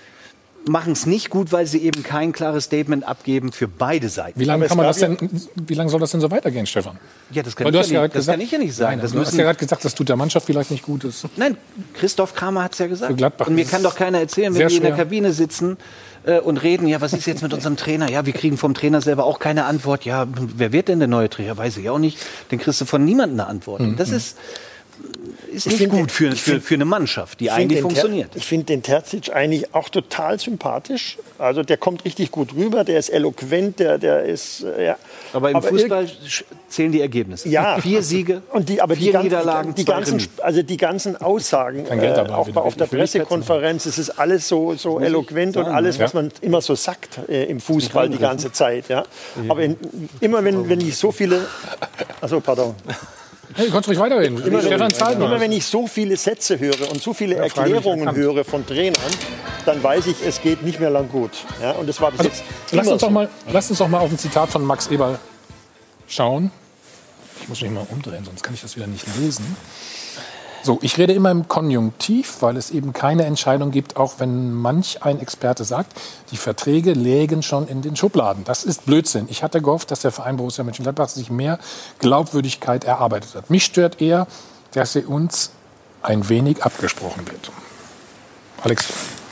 es nicht gut, weil sie eben kein klares Statement abgeben für beide Seiten. Wie lange soll das denn so weitergehen, Stefan? Ja, das kann ich ja nicht sagen. Du hast ja gerade gesagt, das tut der Mannschaft vielleicht nicht gut. Nein, Christoph Kramer hat es ja gesagt. Für Gladbach und mir kann doch keiner erzählen, wenn die in der Kabine sitzen und reden, ja, was ist jetzt mit unserem Trainer? Ja, wir kriegen vom Trainer selber auch keine Antwort. Ja, wer wird denn der neue Trainer? Weiß ich auch nicht. Dann kriegst du von niemandem eine Antwort. Das ist nicht gut für eine Mannschaft, die eigentlich funktioniert. Ich finde den Terzic eigentlich auch total sympathisch. Also der kommt richtig gut rüber, der ist eloquent, der ist... Ja. Aber im Fußball zählen die Ergebnisse. Ja. 4 Siege, 4 Niederlagen, die ganzen Aussagen, auf der Pressekonferenz, es ist alles so eloquent und alles, was man immer so sagt im Fußball die ganze Zeit. Ja. Aber immer wenn ich so viele... Achso, pardon. Hey, du kannst ruhig weiterreden. Immer wenn ich so viele Sätze höre und so viele Erklärungen höre von Trainern, dann weiß ich, es geht nicht mehr lang gut. Ja, und das war bis jetzt lass uns doch mal auf ein Zitat von Max Eberl schauen. Ich muss mich mal umdrehen, sonst kann ich das wieder nicht lesen. So, ich rede immer im Konjunktiv, weil es eben keine Entscheidung gibt, auch wenn manch ein Experte sagt, die Verträge lägen schon in den Schubladen. Das ist Blödsinn. Ich hatte gehofft, dass der Verein Borussia Mönchengladbach sich mehr Glaubwürdigkeit erarbeitet hat. Mich stört eher, dass sie uns ein wenig abgesprochen wird. Alex,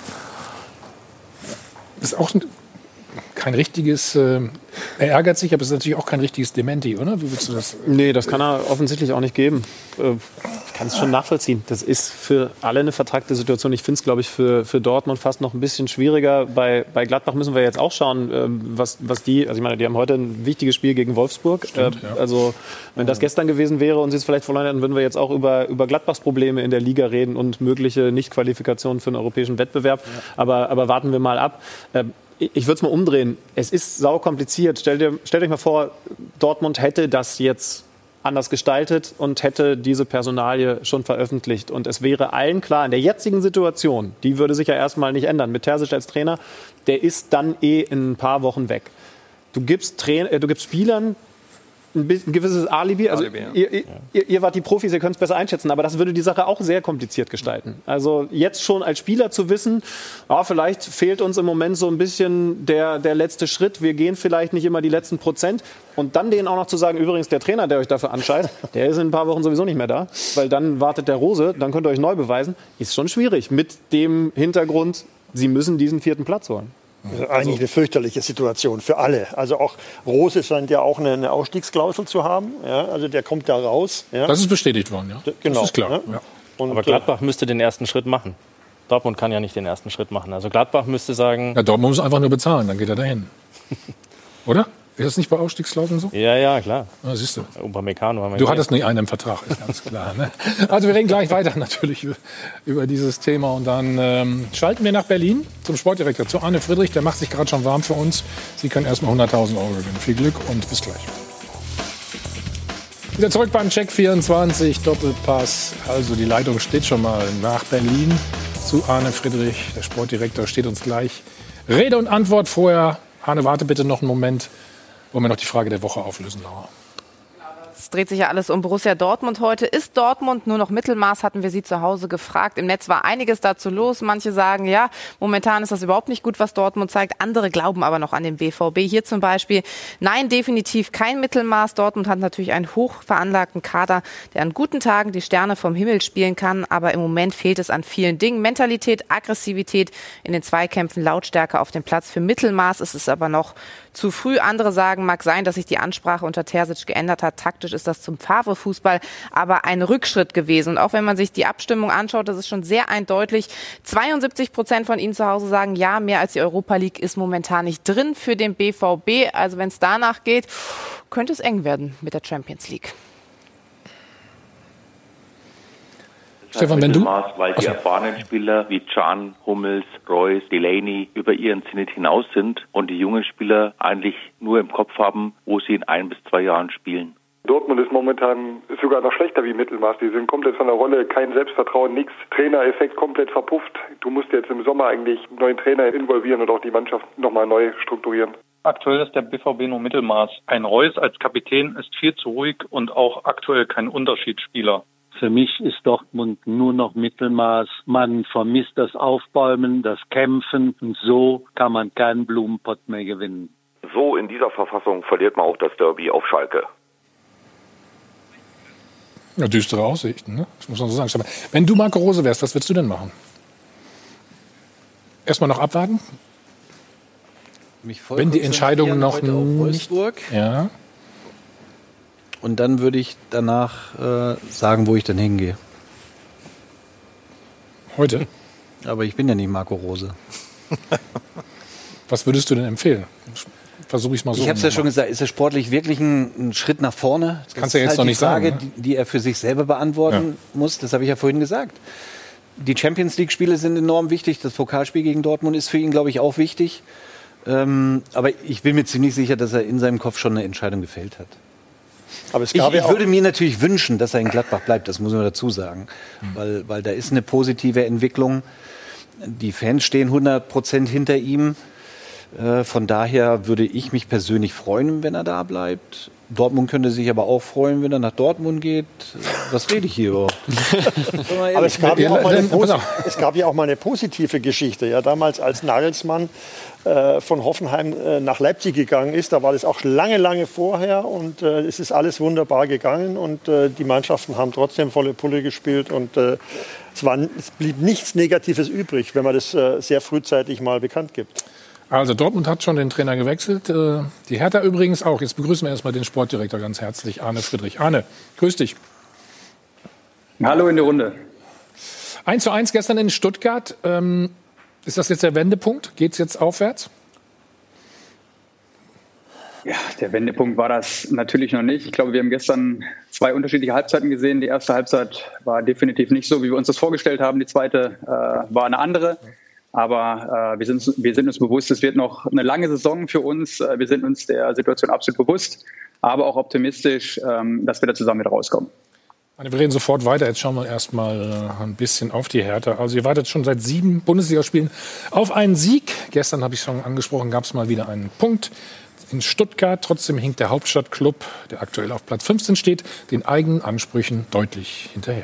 ist auch kein richtiges, er ärgert sich, aber es ist natürlich auch kein richtiges Dementi, oder? Wie willst du das? Nee, das kann er offensichtlich auch nicht geben. Ich kann es schon nachvollziehen. Das ist für alle eine vertragte Situation. Ich finde es, glaube ich, für Dortmund fast noch ein bisschen schwieriger. Bei Gladbach müssen wir jetzt auch schauen, was die, also ich meine, die haben heute ein wichtiges Spiel gegen Wolfsburg. Stimmt, ja. Also wenn das gestern gewesen wäre und sie es vielleicht verloren hätten, würden wir jetzt auch über Gladbachs Probleme in der Liga reden und mögliche Nichtqualifikationen für einen europäischen Wettbewerb. Ja. Aber warten wir mal ab. Ich würde es mal umdrehen. Es ist saukompliziert. Stellt euch mal vor, Dortmund hätte das jetzt anders gestaltet und hätte diese Personalie schon veröffentlicht. Und es wäre allen klar, in der jetzigen Situation, die würde sich ja erstmal nicht ändern. Mit Terzic als Trainer, der ist dann in ein paar Wochen weg. Du gibst Spielern ein gewisses Alibi. Also ihr wart die Profis, ihr könnt es besser einschätzen, aber das würde die Sache auch sehr kompliziert gestalten. Also jetzt schon als Spieler zu wissen, vielleicht fehlt uns im Moment so ein bisschen der letzte Schritt, wir gehen vielleicht nicht immer die letzten Prozent und dann denen auch noch zu sagen, übrigens der Trainer, der euch dafür anscheißt, der ist in ein paar Wochen sowieso nicht mehr da, weil dann wartet der Rose, dann könnt ihr euch neu beweisen, ist schon schwierig mit dem Hintergrund, sie müssen diesen 4. Platz holen. Eigentlich eine fürchterliche Situation für alle. Also auch Rose scheint ja auch eine Ausstiegsklausel zu haben. Ja, also der kommt da raus. Ja. Das ist bestätigt worden, ja. Genau. Das ist klar. Ja. Ja. Aber Gladbach müsste den ersten Schritt machen. Dortmund kann ja nicht den ersten Schritt machen. Also Gladbach müsste sagen... Ja, Dortmund muss einfach nur bezahlen, dann geht er dahin. Oder? Ist das nicht bei Ausstiegsklauseln so? Ja, klar. Ah, siehst du. Upamecano haben wir Du hattest nicht einen im Vertrag, ist ganz klar. Ne? Also wir reden gleich weiter natürlich über dieses Thema. Und dann schalten wir nach Berlin zum Sportdirektor, zu Arne Friedrich. Der macht sich gerade schon warm für uns. Sie können erstmal 100.000 € gewinnen. Viel Glück und bis gleich. Wieder zurück beim Check 24 Doppelpass. Also die Leitung steht schon mal nach Berlin zu Arne Friedrich. Der Sportdirektor steht uns gleich Rede und Antwort vorher. Arne, warte bitte noch einen Moment. Wollen wir noch die Frage der Woche auflösen, Laura? Es dreht sich ja alles um Borussia Dortmund heute. Ist Dortmund nur noch Mittelmaß, hatten wir Sie zu Hause gefragt. Im Netz war einiges dazu los. Manche sagen, ja, momentan ist das überhaupt nicht gut, was Dortmund zeigt. Andere glauben aber noch an den BVB. Hier zum Beispiel, nein, definitiv kein Mittelmaß. Dortmund hat natürlich einen hoch veranlagten Kader, der an guten Tagen die Sterne vom Himmel spielen kann. Aber im Moment fehlt es an vielen Dingen. Mentalität, Aggressivität in den Zweikämpfen, Lautstärke auf dem Platz. Für Mittelmaß ist es aber noch zu früh. Andere sagen, mag sein, dass sich die Ansprache unter Terzic geändert hat. Taktisch ist das zum Favre-Fußball aber ein Rückschritt gewesen. Und auch wenn man sich die Abstimmung anschaut, das ist schon sehr eindeutig. 72% von Ihnen zu Hause sagen, ja, mehr als die Europa League ist momentan nicht drin für den BVB. Also wenn es danach geht, könnte es eng werden mit der Champions League. Stefan, wenn du... Weil die erfahrenen Spieler wie Can, Hummels, Reus, Delaney über ihren Zenit hinaus sind und die jungen Spieler eigentlich nur im Kopf haben, wo sie in 1 bis 2 Jahren spielen. Dortmund ist momentan sogar noch schlechter wie Mittelmaß. Die sind komplett von der Rolle, kein Selbstvertrauen, nichts. Trainereffekt komplett verpufft. Du musst jetzt im Sommer eigentlich einen neuen Trainer involvieren und auch die Mannschaft nochmal neu strukturieren. Aktuell ist der BVB nur Mittelmaß. Ein Reus als Kapitän ist viel zu ruhig und auch aktuell kein Unterschiedsspieler. Für mich ist Dortmund nur noch Mittelmaß. Man vermisst das Aufbäumen, das Kämpfen und so kann man keinen Blumenpott mehr gewinnen. So in dieser Verfassung verliert man auch das Derby auf Schalke. Ja, düstere Aussichten, ne? Das muss man so sagen. Stefan, wenn du Marco Rose wärst, was würdest du denn machen? Erstmal noch abwarten? Wenn die Entscheidung noch nicht... Ja. Und dann würde ich danach sagen, wo ich dann hingehe. Heute? Aber ich bin ja nicht Marco Rose. Was würdest du denn empfehlen? Versuche ich es mal so. Ich habe es ja schon gesagt, ist er sportlich wirklich ein Schritt nach vorne? Das kannst du ja jetzt noch nicht sagen. Das ist die Frage, die er für sich selber beantworten muss. Das habe ich ja vorhin gesagt. Die Champions-League-Spiele sind enorm wichtig. Das Pokalspiel gegen Dortmund ist für ihn, glaube ich, auch wichtig. Aber ich bin mir ziemlich sicher, dass er in seinem Kopf schon eine Entscheidung gefällt hat. Aber es ich gab würde mir natürlich wünschen, dass er in Gladbach bleibt, das muss man dazu sagen. Weil da ist eine positive Entwicklung. Die Fans stehen 100% hinter ihm. Von daher würde ich mich persönlich freuen, wenn er da bleibt. Dortmund könnte sich aber auch freuen, wenn er nach Dortmund geht. Was rede ich hier überhaupt? Aber es gab ja auch mal eine positive Geschichte. Ja, damals, als Nagelsmann von Hoffenheim nach Leipzig gegangen ist, da war das auch lange, lange vorher und es ist alles wunderbar gegangen und die Mannschaften haben trotzdem volle Pulle gespielt und es blieb nichts Negatives übrig, wenn man das sehr frühzeitig mal bekannt gibt. Also Dortmund hat schon den Trainer gewechselt. Die Hertha übrigens auch. Jetzt begrüßen wir erstmal den Sportdirektor ganz herzlich, Arne Friedrich. Arne, grüß dich. Hallo in die Runde. 1:1 gestern in Stuttgart. Ist das jetzt der Wendepunkt? Geht es jetzt aufwärts? Ja, der Wendepunkt war das natürlich noch nicht. Ich glaube, wir haben gestern 2 unterschiedliche Halbzeiten gesehen. Die erste Halbzeit war definitiv nicht so, wie wir uns das vorgestellt haben. Die zweite war eine andere. Aber wir sind uns bewusst, es wird noch eine lange Saison für uns. Wir sind uns der Situation absolut bewusst, aber auch optimistisch, dass wir da zusammen wieder rauskommen. Wir reden sofort weiter. Jetzt schauen wir erstmal ein bisschen auf die Hertha. Also ihr wartet schon seit 7 Bundesligaspielen auf einen Sieg. Gestern, habe ich schon angesprochen, gab es mal wieder einen Punkt in Stuttgart. Trotzdem hinkt der Hauptstadtklub, der aktuell auf Platz 15 steht, den eigenen Ansprüchen deutlich hinterher.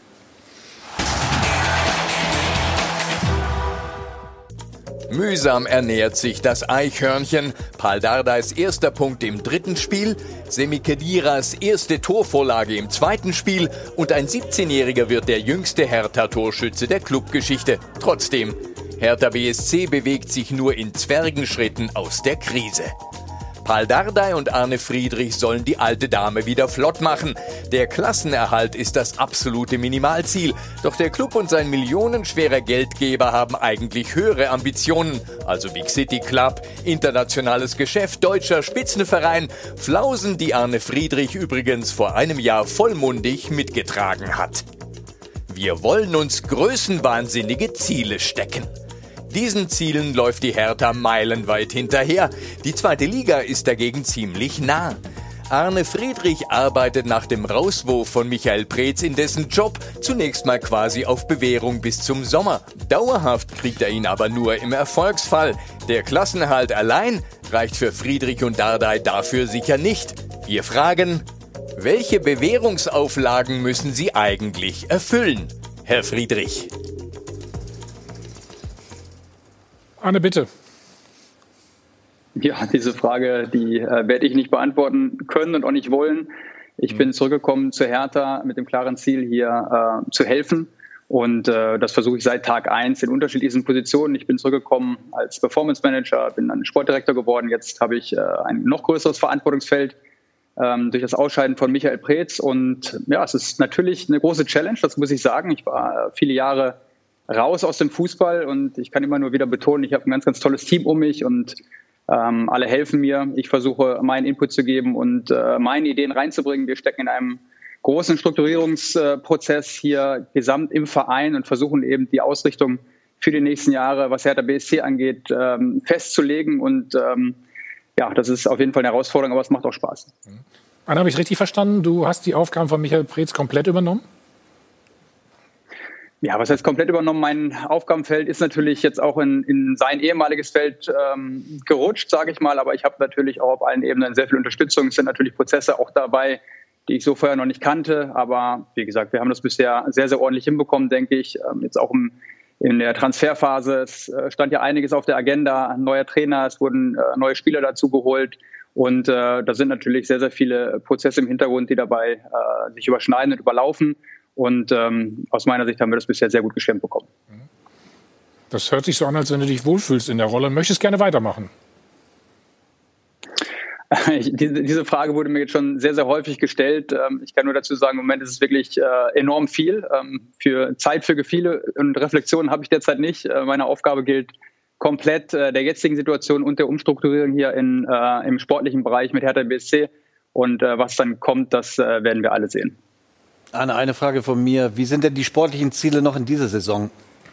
Mühsam ernährt sich das Eichhörnchen. Pal Dardais erster Punkt im 3. Spiel, Semi Khediras erste Torvorlage im 2. Spiel und ein 17-Jähriger wird der jüngste Hertha-Torschütze der Clubgeschichte. Trotzdem, Hertha BSC bewegt sich nur in Zwergenschritten aus der Krise. Paul Dardai und Arne Friedrich sollen die alte Dame wieder flott machen. Der Klassenerhalt ist das absolute Minimalziel. Doch der Club und sein millionenschwerer Geldgeber haben eigentlich höhere Ambitionen. Also Big City Club, internationales Geschäft, deutscher Spitzenverein. Flausen, die Arne Friedrich übrigens vor einem Jahr vollmundig mitgetragen hat. Wir wollen uns größenwahnsinnige Ziele stecken. Diesen Zielen läuft die Hertha meilenweit hinterher. Die zweite Liga ist dagegen ziemlich nah. Arne Friedrich arbeitet nach dem Rauswurf von Michael Preetz in dessen Job zunächst mal quasi auf Bewährung bis zum Sommer. Dauerhaft kriegt er ihn aber nur im Erfolgsfall. Der Klassenerhalt allein reicht für Friedrich und Dardai dafür sicher nicht. Wir fragen: Welche Bewährungsauflagen müssen Sie eigentlich erfüllen, Herr Friedrich? Arne, bitte. Ja, diese Frage, die werde ich nicht beantworten können und auch nicht wollen. Ich bin zurückgekommen zu Hertha mit dem klaren Ziel, hier zu helfen. Und das versuche ich seit Tag 1 in unterschiedlichen Positionen. Ich bin zurückgekommen als Performance Manager, bin dann Sportdirektor geworden. Jetzt habe ich ein noch größeres Verantwortungsfeld durch das Ausscheiden von Michael Preetz. Und ja, es ist natürlich eine große Challenge, das muss ich sagen. Ich war viele Jahre raus aus dem Fußball und ich kann immer nur wieder betonen, ich habe ein ganz, ganz tolles Team um mich und alle helfen mir. Ich versuche, meinen Input zu geben und meine Ideen reinzubringen. Wir stecken in einem großen Strukturierungsprozess hier gesamt im Verein und versuchen eben die Ausrichtung für die nächsten Jahre, was Hertha BSC angeht, festzulegen. Und ja, das ist auf jeden Fall eine Herausforderung, aber es macht auch Spaß. Anna, habe ich richtig verstanden? Du hast die Aufgaben von Michael Preetz komplett übernommen? Ja, was heißt komplett übernommen? Mein Aufgabenfeld ist natürlich jetzt auch in sein ehemaliges Feld gerutscht, sage ich mal. Aber ich habe natürlich auch auf allen Ebenen sehr viel Unterstützung. Es sind natürlich Prozesse auch dabei, die ich so vorher noch nicht kannte. Aber wie gesagt, wir haben das bisher sehr, sehr ordentlich hinbekommen, denke ich. Jetzt auch in der Transferphase. Es stand ja einiges auf der Agenda. Ein neuer Trainer, es wurden neue Spieler dazu geholt. Und da sind natürlich sehr, sehr viele Prozesse im Hintergrund, die dabei sich überschneiden und überlaufen. Und aus meiner Sicht haben wir das bisher sehr gut gestemmt bekommen. Das hört sich so an, als wenn du dich wohlfühlst in der Rolle. Möchtest gerne weitermachen? Diese Frage wurde mir jetzt schon sehr, sehr häufig gestellt. Ich kann nur dazu sagen, im Moment ist es wirklich enorm viel. Für Zeit für Gefühle und Reflexionen habe ich derzeit nicht. Meine Aufgabe gilt komplett der jetzigen Situation und der Umstrukturierung hier im sportlichen Bereich mit Hertha BSC. Und was dann kommt, das werden wir alle sehen. Anne, eine Frage von mir. Wie sind denn die sportlichen Ziele noch in dieser Saison?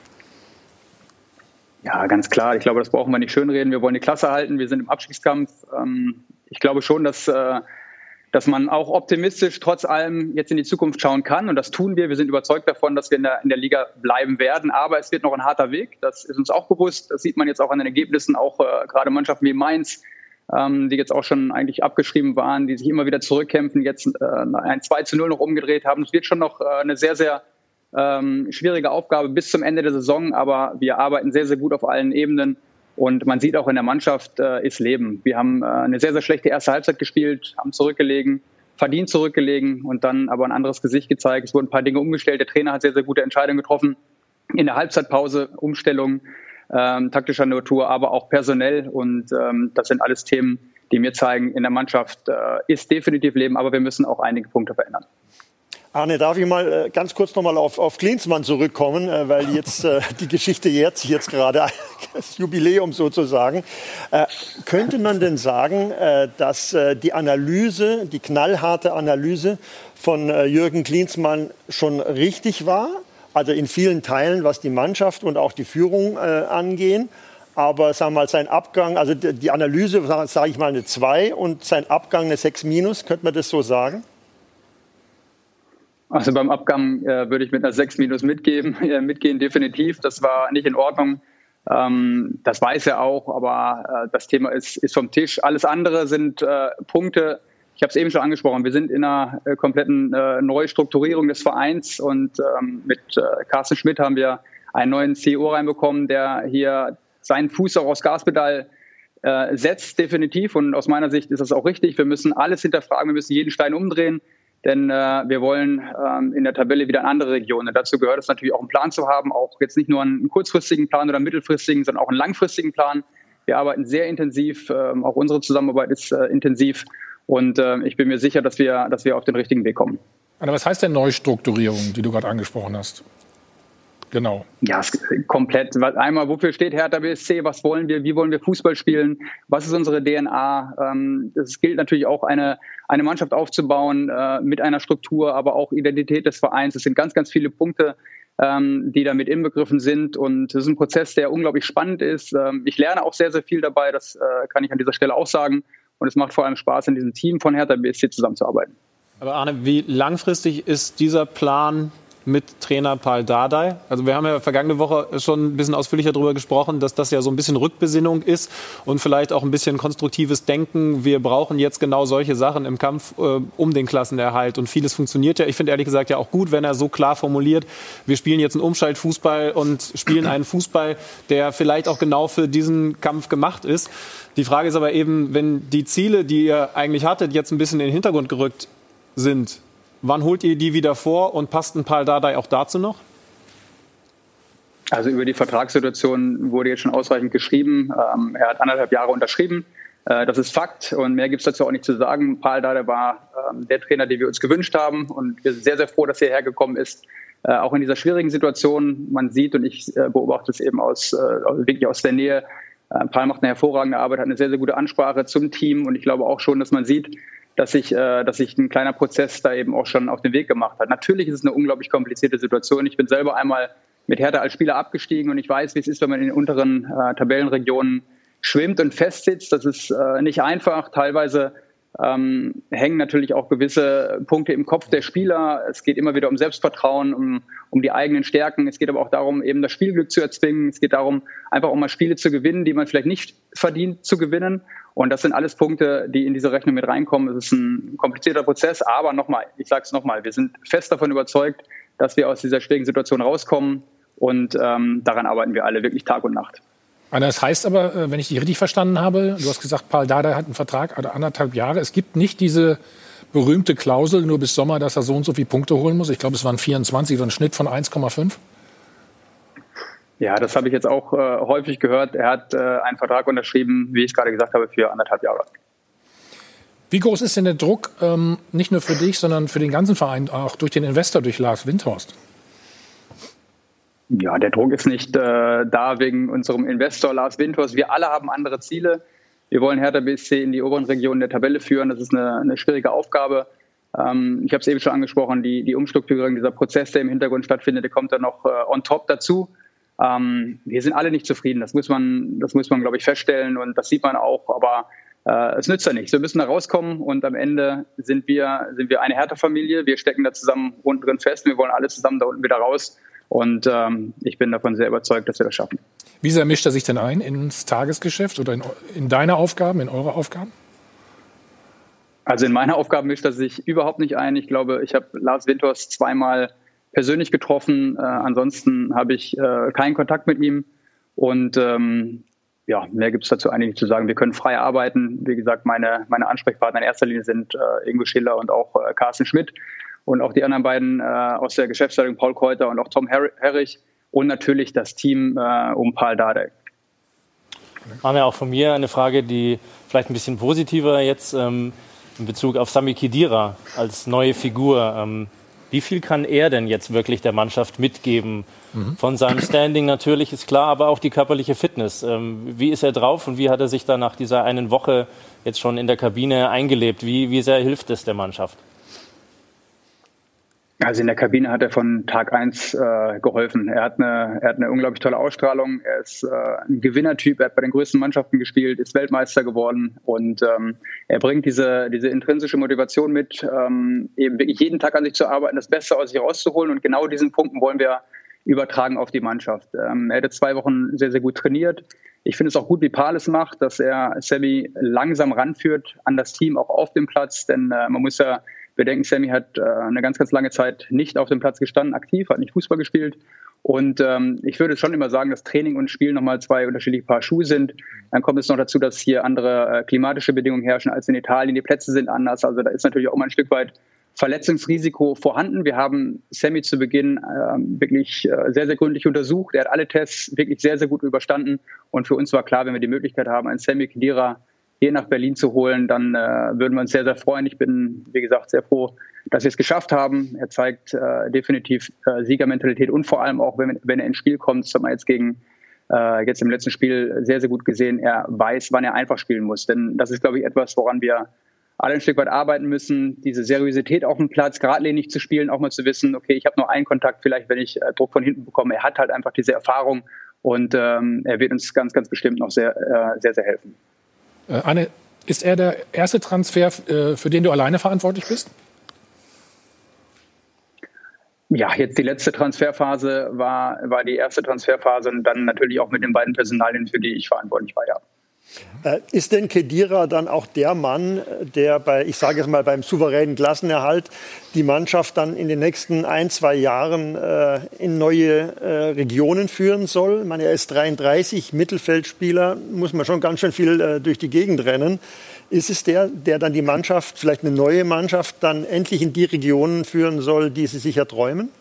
Ja, ganz klar. Ich glaube, das brauchen wir nicht schönreden. Wir wollen die Klasse halten. Wir sind im Abstiegskampf. Ich glaube schon, dass man auch optimistisch trotz allem jetzt in die Zukunft schauen kann. Und das tun wir. Wir sind überzeugt davon, dass wir in der Liga bleiben werden. Aber es wird noch ein harter Weg. Das ist uns auch bewusst. Das sieht man jetzt auch an den Ergebnissen. Auch gerade Mannschaften wie Mainz, die jetzt auch schon eigentlich abgeschrieben waren, die sich immer wieder zurückkämpfen, jetzt ein 2:0 noch umgedreht haben. Es wird schon noch eine sehr, sehr schwierige Aufgabe bis zum Ende der Saison, aber wir arbeiten sehr, sehr gut auf allen Ebenen und man sieht auch in der Mannschaft ist Leben. Wir haben eine sehr, sehr schlechte erste Halbzeit gespielt, haben zurückgelegen, verdient zurückgelegen und dann aber ein anderes Gesicht gezeigt. Es wurden ein paar Dinge umgestellt, der Trainer hat sehr, sehr gute Entscheidungen getroffen. In der Halbzeitpause Umstellungen taktischer Natur, aber auch personell. Und das sind alles Themen, die mir zeigen, in der Mannschaft ist definitiv Leben, aber wir müssen auch einige Punkte verändern. Arne, darf ich mal ganz kurz noch mal auf Klinsmann zurückkommen, weil jetzt die Geschichte jährt sich jetzt gerade, das Jubiläum sozusagen. Könnte man denn sagen, dass die Analyse, die knallharte Analyse von Jürgen Klinsmann schon richtig war? Also in vielen Teilen, was die Mannschaft und auch die Führung angehen. Aber sagen wir mal, sein Abgang, also die Analyse, sage ich mal, eine 2 und sein Abgang eine 6-, könnte man das so sagen? Also beim Abgang würde ich mit einer 6- mitgehen, definitiv. Das war nicht in Ordnung. Das weiß er auch, aber das Thema ist vom Tisch. Alles andere sind Punkte. Ich habe es eben schon angesprochen, wir sind in einer kompletten Neustrukturierung des Vereins und mit Carsten Schmidt haben wir einen neuen CEO reinbekommen, der hier seinen Fuß auch aufs Gaspedal setzt, definitiv. Und aus meiner Sicht ist das auch richtig. Wir müssen alles hinterfragen, wir müssen jeden Stein umdrehen, denn wir wollen in der Tabelle wieder in andere Regionen. Dazu gehört es natürlich auch einen Plan zu haben, auch jetzt nicht nur einen kurzfristigen Plan oder einen mittelfristigen, sondern auch einen langfristigen Plan. Wir arbeiten sehr intensiv, auch unsere Zusammenarbeit ist intensiv und ich bin mir sicher, dass wir auf den richtigen Weg kommen. Aber was heißt denn Neustrukturierung, die du gerade angesprochen hast? Genau. Ja, komplett. Einmal, wofür steht Hertha BSC? Was wollen wir? Wie wollen wir Fußball spielen? Was ist unsere DNA? Es gilt natürlich auch, eine Mannschaft aufzubauen mit einer Struktur, aber auch Identität des Vereins. Es sind ganz, ganz viele Punkte, die damit inbegriffen sind. Und es ist ein Prozess, der unglaublich spannend ist. Ich lerne auch sehr, sehr viel dabei. Das kann ich an dieser Stelle auch sagen. Und es macht vor allem Spaß, in diesem Team von Hertha BSC zusammenzuarbeiten. Aber Arne, wie langfristig ist dieser Plan mit Trainer Pal Dardai? Also wir haben ja vergangene Woche schon ein bisschen ausführlicher darüber gesprochen, dass das ja so ein bisschen Rückbesinnung ist und vielleicht auch ein bisschen konstruktives Denken. Wir brauchen jetzt genau solche Sachen im Kampf um den Klassenerhalt und vieles funktioniert ja. Ich finde ehrlich gesagt ja auch gut, wenn er so klar formuliert, wir spielen jetzt einen Umschaltfußball und spielen einen Fußball, der vielleicht auch genau für diesen Kampf gemacht ist. Die Frage ist aber eben, wenn die Ziele, die ihr eigentlich hattet, jetzt ein bisschen in den Hintergrund gerückt sind, wann holt ihr die wieder vor und passt ein Pal Dardai auch dazu noch? Also über die Vertragssituation wurde jetzt schon ausreichend geschrieben. Er hat 1,5 Jahre unterschrieben. Das ist Fakt und mehr gibt es dazu auch nicht zu sagen. Pal Dardai war der Trainer, den wir uns gewünscht haben und wir sind sehr, sehr froh, dass er hergekommen ist. Auch in dieser schwierigen Situation, man sieht und ich beobachte es eben wirklich aus der Nähe, Pal macht eine hervorragende Arbeit, hat eine sehr, sehr gute Ansprache zum Team und ich glaube auch schon, dass man sieht, dass sich ein kleiner Prozess da eben auch schon auf den Weg gemacht hat. Natürlich ist es eine unglaublich komplizierte Situation. Ich bin selber einmal mit Hertha als Spieler abgestiegen und ich weiß, wie es ist, wenn man in den unteren Tabellenregionen schwimmt und festsitzt. Das ist nicht einfach. Teilweise hängen natürlich auch gewisse Punkte im Kopf der Spieler. Es geht immer wieder um Selbstvertrauen, um die eigenen Stärken. Es geht aber auch darum, eben das Spielglück zu erzwingen. Es geht darum, einfach auch mal Spiele zu gewinnen, die man vielleicht nicht verdient zu gewinnen. Und das sind alles Punkte, die in diese Rechnung mit reinkommen. Es ist ein komplizierter Prozess, aber nochmal, ich sage es nochmal, wir sind fest davon überzeugt, dass wir aus dieser schwierigen Situation rauskommen und daran arbeiten wir alle wirklich Tag und Nacht. Anna, das heißt aber, wenn ich dich richtig verstanden habe, du hast gesagt, Pal Dardai hat einen Vertrag, also 1,5 Jahre. Es gibt nicht diese berühmte Klausel nur bis Sommer, dass er so und so viele Punkte holen muss. Ich glaube, es waren 24, so ein Schnitt von 1,5. Ja, das habe ich jetzt auch häufig gehört. Er hat einen Vertrag unterschrieben, wie ich gerade gesagt habe, für 1,5 Jahre. Wie groß ist denn der Druck, nicht nur für dich, sondern für den ganzen Verein, auch durch den Investor, durch Lars Windhorst? Ja, der Druck ist nicht da wegen unserem Investor Lars Windhorst. Wir alle haben andere Ziele. Wir wollen Hertha BSC in die oberen Regionen der Tabelle führen. Das ist eine schwierige Aufgabe. Ich habe es eben schon angesprochen, die Umstrukturierung, dieser Prozess, der im Hintergrund stattfindet, der kommt dann noch on top dazu. Wir sind alle nicht zufrieden. Das muss man, glaube ich, feststellen und das sieht man auch. Aber es nützt ja nichts. Wir müssen da rauskommen und am Ende sind wir eine Hertha-Familie. Wir stecken da zusammen unten drin fest. Wir wollen alle zusammen da unten wieder raus. Und ich bin davon sehr überzeugt, dass wir das schaffen. Wie sehr mischt er sich denn ein ins Tagesgeschäft oder in deine Aufgaben, in eure Aufgaben? Also in meine Aufgaben mischt er sich überhaupt nicht ein. Ich glaube, ich habe Lars Windhorst zweimal persönlich getroffen. Ansonsten habe ich keinen Kontakt mit ihm. Und mehr gibt es dazu eigentlich nicht zu sagen. Wir können frei arbeiten. Wie gesagt, meine Ansprechpartner in erster Linie sind Ingo Schiller und auch Carsten Schmidt. Und auch die anderen beiden aus der Geschäftsleitung, Paul Keuter und auch Tom Herrich. Und natürlich das Team um Pal Dardai. Arne, auch von mir eine Frage, die vielleicht ein bisschen positiver jetzt in Bezug auf Sami Khedira als neue Figur. Wie viel kann er denn jetzt wirklich der Mannschaft mitgeben? Von seinem Standing natürlich, ist klar, aber auch die körperliche Fitness. Wie ist er drauf und wie hat er sich da nach dieser einen Woche jetzt schon in der Kabine eingelebt? Wie sehr hilft es der Mannschaft? Also in der Kabine hat er von Tag 1 geholfen. Er hat eine unglaublich tolle Ausstrahlung. Er ist ein Gewinnertyp. Er hat bei den größten Mannschaften gespielt, ist Weltmeister geworden. Und er bringt diese intrinsische Motivation mit, eben wirklich jeden Tag an sich zu arbeiten, das Beste aus sich rauszuholen. Und genau diesen Punkten wollen wir übertragen auf die Mannschaft. Er hat 2 Wochen sehr, sehr gut trainiert. Ich finde es auch gut, wie Pal es macht, dass er Sammy langsam ranführt an das Team, auch auf dem Platz. Denn man muss ja bedenken, Sammy hat eine ganz, ganz lange Zeit nicht auf dem Platz gestanden, aktiv, hat nicht Fußball gespielt. Und ich würde schon immer sagen, dass Training und Spiel nochmal 2 unterschiedliche Paar Schuhe sind. Dann kommt es noch dazu, dass hier andere klimatische Bedingungen herrschen als in Italien. Die Plätze sind anders. Also da ist natürlich auch mal ein Stück weit Verletzungsrisiko vorhanden. Wir haben Sammy zu Beginn wirklich sehr, sehr gründlich untersucht. Er hat alle Tests wirklich sehr, sehr gut überstanden. Und für uns war klar, wenn wir die Möglichkeit haben, einen Sammy Khedira hier nach Berlin zu holen, dann würden wir uns sehr, sehr freuen. Ich bin, wie gesagt, sehr froh, dass wir es geschafft haben. Er zeigt definitiv Siegermentalität und vor allem auch, wenn er ins Spiel kommt, das hat man jetzt jetzt im letzten Spiel sehr, sehr gut gesehen, er weiß, wann er einfach spielen muss. Denn das ist, glaube ich, etwas, woran wir alle ein Stück weit arbeiten müssen, diese Seriosität auf dem Platz, geradlinig zu spielen, auch mal zu wissen, okay, ich habe nur einen Kontakt, vielleicht wenn ich Druck von hinten bekomme. Er hat halt einfach diese Erfahrung und er wird uns ganz, ganz bestimmt noch sehr, sehr, sehr helfen. Arne, ist er der erste Transfer, für den du alleine verantwortlich bist? Ja, jetzt die letzte Transferphase war die erste Transferphase und dann natürlich auch mit den beiden Personalien, für die ich verantwortlich war, ja. Ist denn Khedira dann auch der Mann, der beim souveränen Klassenerhalt die Mannschaft dann in den nächsten 1-2 Jahren in neue Regionen führen soll? Ich meine, er ist 33, Mittelfeldspieler, muss man schon ganz schön viel durch die Gegend rennen. Ist es der dann die Mannschaft, vielleicht eine neue Mannschaft, dann endlich in die Regionen führen soll, die sie sich erträumen?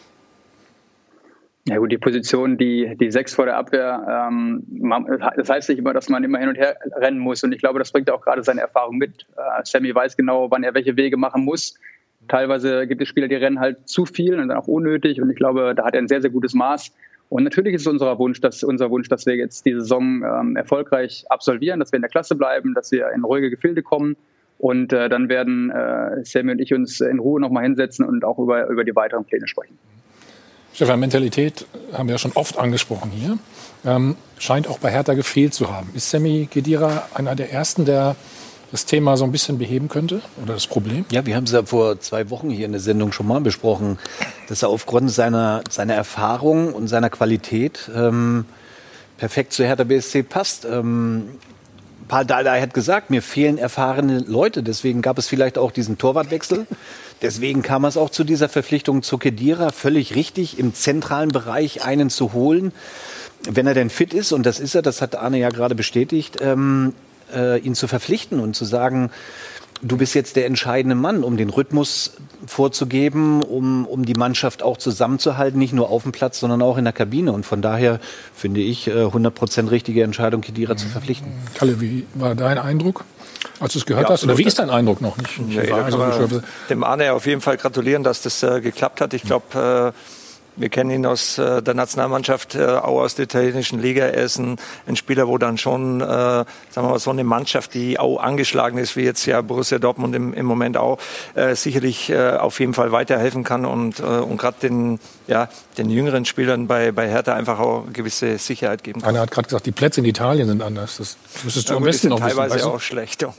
Ja gut, die Position, die 6 vor der Abwehr, das heißt nicht immer, dass man immer hin und her rennen muss. Und ich glaube, das bringt auch gerade seine Erfahrung mit. Sammy weiß genau, wann er welche Wege machen muss. Teilweise gibt es Spieler, die rennen halt zu viel und dann auch unnötig. Und ich glaube, da hat er ein sehr, sehr gutes Maß. Und natürlich ist es unser Wunsch, dass wir jetzt die Saison erfolgreich absolvieren, dass wir in der Klasse bleiben, dass wir in ruhige Gefilde kommen. Und dann werden Sammy und ich uns in Ruhe nochmal hinsetzen und auch über die weiteren Pläne sprechen. Stefan, Mentalität haben wir ja schon oft angesprochen hier. Scheint auch bei Hertha gefehlt zu haben. Ist Sammy Khedira einer der Ersten, der das Thema so ein bisschen beheben könnte oder das Problem? Ja, wir haben es ja vor 2 Wochen hier in der Sendung schon mal besprochen, dass er aufgrund seiner Erfahrung und seiner Qualität perfekt zu Hertha BSC passt. Paul Dardai hat gesagt, mir fehlen erfahrene Leute, deswegen gab es vielleicht auch diesen Torwartwechsel. Deswegen kam es auch zu dieser Verpflichtung zu Khedira, völlig richtig, im zentralen Bereich einen zu holen, wenn er denn fit ist, und das ist er, das hat Arne ja gerade bestätigt, ihn zu verpflichten und zu sagen, du bist jetzt der entscheidende Mann, um den Rhythmus vorzugeben, um die Mannschaft auch zusammenzuhalten, nicht nur auf dem Platz, sondern auch in der Kabine. Und von daher finde ich 100% richtige Entscheidung, Khedira zu verpflichten. Kalle, wie war dein Eindruck, als du es gehört hast? Oder wie ist dein Eindruck noch nicht? Da kann man dem Arne auf jeden Fall gratulieren, dass das geklappt hat. Ich glaube, wir kennen ihn aus der Nationalmannschaft, auch aus der italienischen Liga. Er ist ein Spieler, wo dann schon, sagen wir mal, so eine Mannschaft, die auch angeschlagen ist, wie jetzt ja Borussia Dortmund im Moment auch, sicherlich auf jeden Fall weiterhelfen kann und gerade den jüngeren Spielern bei Hertha einfach auch eine gewisse Sicherheit geben kann. Einer hat gerade gesagt, die Plätze in Italien sind anders. Das müsstest du am besten noch wissen. Teilweise auch schlecht.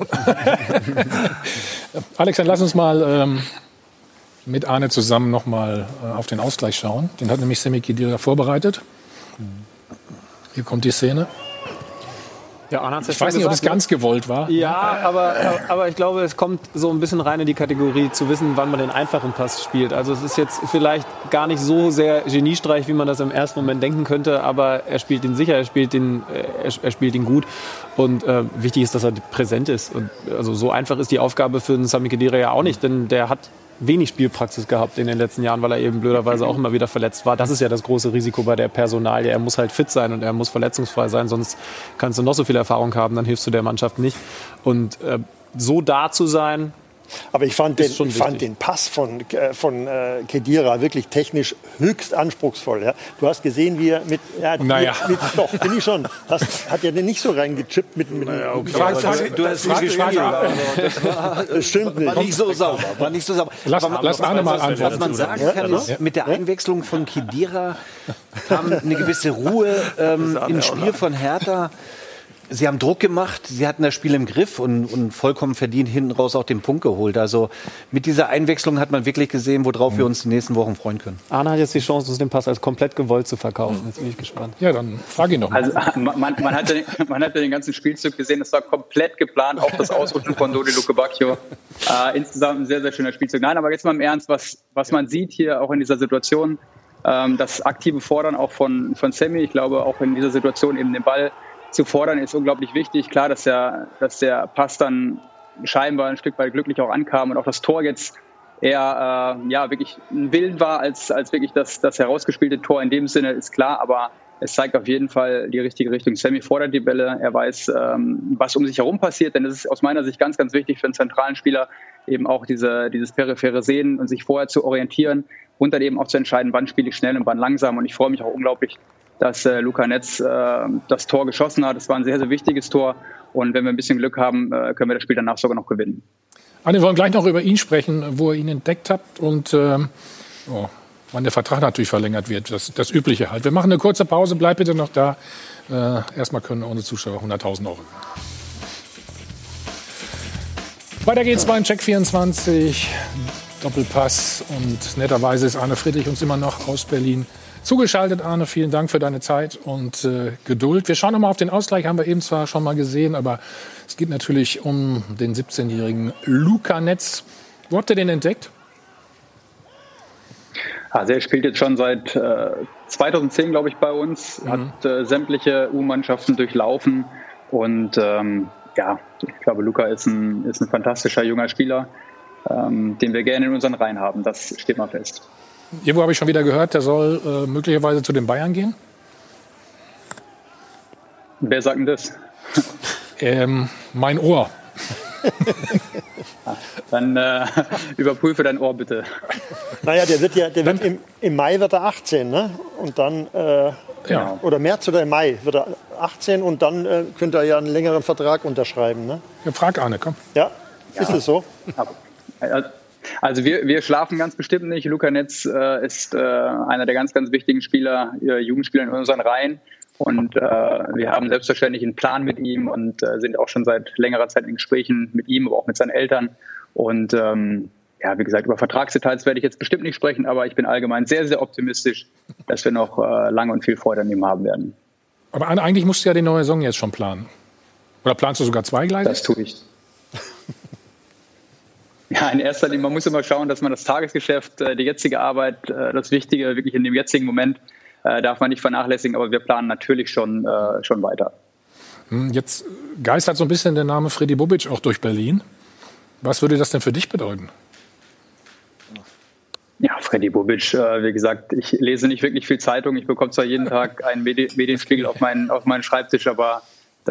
Alex, dann lass uns mal mit Arne zusammen noch mal auf den Ausgleich schauen. Den hat nämlich Sammy Khedira vorbereitet. Hier kommt die Szene. Ja, Arne hat's ja ich weiß nicht, ob es ganz gewollt war. Ja, aber ich glaube, es kommt so ein bisschen rein in die Kategorie, zu wissen, wann man den einfachen Pass spielt. Also es ist jetzt vielleicht gar nicht so sehr Geniestreich, wie man das im ersten Moment denken könnte, aber er spielt ihn sicher, er spielt ihn gut. Und wichtig ist, dass er präsent ist. Und also so einfach ist die Aufgabe für den Sammy Khedira ja auch nicht, denn der hat wenig Spielpraxis gehabt in den letzten Jahren, weil er eben blöderweise auch immer wieder verletzt war. Das ist ja das große Risiko bei der Personalie. Er muss halt fit sein und er muss verletzungsfrei sein, sonst kannst du noch so viel Erfahrung haben, dann hilfst du der Mannschaft nicht. Und so da zu sein, aber ich fand den Pass von Khedira wirklich technisch höchst anspruchsvoll. Ja. Du hast gesehen, wie er doch, finde ich schon. Das hat ja nicht so reingechippt mit okay. Du hast nicht gespielt. Das stimmt nicht. War nicht so sauber. Lass Arne mal antworten. Was man sagen kann, ist, mit der Einwechslung von Khedira kam eine gewisse Ruhe ins Spiel von Hertha. Sie haben Druck gemacht, sie hatten das Spiel im Griff und vollkommen verdient hinten raus auch den Punkt geholt. Also mit dieser Einwechslung hat man wirklich gesehen, worauf wir uns die nächsten Wochen freuen können. Arne hat jetzt die Chance, uns den Pass als komplett gewollt zu verkaufen. Jetzt bin ich gespannt. Ja, dann frage ihn noch mal. Also man hat den ganzen Spielzug gesehen, es war komplett geplant, auch das Ausrutschen von Dodi Lukebakio. Insgesamt ein sehr, sehr schöner Spielzug. Nein, aber jetzt mal im Ernst, was man sieht hier auch in dieser Situation, das aktive Fordern auch von Sammy, ich glaube auch in dieser Situation eben den Ball zu fordern, ist unglaublich wichtig. Klar, dass der Pass dann scheinbar ein Stück weit glücklich auch ankam und auch das Tor jetzt eher wirklich ein Willen war als wirklich das herausgespielte Tor in dem Sinne, ist klar, aber es zeigt auf jeden Fall die richtige Richtung. Sammy fordert die Bälle, er weiß, was um sich herum passiert, denn es ist aus meiner Sicht ganz, ganz wichtig für einen zentralen Spieler, eben auch dieses periphere Sehen und sich vorher zu orientieren und dann eben auch zu entscheiden, wann spiele ich schnell und wann langsam. Und ich freue mich auch unglaublich, dass Luca Netz das Tor geschossen hat. Das war ein sehr, sehr wichtiges Tor und wenn wir ein bisschen Glück haben, können wir das Spiel danach sogar noch gewinnen. Wir wollen gleich noch über ihn sprechen, wo ihr ihn entdeckt habt und wann der Vertrag natürlich verlängert wird. Das Übliche halt. Wir machen eine kurze Pause, bleibt bitte noch da. Erstmal können unsere Zuschauer 100.000 € Weiter geht's beim Check 24 Doppelpass und netterweise ist Arne Friedrich uns immer noch aus Berlin zugeschaltet. Arne, vielen Dank für deine Zeit und Geduld. Wir schauen noch mal auf den Ausgleich, haben wir eben zwar schon mal gesehen, aber es geht natürlich um den 17-jährigen Luca Netz. Wo habt ihr den entdeckt? Also er spielt jetzt schon seit 2010, glaube ich, bei uns, hat sämtliche U-Mannschaften durchlaufen und ich glaube, Luca ist ein fantastischer junger Spieler, den wir gerne in unseren Reihen haben. Das steht mal fest. Irgendwo habe ich schon wieder gehört, der soll möglicherweise zu den Bayern gehen. Wer sagt denn das? Mein Ohr. Dann überprüfe dein Ohr bitte. Naja, der wird im Mai wird er 18, ne? Und dann, oder März oder im Mai wird er 18 und dann könnte er ja einen längeren Vertrag unterschreiben, ne? Ja, frag Arne, komm. Ja, ist es so? Also wir schlafen ganz bestimmt nicht. Luca Netz ist einer der ganz, ganz wichtigen Spieler, Jugendspieler in unseren Reihen. Und wir haben selbstverständlich einen Plan mit ihm und sind auch schon seit längerer Zeit in Gesprächen mit ihm, aber auch mit seinen Eltern. Und wie gesagt, über Vertragsdetails werde ich jetzt bestimmt nicht sprechen, aber ich bin allgemein sehr, sehr optimistisch, dass wir noch lange und viel Freude an ihm haben werden. Aber eigentlich musst du ja die neue Saison jetzt schon planen. Oder planst du sogar zweigleisig? Das tue ich. Ja, in erster Linie, man muss immer schauen, dass man das Tagesgeschäft, die jetzige Arbeit, das Wichtige wirklich in dem jetzigen Moment darf man nicht vernachlässigen, aber wir planen natürlich schon weiter. Jetzt geistert so ein bisschen der Name Freddy Bobic auch durch Berlin. Was würde das denn für dich bedeuten? Ja, Freddy Bobic, wie gesagt, ich lese nicht wirklich viel Zeitung. Ich bekomme zwar jeden Tag einen Medienspiegel auf meinen Schreibtisch, aber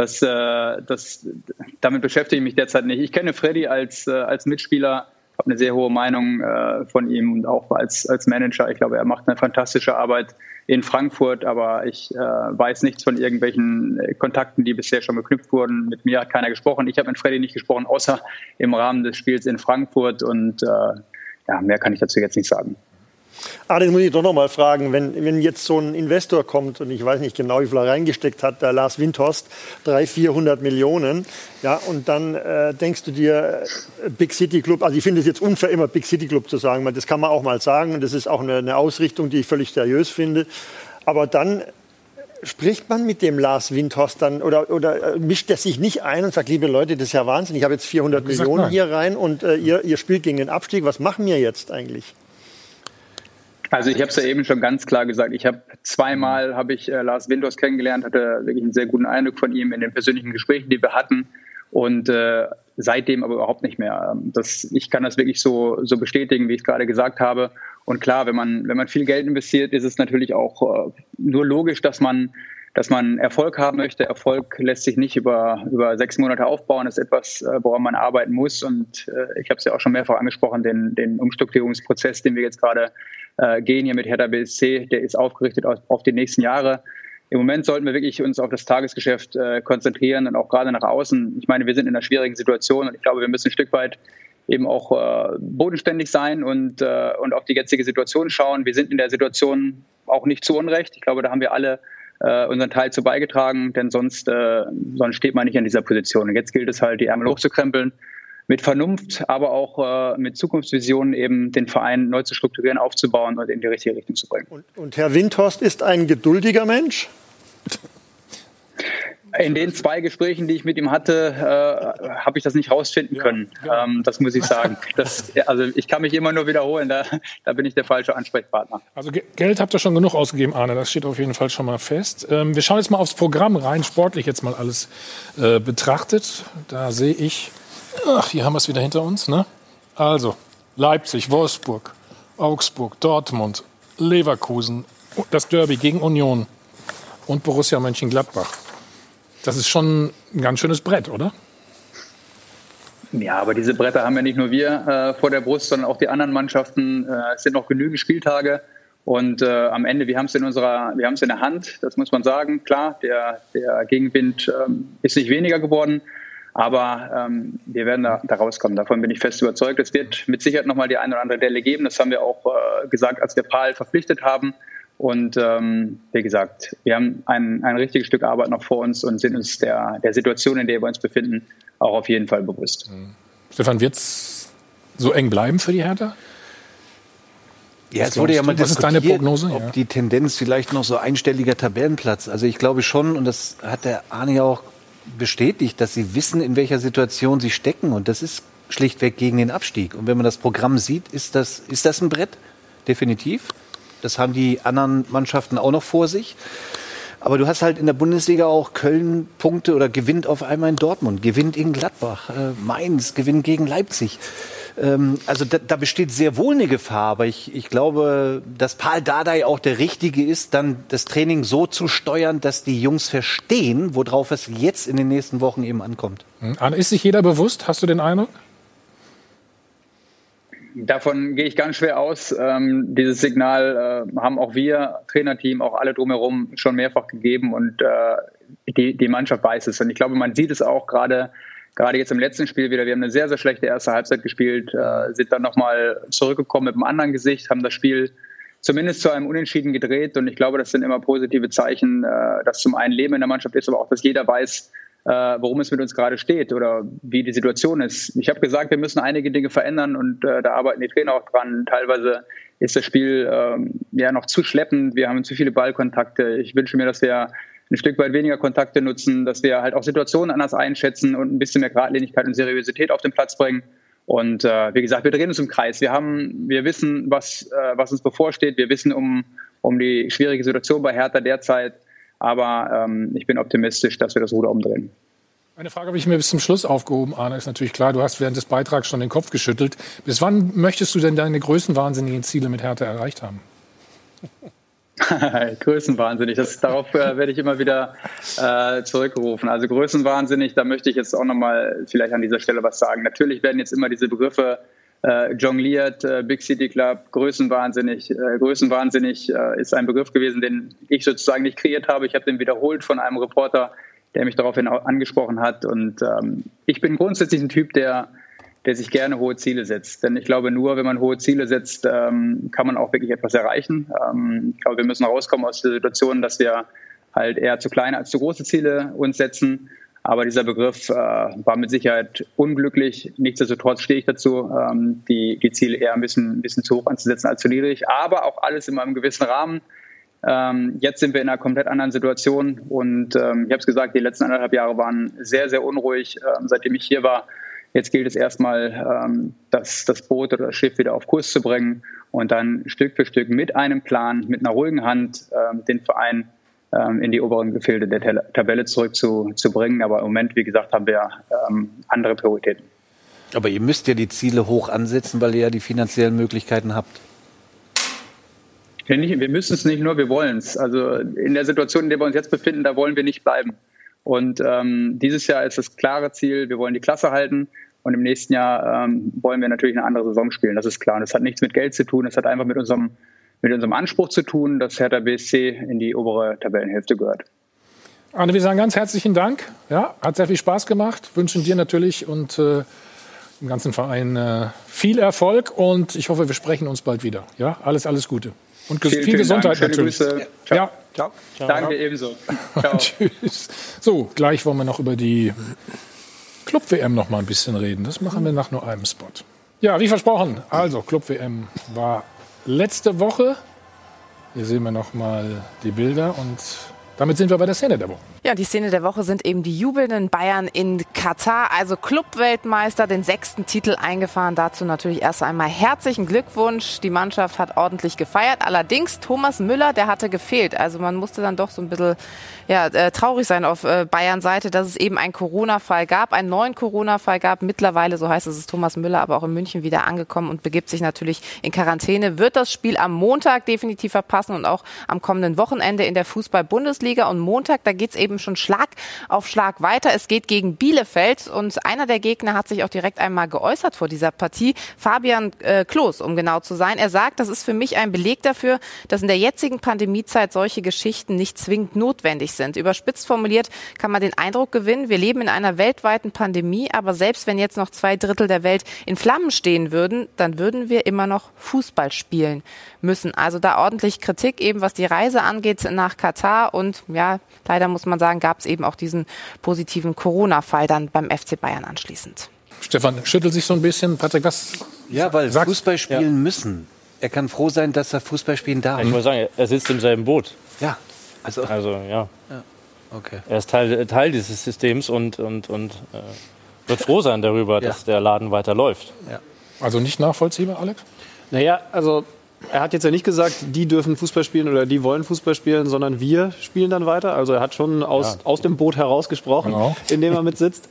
damit beschäftige ich mich derzeit nicht. Ich kenne Freddy als Mitspieler, habe eine sehr hohe Meinung von ihm und auch als Manager. Ich glaube, er macht eine fantastische Arbeit in Frankfurt, aber ich weiß nichts von irgendwelchen Kontakten, die bisher schon geknüpft wurden. Mit mir hat keiner gesprochen. Ich habe mit Freddy nicht gesprochen, außer im Rahmen des Spiels in Frankfurt und mehr kann ich dazu jetzt nicht sagen. Das muss ich doch noch mal fragen, wenn jetzt so ein Investor kommt und ich weiß nicht genau, wie viel er reingesteckt hat, der Lars Windhorst, 300-400 Millionen, ja, und dann denkst du dir, Big City Club, also ich finde es jetzt unfair, immer Big City Club zu sagen, weil das kann man auch mal sagen und das ist auch eine Ausrichtung, die ich völlig seriös finde, aber dann spricht man mit dem Lars Windhorst dann oder mischt er sich nicht ein und sagt, liebe Leute, das ist ja Wahnsinn, ich habe jetzt 400 Millionen hier rein und ihr spielt gegen den Abstieg, was machen wir jetzt eigentlich? Also ich habe es ja eben schon ganz klar gesagt. Ich habe zweimal Lars Windhorst kennengelernt, hatte wirklich einen sehr guten Eindruck von ihm in den persönlichen Gesprächen, die wir hatten. Und seitdem aber überhaupt nicht mehr. Ich kann das wirklich so bestätigen, wie ich es gerade gesagt habe. Und klar, wenn man viel Geld investiert, ist es natürlich auch nur logisch, dass man Erfolg haben möchte. Erfolg lässt sich nicht über 6 Monate aufbauen. Das ist etwas, woran man arbeiten muss. Und ich habe es ja auch schon mehrfach angesprochen, den Umstrukturierungsprozess, den wir jetzt gerade gehen hier mit Hertha BSC, der ist aufgerichtet auf die nächsten Jahre. Im Moment sollten wir wirklich uns auf das Tagesgeschäft konzentrieren und auch gerade nach außen. Ich meine, wir sind in einer schwierigen Situation und ich glaube, wir müssen ein Stück weit eben auch bodenständig sein und auf die jetzige Situation schauen. Wir sind in der Situation auch nicht zu Unrecht. Ich glaube, da haben wir alle unseren Teil zu beigetragen, denn sonst steht man nicht an dieser Position. Und jetzt gilt es halt, die Ärmel hochzukrempeln, mit Vernunft, aber auch mit Zukunftsvisionen eben den Verein neu zu strukturieren, aufzubauen und in die richtige Richtung zu bringen. Und Herr Windhorst ist ein geduldiger Mensch? In den 2 Gesprächen, die ich mit ihm hatte, habe ich das nicht rausfinden können. Das muss ich sagen. Also ich kann mich immer nur wiederholen, da bin ich der falsche Ansprechpartner. Also Geld habt ihr schon genug ausgegeben, Arne, das steht auf jeden Fall schon mal fest. Wir schauen jetzt mal aufs Programm rein, sportlich jetzt mal alles betrachtet. Da sehe ich, hier haben wir es wieder hinter uns, ne? Also, Leipzig, Wolfsburg, Augsburg, Dortmund, Leverkusen, das Derby gegen Union und Borussia Mönchengladbach. Das ist schon ein ganz schönes Brett, oder? Ja, aber diese Bretter haben ja nicht nur wir vor der Brust, sondern auch die anderen Mannschaften. Es sind noch genügend Spieltage. Und am Ende, wir haben es in der Hand, das muss man sagen. Klar, der Gegenwind ist nicht weniger geworden, aber wir werden da rauskommen. Davon bin ich fest überzeugt. Es wird mit Sicherheit nochmal die eine oder andere Delle geben. Das haben wir auch gesagt, als wir Pahl verpflichtet haben. Und wie gesagt, wir haben ein richtiges Stück Arbeit noch vor uns und sind uns der Situation, in der wir uns befinden, auch auf jeden Fall bewusst. Stefan, wird es so eng bleiben für die Hertha? Ja, es wurde ja mal diskutiert, was ist deine Prognose? Ob die Tendenz vielleicht noch so einstelliger Tabellenplatz. Also ich glaube schon, und das hat der Arne ja auch bestätigt, dass sie wissen, in welcher Situation sie stecken. Und das ist schlichtweg gegen den Abstieg. Und wenn man das Programm sieht, ist das ein Brett, definitiv. Das haben die anderen Mannschaften auch noch vor sich. Aber du hast halt in der Bundesliga auch Köln Punkte oder gewinnt auf einmal in Dortmund, gewinnt in Gladbach, Mainz gewinnt gegen Leipzig. Also da besteht sehr wohl eine Gefahr, aber ich glaube, dass Paul Dardai auch der Richtige ist, dann das Training so zu steuern, dass die Jungs verstehen, worauf es jetzt in den nächsten Wochen eben ankommt. Ist sich jeder bewusst? Hast du den Eindruck? Davon gehe ich ganz schwer aus. Dieses Signal haben auch wir, Trainerteam, auch alle drumherum schon mehrfach gegeben und die Mannschaft weiß es. Und ich glaube, man sieht es auch gerade jetzt im letzten Spiel wieder. Wir haben eine sehr, sehr schlechte erste Halbzeit gespielt, sind dann nochmal zurückgekommen mit einem anderen Gesicht, haben das Spiel zumindest zu einem Unentschieden gedreht. Und ich glaube, das sind immer positive Zeichen, dass zum einen Leben in der Mannschaft ist, aber auch, dass jeder weiß, worum es mit uns gerade steht oder wie die Situation ist. Ich habe gesagt, wir müssen einige Dinge verändern und da arbeiten die Trainer auch dran. Teilweise ist das Spiel noch zu schleppend. Wir haben zu viele Ballkontakte. Ich wünsche mir, dass wir ein Stück weit weniger Kontakte nutzen, dass wir halt auch Situationen anders einschätzen und ein bisschen mehr Geradlinigkeit und Seriosität auf den Platz bringen. Und wie gesagt, wir drehen uns im Kreis. Wir wissen, was uns bevorsteht. Wir wissen um die schwierige Situation bei Hertha derzeit. Aber ich bin optimistisch, dass wir das Ruder umdrehen. Eine Frage habe ich mir bis zum Schluss aufgehoben, Arne, ist natürlich klar, du hast während des Beitrags schon den Kopf geschüttelt. Bis wann möchtest du denn deine größenwahnsinnigen Ziele mit Hertha erreicht haben? Größenwahnsinnig, darauf werde ich immer wieder zurückgerufen. Also größenwahnsinnig, da möchte ich jetzt auch nochmal vielleicht an dieser Stelle was sagen. Natürlich werden jetzt immer diese Begriffe jongliert, Big City Club, größenwahnsinnig. Größenwahnsinnig ist ein Begriff gewesen, den ich sozusagen nicht kreiert habe. Ich habe den wiederholt von einem Reporter, der mich daraufhin angesprochen hat. Und ich bin grundsätzlich ein Typ, der sich gerne hohe Ziele setzt. Denn ich glaube, nur wenn man hohe Ziele setzt, kann man auch wirklich etwas erreichen. Ich glaube, wir müssen rauskommen aus der Situation, dass wir halt eher zu kleine als zu große Ziele uns setzen. Aber dieser Begriff war mit Sicherheit unglücklich. Nichtsdestotrotz stehe ich dazu, die Ziele eher ein bisschen zu hoch anzusetzen als zu niedrig. Aber auch alles in einem gewissen Rahmen. Jetzt sind wir in einer komplett anderen Situation. Und ich habe es gesagt, die letzten 1,5 Jahre waren sehr, sehr unruhig, seitdem ich hier war. Jetzt gilt es erstmal, das Boot oder das Schiff wieder auf Kurs zu bringen und dann Stück für Stück mit einem Plan, mit einer ruhigen Hand den Verein in die oberen Gefilde der Tabelle zurückzubringen. Aber im Moment, wie gesagt, haben wir andere Prioritäten. Aber ihr müsst ja die Ziele hoch ansetzen, weil ihr ja die finanziellen Möglichkeiten habt. Wir müssen es nicht nur, wir wollen es. Also in der Situation, in der wir uns jetzt befinden, da wollen wir nicht bleiben. Und dieses Jahr ist das klare Ziel, wir wollen die Klasse halten. Und im nächsten Jahr wollen wir natürlich eine andere Saison spielen, das ist klar. Und das hat nichts mit Geld zu tun, das hat einfach mit unserem Anspruch zu tun, dass Hertha BSC in die obere Tabellenhälfte gehört. Arne, wir sagen ganz herzlichen Dank. Ja, hat sehr viel Spaß gemacht. Wünschen dir natürlich und dem ganzen Verein viel Erfolg. Und ich hoffe, wir sprechen uns bald wieder. Ja, alles Gute. Und viel Gesundheit natürlich. Grüße. Ciao. Ja. Ciao. Danke ebenso. Ciao. Tschüss. So, gleich wollen wir noch über die Club-WM noch mal ein bisschen reden. Das machen wir nach nur einem Spot. Ja, wie versprochen. Also, Club-WM war letzte Woche. Hier sehen wir noch mal die Bilder und damit sind wir bei der Szene der Woche. Ja, die Szene der Woche sind eben die jubelnden Bayern in Katar, also Clubweltmeister, den 6. Titel eingefahren. Dazu natürlich erst einmal herzlichen Glückwunsch. Die Mannschaft hat ordentlich gefeiert. Allerdings Thomas Müller, der hatte gefehlt. Also man musste dann doch so ein bisschen traurig sein auf Bayern Seite, dass es eben einen Corona-Fall gab, einen neuen Corona-Fall gab. Mittlerweile, so heißt es, ist Thomas Müller aber auch in München wieder angekommen und begibt sich natürlich in Quarantäne. Wird das Spiel am Montag definitiv verpassen und auch am kommenden Wochenende in der Fußball-Bundesliga. Und Montag, da geht's eben schon Schlag auf Schlag weiter. Es geht gegen Bielefeld und einer der Gegner hat sich auch direkt einmal geäußert vor dieser Partie. Fabian Klos, um genau zu sein. Er sagt, das ist für mich ein Beleg dafür, dass in der jetzigen Pandemiezeit solche Geschichten nicht zwingend notwendig sind. Überspitzt formuliert kann man den Eindruck gewinnen, wir leben in einer weltweiten Pandemie, aber selbst wenn jetzt noch 2/3 der Welt in Flammen stehen würden, dann würden wir immer noch Fußball spielen müssen. Also da ordentlich Kritik eben, was die Reise angeht nach Katar und ja, leider muss man sagen, gab es eben auch diesen positiven Corona-Fall dann beim FC Bayern anschließend. Stefan schüttelt sich so ein bisschen. Patrick, was? Ja, weil Fußball spielen müssen. Er kann froh sein, dass er Fußball spielen darf. Ich muss sagen, er sitzt im selben Boot. Ja. Also ja. Okay. Er ist Teil dieses Systems und wird froh sein darüber, dass der Laden weiterläuft. Ja. Also nicht nachvollziehbar, Alex? Naja, also er hat jetzt ja nicht gesagt, die dürfen Fußball spielen oder die wollen Fußball spielen, sondern wir spielen dann weiter. Also er hat schon aus dem Boot herausgesprochen, in dem er mitsitzt.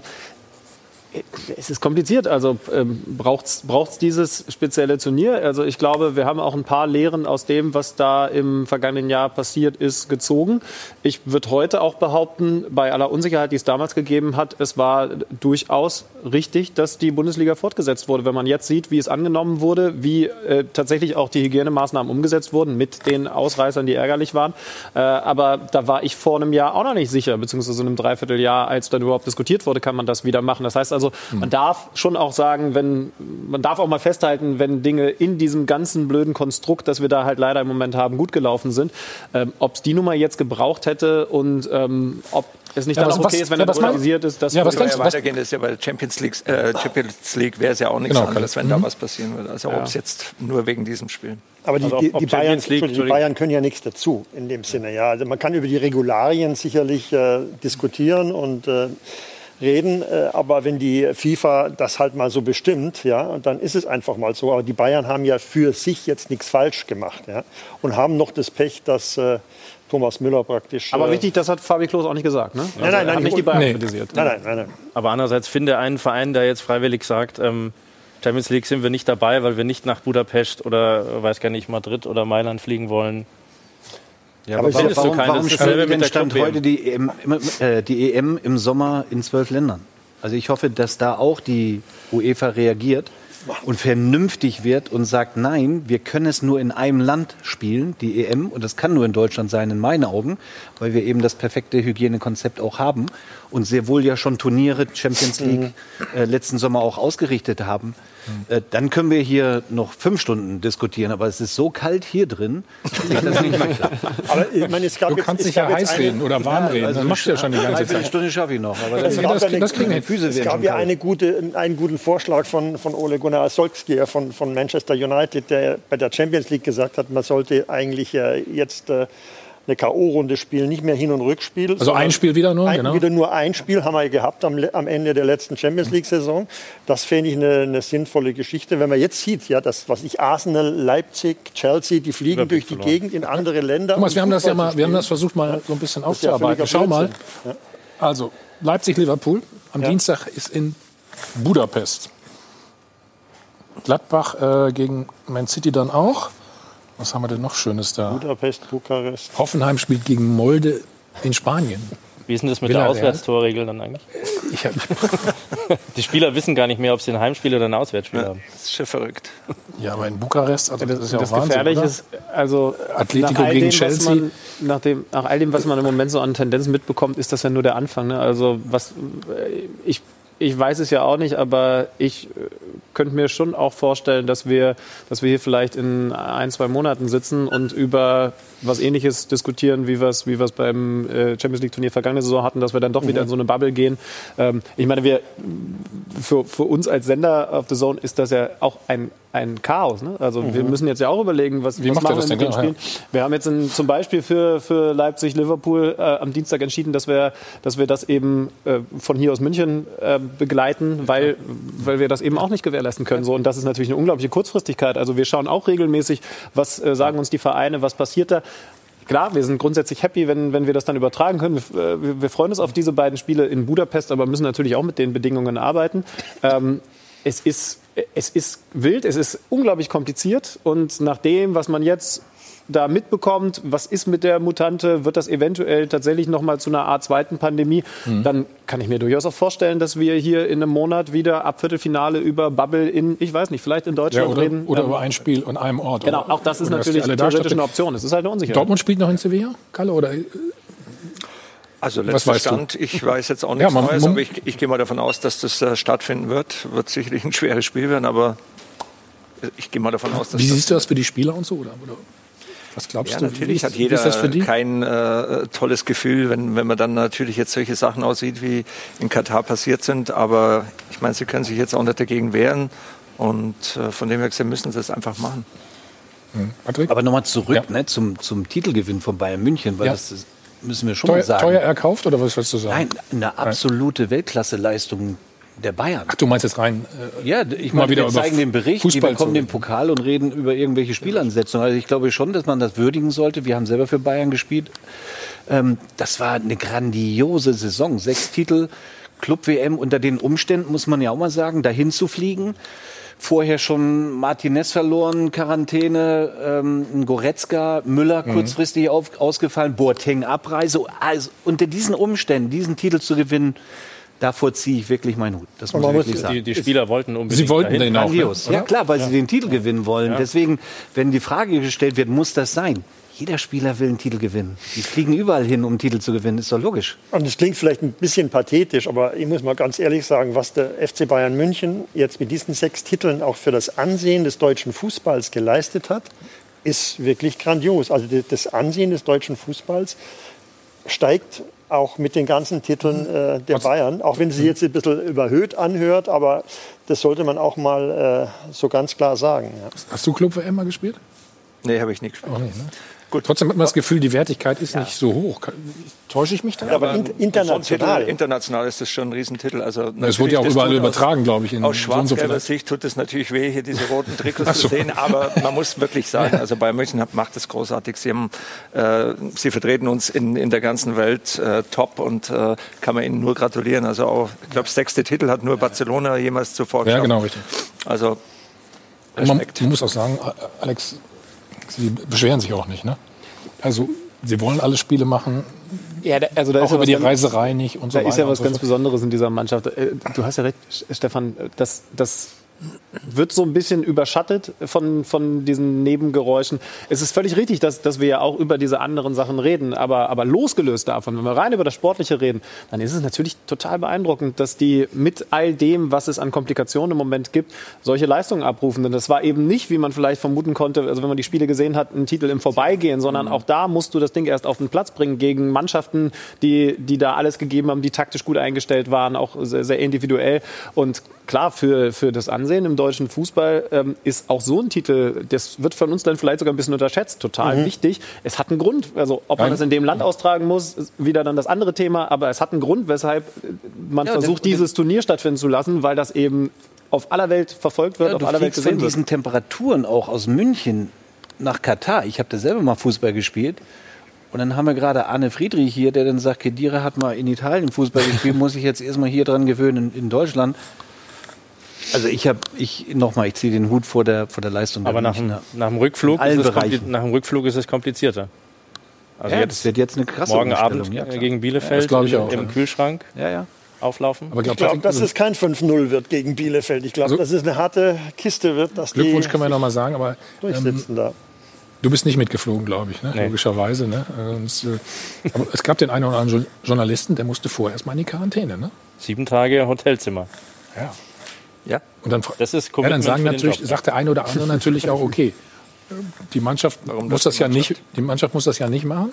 Es ist kompliziert, also braucht's dieses spezielle Turnier? Also ich glaube, wir haben auch ein paar Lehren aus dem, was da im vergangenen Jahr passiert ist, gezogen. Ich würde heute auch behaupten, bei aller Unsicherheit, die es damals gegeben hat, es war durchaus richtig, dass die Bundesliga fortgesetzt wurde. Wenn man jetzt sieht, wie es angenommen wurde, wie tatsächlich auch die Hygienemaßnahmen umgesetzt wurden, mit den Ausreißern, die ärgerlich waren. Aber da war ich vor einem Jahr auch noch nicht sicher, beziehungsweise in einem Dreivierteljahr, als dann überhaupt diskutiert wurde, kann man das wieder machen. Das heißt also, man darf schon auch sagen, man darf auch mal festhalten, wenn Dinge in diesem ganzen blöden Konstrukt, das wir da halt leider im Moment haben, gut gelaufen sind, ob es die Nummer jetzt gebraucht hätte und ob es nicht dann auch okay ist, wenn er priorisiert ist. Das weitergehen ist ja bei der Champions League wäre es ja auch nichts anderes, wenn da was passieren würde. Also ob es jetzt nur wegen diesem Spiel. Aber die Bayern können ja nichts dazu in dem Sinne. Ja. Also man kann über die Regularien sicherlich diskutieren und reden, aber wenn die FIFA das halt mal so bestimmt, ja, dann ist es einfach mal so. Aber die Bayern haben ja für sich jetzt nichts falsch gemacht, ja, und haben noch das Pech, dass Thomas Müller praktisch. Aber wichtig, das hat Fabi Klos auch nicht gesagt, ne? Nein, er hat nicht die Bayern kritisiert. Nein. Aber andererseits finde einen Verein, der jetzt freiwillig sagt, Champions League sind wir nicht dabei, weil wir nicht nach Budapest oder weiß gar nicht Madrid oder Mailand fliegen wollen. Ja, aber warum spielt denn Stand heute die EM im Sommer in 12 Ländern? Also ich hoffe, dass da auch die UEFA reagiert und vernünftig wird und sagt, nein, wir können es nur in einem Land spielen, die EM, und das kann nur in Deutschland sein, in meinen Augen, weil wir eben das perfekte Hygienekonzept auch haben und sehr wohl ja schon Turniere, Champions League, letzten Sommer auch ausgerichtet haben. Dann können wir hier noch 5 Stunden diskutieren, aber es ist so kalt hier drin, dass das nicht mehr klappt. Aber ich meine, du kannst dich ja heiß reden oder warm reden, das machst du ja schon die ganze Zeit. 3 Stunden schaffe ich noch. Aber das kriegen wir. Es gab ja einen guten Vorschlag von Ole Gunnar Solskjaer von Manchester United, der bei der Champions League gesagt hat, man sollte eigentlich jetzt eine K.O.-Runde spielen, nicht mehr Hin- und Rückspiel. Also ein Spiel wieder nur? Wieder nur ein Spiel haben wir gehabt am Ende der letzten Champions League-Saison. Das fände ich eine sinnvolle Geschichte. Wenn man jetzt sieht, ja, das, was ich Arsenal, Leipzig, Chelsea, die fliegen durch die Gegend in andere Länder. Thomas, wir haben das versucht mal so ein bisschen aufzuarbeiten. Schau mal. Ja. Also Leipzig-Liverpool. Am Dienstag ist in Budapest. Gladbach gegen Man City dann auch. Was haben wir denn noch Schönes da? Budapest, Bukarest. Hoffenheim spielt gegen Molde in Spanien. Wie ist denn das mit der Auswärtstorregel dann eigentlich? Die Spieler wissen gar nicht mehr, ob sie ein Heimspiel oder ein Auswärtsspiel haben. Das ist schon verrückt. Ja, aber in Bukarest, also das ist ja auch Wahnsinn, gefährlich ist, also Atletico gegen Chelsea. Nach all dem, was man im Moment so an Tendenzen mitbekommt, ist das ja nur der Anfang. Ne? Also ich weiß es ja auch nicht, aber ich könnte mir schon auch vorstellen, dass wir hier vielleicht in 1-2 Monaten sitzen und über was Ähnliches diskutieren, wie wir es beim Champions League Turnier vergangene Saison hatten, dass wir dann doch wieder in so eine Bubble gehen. Ich meine, für uns als Sender auf The Zone ist das ja auch ein ein Chaos. Ne? Also wir müssen jetzt ja auch überlegen, was machen wir mit den Spielen. Wir haben jetzt zum Beispiel für Leipzig-Liverpool am Dienstag entschieden, dass wir das eben von hier aus München begleiten, weil wir das eben auch nicht gewährleisten können. So, und das ist natürlich eine unglaubliche Kurzfristigkeit. Also wir schauen auch regelmäßig, was sagen uns die Vereine, was passiert da. Klar, wir sind grundsätzlich happy, wenn wir das dann übertragen können. Wir freuen uns auf diese beiden Spiele in Budapest, aber müssen natürlich auch mit den Bedingungen arbeiten. Es ist wild, es ist unglaublich kompliziert und nach dem, was man jetzt da mitbekommt, was ist mit der Mutante, wird das eventuell tatsächlich noch mal zu einer Art zweiten Pandemie, dann kann ich mir durchaus auch vorstellen, dass wir hier in einem Monat wieder ab Viertelfinale über Bubble ich weiß nicht, vielleicht in Deutschland reden. Oder über ein Spiel an einem Ort. Genau, auch das ist natürlich theoretisch eine Option. Es ist halt eine Unsicherheit. Dortmund spielt noch in Sevilla, Kalle, oder? Also letzter Stand, ich weiß jetzt auch nichts Neues, aber ich gehe mal davon aus, dass das stattfinden wird. Wird sicherlich ein schweres Spiel werden, aber ich gehe mal davon aus, dass Wie siehst du das für die Spieler und so? Oder? Was glaubst du? Natürlich hat jeder kein tolles Gefühl, wenn man dann natürlich jetzt solche Sachen aussieht, wie in Katar passiert sind. Aber ich meine, sie können sich jetzt auch nicht dagegen wehren. Und von dem her gesehen müssen sie es einfach machen. Aber nochmal zurück zum Titelgewinn von Bayern München, weil das müssen wir schon mal sagen. Teuer erkauft oder was willst du sagen? Nein, eine absolute Weltklasse-Leistung der Bayern. Ach, du meinst jetzt rein? Ich meine, wir zeigen den Bericht, die bekommen den Pokal und reden über irgendwelche Spielansetzungen. Also ich glaube schon, dass man das würdigen sollte. Wir haben selber für Bayern gespielt. Das war eine grandiose Saison. 6 Titel, Club-WM unter den Umständen, muss man ja auch mal sagen, dahin zu fliegen. Vorher schon Martinez verloren, Quarantäne, Goretzka, Müller kurzfristig ausgefallen, Boateng Abreise. Also unter diesen Umständen, diesen Titel zu gewinnen, davor ziehe ich wirklich meinen Hut. Das muss ich wirklich sagen. Die Spieler wollten unbedingt. Sie wollten den auch. Ja klar, weil sie den Titel gewinnen wollen. Ja. Deswegen, wenn die Frage gestellt wird, muss das sein? Jeder Spieler will einen Titel gewinnen. Die fliegen überall hin, um einen Titel zu gewinnen. Ist doch logisch. Und es klingt vielleicht ein bisschen pathetisch, aber ich muss mal ganz ehrlich sagen, was der FC Bayern München jetzt mit diesen 6 Titeln auch für das Ansehen des deutschen Fußballs geleistet hat, ist wirklich grandios. Also das Ansehen des deutschen Fußballs steigt auch mit den ganzen Titeln der Bayern, auch wenn sie jetzt ein bisschen überhöht anhört, aber das sollte man auch mal so ganz klar sagen. Ja. Hast du Club-WM mal gespielt? Nee, habe ich nicht gespielt. Auch nicht, ne? Gut. Trotzdem hat man das Gefühl, die Wertigkeit ist nicht so hoch. Täusche ich mich da? Ja, aber international ist das schon ein Riesentitel. Also es wurde ja auch überall übertragen, glaube ich. Aus schwarz-gelber Sicht tut es natürlich weh, hier diese roten Trikots zu sehen. Aber man muss wirklich sagen, also Bayern München macht es großartig. Sie vertreten uns in der ganzen Welt top und kann man ihnen nur gratulieren. Also auch, ich glaube, das 6. Titel hat nur Barcelona jemals zuvor geschafft. Ja, genau, richtig. Also Respekt. Man muss auch sagen, Alex, Sie beschweren sich auch nicht, ne? Also, Sie wollen alle Spiele machen, da auch über die Reiserei nicht und so weiter. Da ist ja was ganz Besonderes in dieser Mannschaft. Du hast ja recht, Stefan, das wird so ein bisschen überschattet von diesen Nebengeräuschen. Es ist völlig richtig, dass wir ja auch über diese anderen Sachen reden, aber losgelöst davon, wenn wir rein über das Sportliche reden, dann ist es natürlich total beeindruckend, dass die mit all dem, was es an Komplikationen im Moment gibt, solche Leistungen abrufen. Denn das war eben nicht, wie man vielleicht vermuten konnte, also wenn man die Spiele gesehen hat, ein Titel im Vorbeigehen, sondern auch da musst du das Ding erst auf den Platz bringen gegen Mannschaften, die da alles gegeben haben, die taktisch gut eingestellt waren, auch sehr, sehr individuell. Und klar, für das Ansehen im deutschen Fußball ist auch so ein Titel, das wird von uns dann vielleicht sogar ein bisschen unterschätzt, total wichtig. Es hat einen Grund, also ob man das in dem Land austragen muss, ist wieder dann das andere Thema, aber es hat einen Grund, weshalb man versucht, dieses Turnier stattfinden zu lassen, weil das eben auf aller Welt verfolgt wird, auf aller Welt gesehen wird. Von diesen Temperaturen auch aus München nach Katar, ich habe da selber mal Fußball gespielt. Und dann haben wir gerade Arne Friedrich hier, der dann sagt, Khedira hat mal in Italien Fußball gespielt, muss ich jetzt erstmal hier dran gewöhnen in Deutschland. Also ich ziehe den Hut vor der Leistung. Aber nach dem Rückflug ist es komplizierter. Also das wird jetzt eine krasse morgen Abend gegen Bielefeld im Kühlschrank auflaufen. Aber ich glaube, dass es kein 5-0 wird gegen Bielefeld. Ich glaube, dass es eine harte Kiste wird. Dass Glückwunsch können wir noch mal sagen, aber durchsitzen da. Du bist nicht mitgeflogen, glaube ich, ne? Nee. Logischerweise. Ne? Aber es gab den einen oder anderen Journalisten, der musste vorher erst mal in die Quarantäne. Ne? 7 Tage Hotelzimmer. Ja. Und dann, das ist sagt der eine oder andere natürlich auch, okay, die Mannschaft muss das ja nicht machen.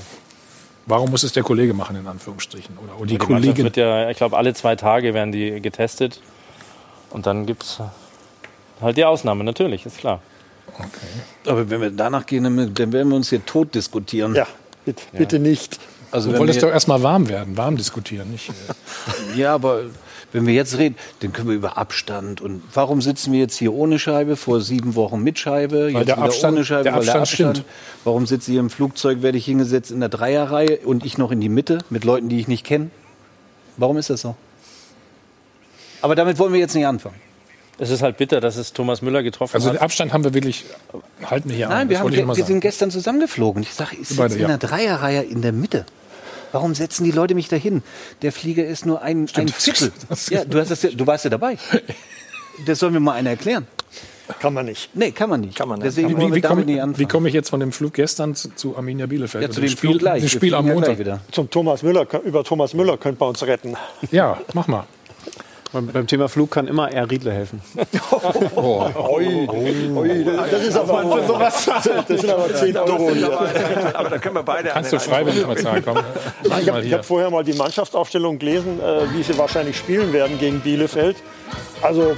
Warum muss es der Kollege machen, in Anführungsstrichen? Oder die Kollegin? Ich glaube, alle 2 Tage werden die getestet. Und dann gibt es halt die Ausnahme, natürlich, ist klar. Okay. Aber wenn wir danach gehen, dann werden wir uns hier tot diskutieren. Ja, bitte nicht. Also du wolltest doch erstmal warm werden, warm diskutieren, nicht? Ja, aber wenn wir jetzt reden, dann können wir über Abstand. Und warum sitzen wir jetzt hier ohne Scheibe, vor 7 Wochen mit Scheibe, Weil jetzt der wieder Abstand, ohne Scheibe, der Abstand stimmt. Warum sitze ich hier im Flugzeug, werde ich hingesetzt in der Dreierreihe und ich noch in die Mitte mit Leuten, die ich nicht kenne? Warum ist das so? Aber damit wollen wir jetzt nicht anfangen. Es ist halt bitter, dass es Thomas Müller getroffen hat. Also den Abstand haben wir wirklich, halten wir hier an. Nein, wir sind gestern zusammengeflogen. Ich sage, ich sitze in der Dreierreihe in der Mitte. Warum setzen die Leute mich dahin? Der Flieger ist nur ein Viertel. Ja, du warst ja dabei. Das soll mir mal einer erklären. Kann man nicht. Nee, kann man nicht. Deswegen wie komme ich jetzt von dem Flug gestern zu Arminia Bielefeld? Ja, zu dem Spiel gleich. Das Spiel am Montag. Über Thomas Müller könnte man uns retten. Ja, mach mal. Beim Thema Flug kann immer Air Riedle helfen. Das ist aber das sind aber 10 €. Aber da können wir beide. Kannst du freiwillig mal zahlen, komm. Ich habe vorher mal die Mannschaftsaufstellung gelesen, wie sie wahrscheinlich spielen werden gegen Bielefeld. Also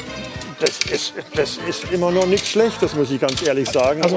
das ist immer noch nichts Schlechtes, muss ich ganz ehrlich sagen. Also,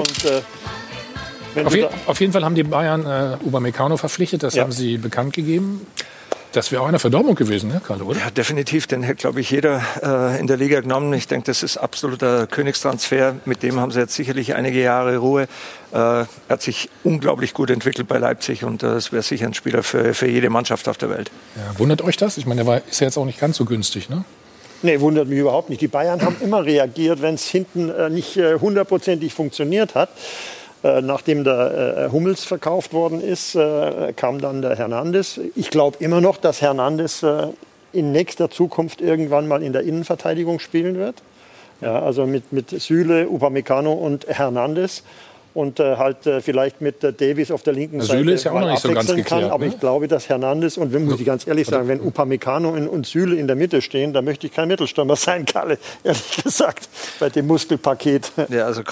und, auf jeden Fall haben die Bayern Upamecano verpflichtet, das haben sie bekannt gegeben. Das wäre auch eine Verdorben gewesen, ne, Karl, oder? Ja, definitiv. Den hätte, glaube ich, jeder in der Liga genommen. Ich denke, das ist absoluter Königstransfer. Mit dem haben sie jetzt sicherlich einige Jahre Ruhe. Er hat sich unglaublich gut entwickelt bei Leipzig und das wäre sicher ein Spieler für jede Mannschaft auf der Welt. Ja, wundert euch das? Ich meine, ist ja jetzt auch nicht ganz so günstig, ne? Nee, wundert mich überhaupt nicht. Die Bayern haben immer reagiert, wenn es hinten nicht hundertprozentig funktioniert hat. Nachdem der Hummels verkauft worden ist, kam dann der Hernandez. Ich glaube immer noch, dass Hernandez in nächster Zukunft irgendwann mal in der Innenverteidigung spielen wird. Ja, also mit Süle, Upamecano und Hernandez. Und halt vielleicht mit Davies auf der linken Seite Süle ist ja auch noch nicht so ganz geklärt, kann. Aber ich glaube, dass Hernandez und muss ich ganz ehrlich sagen, wenn Upamecano und Süle in der Mitte stehen, dann möchte ich kein Mittelstürmer sein, Kalle, ehrlich gesagt, bei dem Muskelpaket. Ja, also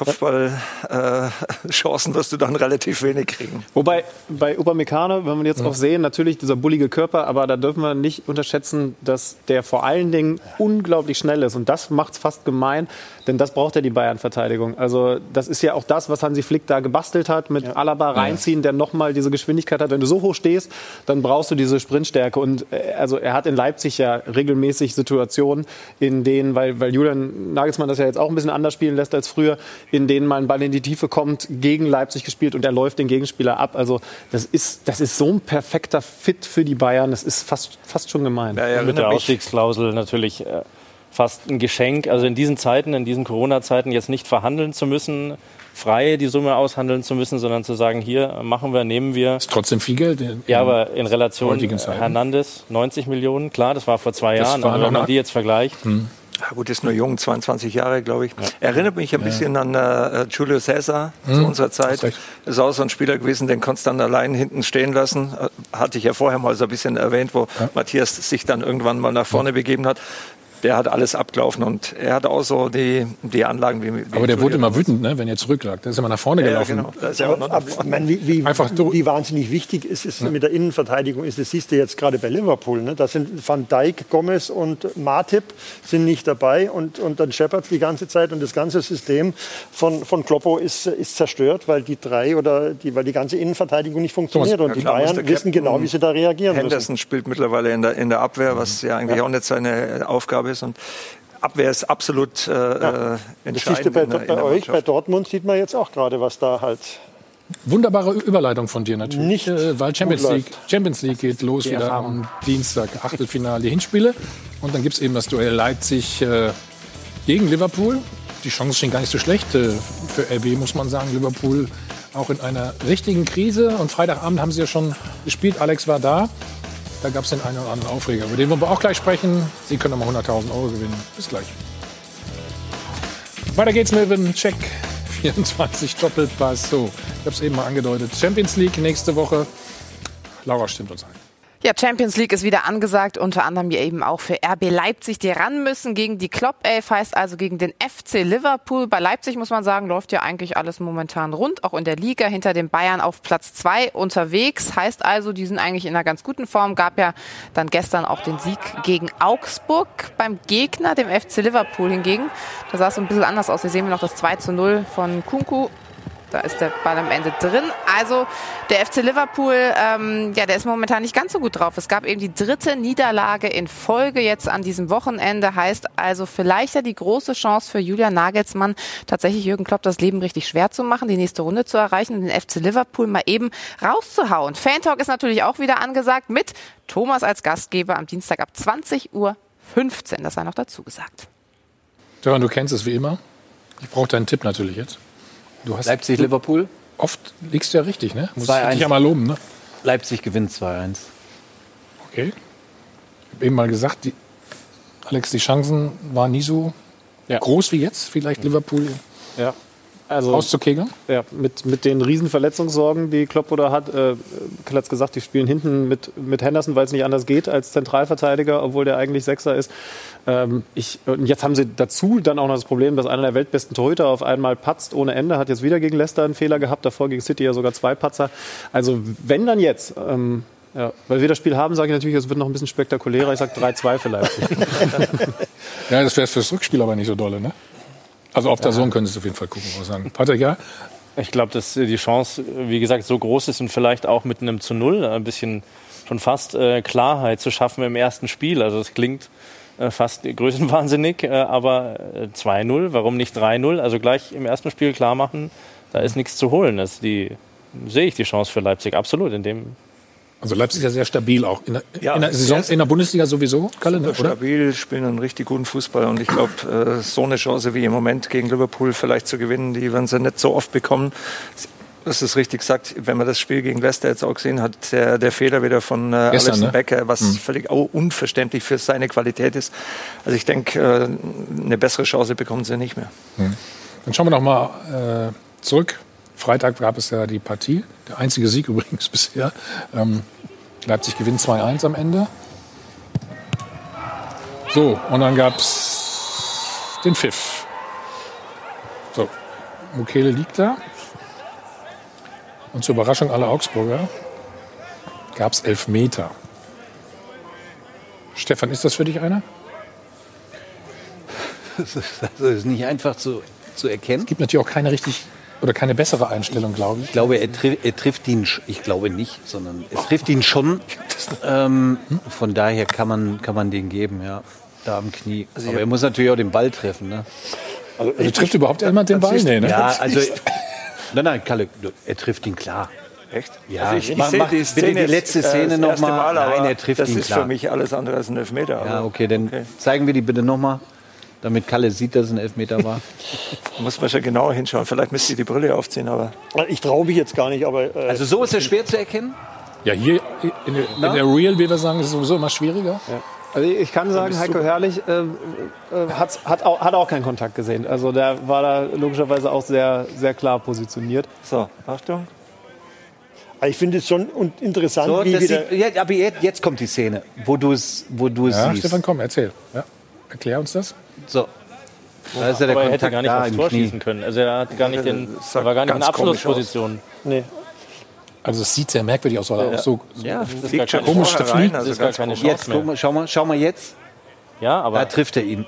Kopfballchancen wirst du dann relativ wenig kriegen. Wobei bei Upamecano, wenn wir jetzt auch sehen, natürlich dieser bullige Körper, aber da dürfen wir nicht unterschätzen, dass der vor allen Dingen unglaublich schnell ist. Und das macht es fast gemein, denn das braucht ja die Bayern-Verteidigung. Also das ist ja auch das, was Hansi Flick da gebastelt hat, mit Alaba reinziehen, der nochmal diese Geschwindigkeit hat. Wenn du so hoch stehst, dann brauchst du diese Sprintstärke. Und also er hat in Leipzig ja regelmäßig Situationen, in denen, weil Julian Nagelsmann das ja jetzt auch ein bisschen anders spielen lässt als früher, in denen mal ein Ball in die Tiefe kommt, gegen Leipzig gespielt und er läuft den Gegenspieler ab. Also das ist so ein perfekter Fit für die Bayern. Das ist fast schon gemein. Ja, mit der Ausstiegsklausel natürlich fast ein Geschenk. Also in diesen Zeiten, in diesen Corona-Zeiten jetzt nicht verhandeln zu müssen, frei die Summe aushandeln zu müssen, sondern zu sagen, hier machen wir, nehmen wir. Ist trotzdem viel Geld. Ja, aber in Relation Hernandez 90 Millionen, klar, das war vor 2 Jahren, aber wenn man die jetzt vergleicht. Ja, gut, ist nur jung, 22 Jahre, glaube ich. Ja. Erinnert mich ein bisschen an Julio César zu unserer Zeit. Ist auch so ein Spieler gewesen, den konntest du dann allein hinten stehen lassen. Hatte ich ja vorher mal so ein bisschen erwähnt, wo Matthias sich dann irgendwann mal nach vorne begeben hat. Der hat alles abgelaufen und er hat auch so die Anlagen wie aber der wurde immer wütend, ne, wenn er zurücklag. Der ist immer nach vorne gelaufen. Genau. Das ist ja wie wahnsinnig wichtig ist es mit der Innenverteidigung ist, das siehst du jetzt gerade bei Liverpool. Ne? Da sind Van Dijk, Gomez und Matip sind nicht dabei und dann scheppert die ganze Zeit und das ganze System von Kloppo ist zerstört, weil die ganze Innenverteidigung nicht funktioniert. Und die Bayern wissen genau, wie sie da reagieren müssen. Henderson spielt mittlerweile in der Abwehr, was ja eigentlich auch nicht seine Aufgabe ist. Und Abwehr ist absolut entscheidend. Bei euch, bei Dortmund sieht man jetzt auch gerade, was da halt... Wunderbare Überleitung von dir natürlich. Weil Champions League geht los wieder am Dienstag, Achtelfinale, die Hinspiele. Und dann gibt es eben das Duell Leipzig gegen Liverpool. Die Chancen stehen gar nicht so schlecht. Für RB muss man sagen, Liverpool auch in einer richtigen Krise. Und Freitagabend haben sie ja schon gespielt. Alex war da. Da gab es den einen oder anderen Aufreger. Über den wollen wir auch gleich sprechen. Sie können nochmal 100.000 € gewinnen. Bis gleich. Weiter geht's mit dem Check 24 Doppelpass. So, ich habe es eben mal angedeutet. Champions League nächste Woche. Laura stimmt uns ein. Ja, Champions League ist wieder angesagt, unter anderem eben auch für RB Leipzig, die ran müssen gegen die Club 11, heißt also gegen den FC Liverpool. Bei Leipzig muss man sagen, läuft ja eigentlich alles momentan rund, auch in der Liga hinter den Bayern auf Platz 2 unterwegs. Heißt also, die sind eigentlich in einer ganz guten Form. Gab ja dann gestern auch den Sieg gegen Augsburg. Beim Gegner, dem FC Liverpool hingegen, da sah es so ein bisschen anders aus. Hier sehen wir noch das 2:0 von Kunku. Da ist der Ball am Ende drin. Also der FC Liverpool, der ist momentan nicht ganz so gut drauf. Es gab eben die 3. Niederlage in Folge jetzt an diesem Wochenende. Heißt also vielleicht ja die große Chance für Julian Nagelsmann, tatsächlich Jürgen Klopp das Leben richtig schwer zu machen, die nächste Runde zu erreichen und den FC Liverpool mal eben rauszuhauen. Fan-Talk ist natürlich auch wieder angesagt mit Thomas als Gastgeber am Dienstag ab 20:15 Uhr. Das sei noch dazu gesagt. Stefan, du kennst es wie immer. Ich brauche deinen Tipp natürlich jetzt. Du hast Leipzig-Liverpool? Oft liegst du ja richtig, ne? Muss ich 2:1. dich ja mal loben, ne? Leipzig gewinnt 2:1. Okay. Ich habe eben mal gesagt, Alex, die Chancen waren nie so groß wie jetzt. Vielleicht Liverpool rauszukegeln. Ja, mit den riesen Verletzungssorgen, die Klopp oder hat. Kall hat's gesagt, die spielen hinten mit Henderson, weil es nicht anders geht als Zentralverteidiger, obwohl der eigentlich Sechser ist. Und jetzt haben sie dazu dann auch noch das Problem, dass einer der weltbesten Torhüter auf einmal patzt ohne Ende. Hat jetzt wieder gegen Leicester einen Fehler gehabt, davor gegen City ja sogar 2 Patzer. Also wenn dann jetzt... weil wir das Spiel haben, sage ich natürlich, es wird noch ein bisschen spektakulärer. Ich sage 3:2 für Leipzig. Ja, das wäre fürs Rückspiel aber nicht so dolle, ne? Also auf der Zone könntest du auf jeden Fall gucken, muss ich sagen. Patrick, ja? Ich glaube, dass die Chance, wie gesagt, so groß ist und vielleicht auch mit einem 0 ein bisschen schon fast Klarheit zu schaffen im ersten Spiel. Also es klingt fast größenwahnsinnig, aber 2:0, warum nicht 3:0? Also gleich im ersten Spiel klar machen, da ist nichts zu holen. Sehe ich die Chance für Leipzig absolut in dem. Also Leipzig ist ja sehr stabil auch. In der Saison, in der Bundesliga sowieso, Kalle, oder? Stabil, spielen einen richtig guten Fußball. Und ich glaube, so eine Chance wie im Moment gegen Liverpool vielleicht zu gewinnen, die werden sie nicht so oft bekommen. Das ist richtig gesagt, wenn man das Spiel gegen Leicester jetzt auch gesehen hat, der Fehler wieder von Alisson Becker, was völlig unverständlich für seine Qualität ist. Also ich denke, eine bessere Chance bekommen sie nicht mehr. Dann schauen wir noch mal zurück. Freitag gab es ja die Partie, der einzige Sieg übrigens bisher. Leipzig gewinnt 2:1 am Ende. So, und dann gab es den Pfiff. So, Mukiele liegt da. Und zur Überraschung aller Augsburger gab es Elfmeter. Stefan, ist das für dich einer? Das ist nicht einfach zu erkennen. Es gibt natürlich auch keine keine bessere Einstellung, glaube ich. Ich glaube, er trifft ihn, ich glaube nicht, sondern er trifft ihn schon. Von daher kann man den geben, ja, da am Knie. Also aber er muss natürlich auch den Ball treffen. Ne? Also trifft überhaupt jemand den Ball? Nee, ne? Ja, also, nein, Kalle, er trifft ihn klar. Echt? Ja, also ich sehe die Szene bitte die letzte Szene nochmal. Nein, er trifft ihn klar. Das ist für mich alles andere als ein Elfmeter. Ja, okay, dann zeigen wir die bitte nochmal. Damit Kalle sieht, dass es ein Elfmeter war. Da muss man schon genauer hinschauen. Vielleicht müsste ich die Brille aufziehen. Aber ich traue mich jetzt gar nicht. Aber, also so ist er schwer zu erkennen? Ja, hier in der Real, wie wir sagen, ist es sowieso immer schwieriger. Ja. Also ich kann sagen, Heiko Herrlich hat auch keinen Kontakt gesehen. Also der war da logischerweise auch sehr, sehr klar positioniert. So, Achtung. Ich finde es schon interessant, so, wie wieder... Aber jetzt kommt die Szene, wo du es siehst. Stefan, komm, erzähl. Ja. Erklär uns das. So. Da ist ja der aber Kontakt, er hätte gar nicht aufs Tor schießen können. Also er war gar nicht in Abschlussposition. Nee. Also es sieht sehr merkwürdig aus, weil er auch so fliegt schon komisch fliegt. Das ist gar keine Chance mehr. Schau mal jetzt. Ja, aber da trifft er ihn.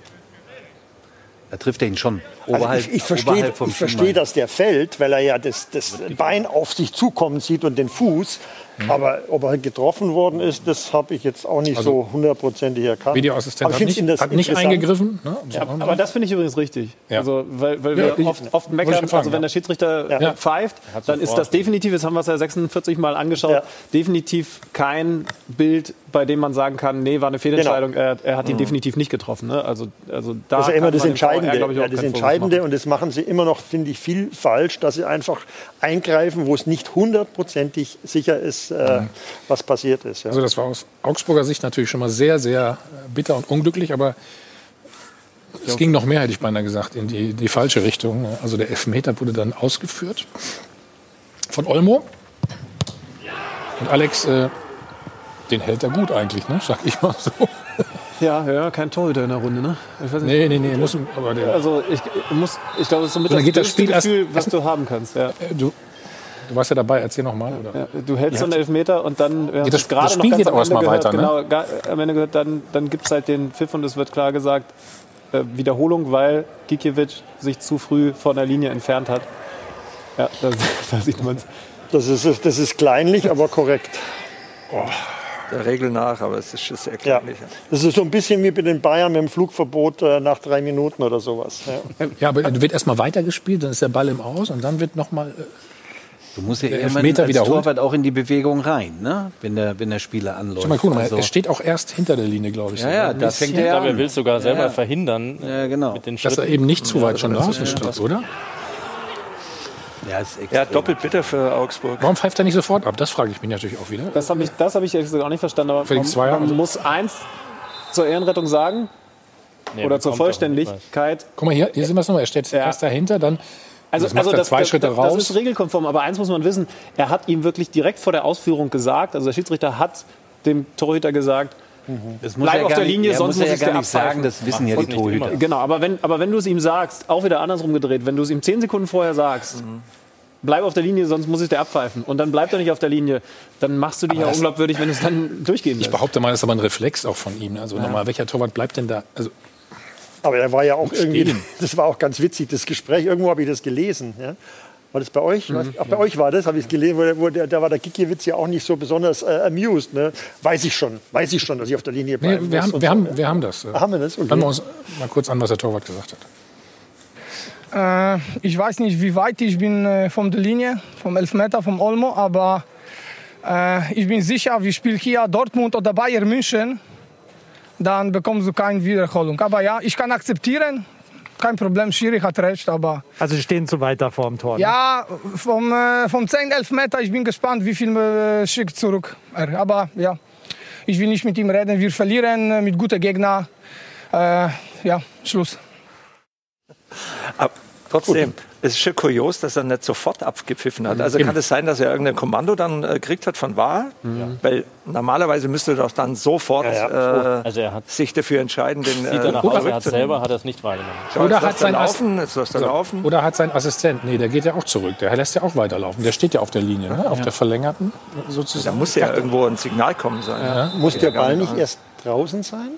Da trifft er ihn schon. Also ich verstehe, dass der fällt, weil er ja das Bein auf sich zukommen sieht und den Fuß. Aber ob er getroffen worden ist, das habe ich jetzt auch nicht so hundertprozentig erkannt. Videoassistent hat nicht eingegriffen. Ne? Ja, aber das finde ich übrigens richtig. Ja. Also, weil wir oft meckern, also wenn der Schiedsrichter pfeift, dann ist das definitiv, das haben wir es ja 46 Mal angeschaut, definitiv kein Bild, bei dem man sagen kann, nee, war eine Fehlentscheidung, er hat ihn definitiv nicht getroffen. Ne? Also da das ist ja immer das Entscheidende. Das Entscheidende, und das machen sie immer noch, finde ich, viel falsch, dass sie einfach eingreifen, wo es nicht hundertprozentig sicher ist, was passiert ist. Ja. Also das war aus Augsburger Sicht natürlich schon mal sehr, sehr bitter und unglücklich, aber es ging noch mehr, hätte ich beinahe gesagt, in die falsche Richtung. Also der Elfmeter wurde dann ausgeführt von Olmo. Und Alex, Den hält er gut eigentlich, ne? Sag ich mal so. Ja, kein Torhüter in der Runde, ne? Ich weiß nicht. Nee, muss, aber der also ich glaube, das ist somit das Spiel Gefühl, was du haben kannst. Ja. Du warst ja dabei, erzähl nochmal. Ja, du hältst so einen Elfmeter und dann das Spiel geht auch erstmal weiter. Genau, am Ende gehört, dann gibt es halt den Pfiff und es wird klar gesagt, Wiederholung, weil Gikiewicz sich zu früh von der Linie entfernt hat. Ja, da sieht man es. Das ist kleinlich, aber korrekt. Der Regel nach, aber es ist sehr kleinlich. Ja. Das ist so ein bisschen wie bei den Bayern mit dem Flugverbot nach 3 Minuten oder sowas. Ja, aber wird erstmal weitergespielt, dann ist der Ball im Aus und dann wird nochmal... Du musst ja irgendwann als Torwart auch in die Bewegung rein, ne? wenn der Spieler anläuft. Schau mal, guck mal, er steht auch erst hinter der Linie, glaube ich. Ja, da fängt er an. Er will sogar selber verhindern, genau. mit den dass er eben nicht zu weit schon draußen steht, oder? Ja, doppelt bitter für Augsburg. Warum pfeift er nicht sofort ab? Das frage ich mich natürlich auch wieder. Das habe ich ehrlich gesagt auch nicht verstanden. Aber man muss eins zur Ehrenrettung sagen, oder zur Vollständigkeit. Guck mal, hier sind wir es nochmal. Er steht erst dahinter, dann also das 2 Schritte raus. Das ist regelkonform, aber eins muss man wissen, er hat ihm wirklich direkt vor der Ausführung gesagt, also der Schiedsrichter hat dem Torhüter gesagt, bleib auf der Linie, sonst muss ich dir abpfeifen. Das wissen ja die Torhüter. Genau, aber wenn du es ihm sagst, auch wieder andersrum gedreht, wenn du es ihm 10 Sekunden vorher sagst, bleib auf der Linie, sonst muss ich dir abpfeifen. Und dann bleibt er nicht auf der Linie. Dann machst du dich ja unglaubwürdig, wenn du es dann durchgehen lässt. Ich behaupte mal, das ist aber ein Reflex auch von ihm. Also nochmal, welcher Torwart bleibt denn da? Also, aber er war ja auch irgendwie, das war auch ganz witzig, das Gespräch, irgendwo habe ich das gelesen. Ja? War das bei euch? Bei euch war das, habe ich es gelesen, da war der Gikiewicz ja auch nicht so besonders amused. Ne? Weiß ich schon, dass ich auf der Linie bleibe. Nee, wir haben das. Haben wir das? Okay. Hören wir uns mal kurz an, was der Torwart gesagt hat. Ich weiß nicht, wie weit ich bin von der Linie, vom Elfmeter, vom Olmo, aber ich bin sicher, wir spielen hier Dortmund oder Bayern München, dann bekommst du keine Wiederholung. Aber ja, ich kann akzeptieren, kein Problem, Schiri hat recht, aber... Also Sie stehen zu weit da vor dem Tor? Ne? Ja, vom 10 Elfmeter, ich bin gespannt, wie viel schickt zurück. Aber ja, ich will nicht mit ihm reden, wir verlieren mit guten Gegnern. Ja, Schluss. Aber trotzdem, es ist schon kurios, dass er nicht sofort abgepfiffen hat. Also kann es sein, dass er irgendein Kommando dann gekriegt hat von VAR? Weil normalerweise müsste er doch dann sofort also er hat sich dafür entscheiden, den er hat selber hat er es nicht wahrgenommen. Oder hat sein Assistent, nee, der geht ja auch zurück, der lässt ja auch weiterlaufen. Der steht ja auf der Linie, ne? Auf der verlängerten sozusagen. Da muss ja irgendwo ein Signal kommen sein. Ja. Muss der Ball nicht erst draußen sein?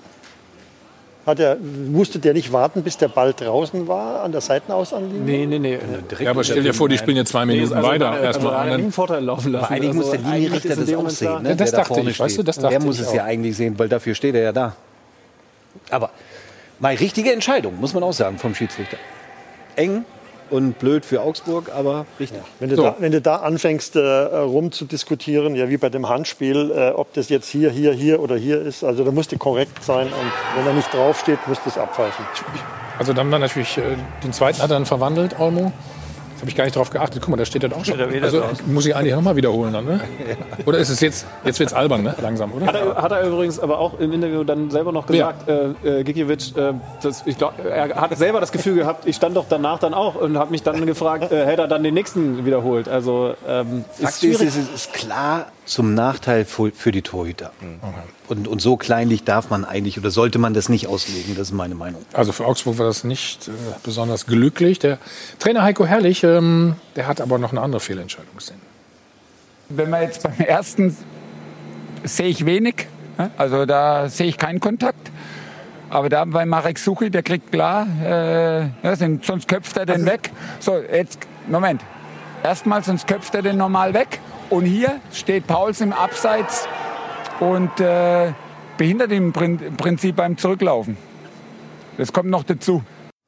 Musste der nicht warten, bis der Ball draußen war, an der Seitenausanlinie? Nee. Ja, aber stell dir vor, die spielen jetzt 2 Minuten weiter. Also einen Vorteil laufen lassen. Aber eigentlich muss der Linienrichter das auch sehen. Ne? Das dachte ich, weißt du, der muss es ja eigentlich sehen, weil dafür steht er ja da. Aber mal richtige Entscheidung, muss man auch sagen, vom Schiedsrichter. Eng und blöd für Augsburg, aber richtig. Ja. Wenn du da anfängst rum zu diskutieren, ja wie bei dem Handspiel, ob das jetzt hier oder hier ist, also da musst du korrekt sein und wenn er nicht draufsteht, musst du es abpfeifen. Also dann natürlich, den zweiten hat er dann verwandelt, Olmo. Das habe ich gar nicht drauf geachtet. Guck mal, da steht er auch schon. Also muss ich eigentlich nochmal wiederholen dann, ne? Oder ist es jetzt wird es albern, ne? Langsam, oder? Hat er übrigens aber auch im Interview dann selber noch gesagt, Gikiewicz, ich glaube, er hat selber das Gefühl gehabt, ich stand doch danach dann auch und habe mich dann gefragt, hätte er dann den nächsten wiederholt. Also ist schwierig. Es ist klar zum Nachteil für die Torhüter. Und so kleinlich darf man eigentlich oder sollte man das nicht auslegen, das ist meine Meinung. Also für Augsburg war das nicht besonders glücklich. Der Trainer Heiko Herrlich, der hat aber noch eine andere Fehlentscheidung gesehen. Wenn wir jetzt beim ersten sehe ich wenig, also da sehe ich keinen Kontakt. Aber da bei Marek Suchi, der kriegt klar, sonst köpft er den weg. So, jetzt, Moment. Erstmal, sonst köpft er den normal weg. Und hier steht Pauls im Abseits und behindert ihn im Prinzip beim Zurücklaufen. Das kommt noch dazu.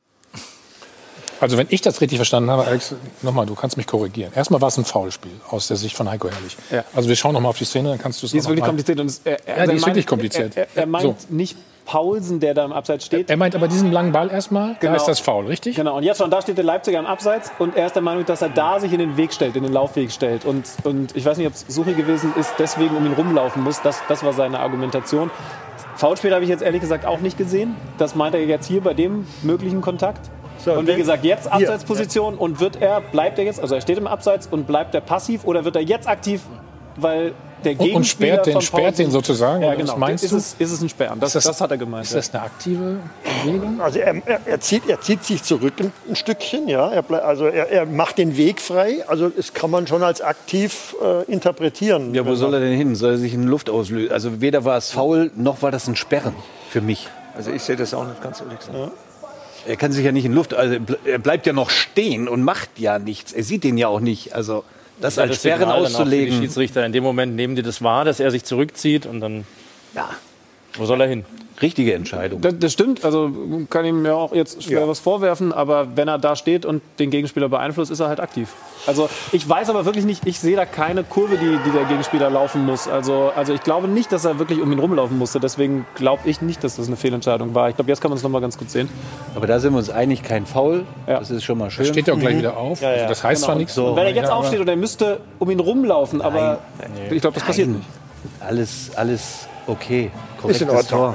Also wenn ich das richtig verstanden habe, Alex, nochmal, du kannst mich korrigieren. Erstmal war es ein Foulspiel aus der Sicht von Heiko Herrlich. Ja. Also wir schauen nochmal auf die Szene, dann kannst du es Die ist wirklich kompliziert. Und die ist wirklich kompliziert. Er meint nicht Paulsen, der da im Abseits steht. Er meint aber diesen langen Ball erstmal, da ist das Foul, richtig? Genau, und jetzt schon, da steht der Leipziger im Abseits und er ist der Meinung, dass er da sich in den Weg stellt, in den Laufweg stellt. Und ich weiß nicht, ob es Suchi gewesen ist, deswegen um ihn rumlaufen muss. Das war seine Argumentation. Foulspiel habe ich jetzt ehrlich gesagt auch nicht gesehen. Das meint er jetzt hier bei dem möglichen Kontakt. So, und wie gesagt, jetzt Abseitsposition und bleibt er jetzt, also er steht im Abseits und bleibt er passiv oder wird er jetzt aktiv, weil der Gegenspieler und sperrt den sozusagen. Ja, genau. Meinst du? Ist es ein Sperren? Das hat er gemeint. Ist das eine aktive Bewegung? Also er zieht sich zurück ein Stückchen, ja. Er macht den Weg frei. Also das kann man schon als aktiv interpretieren. Ja, wo soll er denn hin? Soll er sich in Luft auslösen? Also weder war es faul, noch war das ein Sperren für mich. Also ich sehe das auch nicht ganz ehrlich gesagt. Ja. Er kann sich ja nicht in Luft, also er bleibt ja noch stehen und macht ja nichts. Er sieht den ja auch nicht. Also das als Sperren auszulegen. Die Schiedsrichter in dem Moment nehmen die das wahr, dass er sich zurückzieht und dann. Ja. Wo soll er hin? Richtige Entscheidung. Das stimmt, also kann ihm ja auch jetzt schwer was vorwerfen, aber wenn er da steht und den Gegenspieler beeinflusst, ist er halt aktiv. Also ich weiß aber wirklich nicht, ich sehe da keine Kurve, die der Gegenspieler laufen muss. Also ich glaube nicht, dass er wirklich um ihn rumlaufen musste, deswegen glaube ich nicht, dass das eine Fehlentscheidung war. Ich glaube, jetzt kann man es nochmal ganz gut sehen. Aber da sind wir uns einig, kein Foul, das ist schon mal schön. Er steht ja auch gleich wieder auf, also das heißt zwar nichts. So. Und wenn er jetzt aufsteht und er müsste um ihn rumlaufen, aber ich glaube, das passiert nicht. Alles okay. Ist in Ordnung.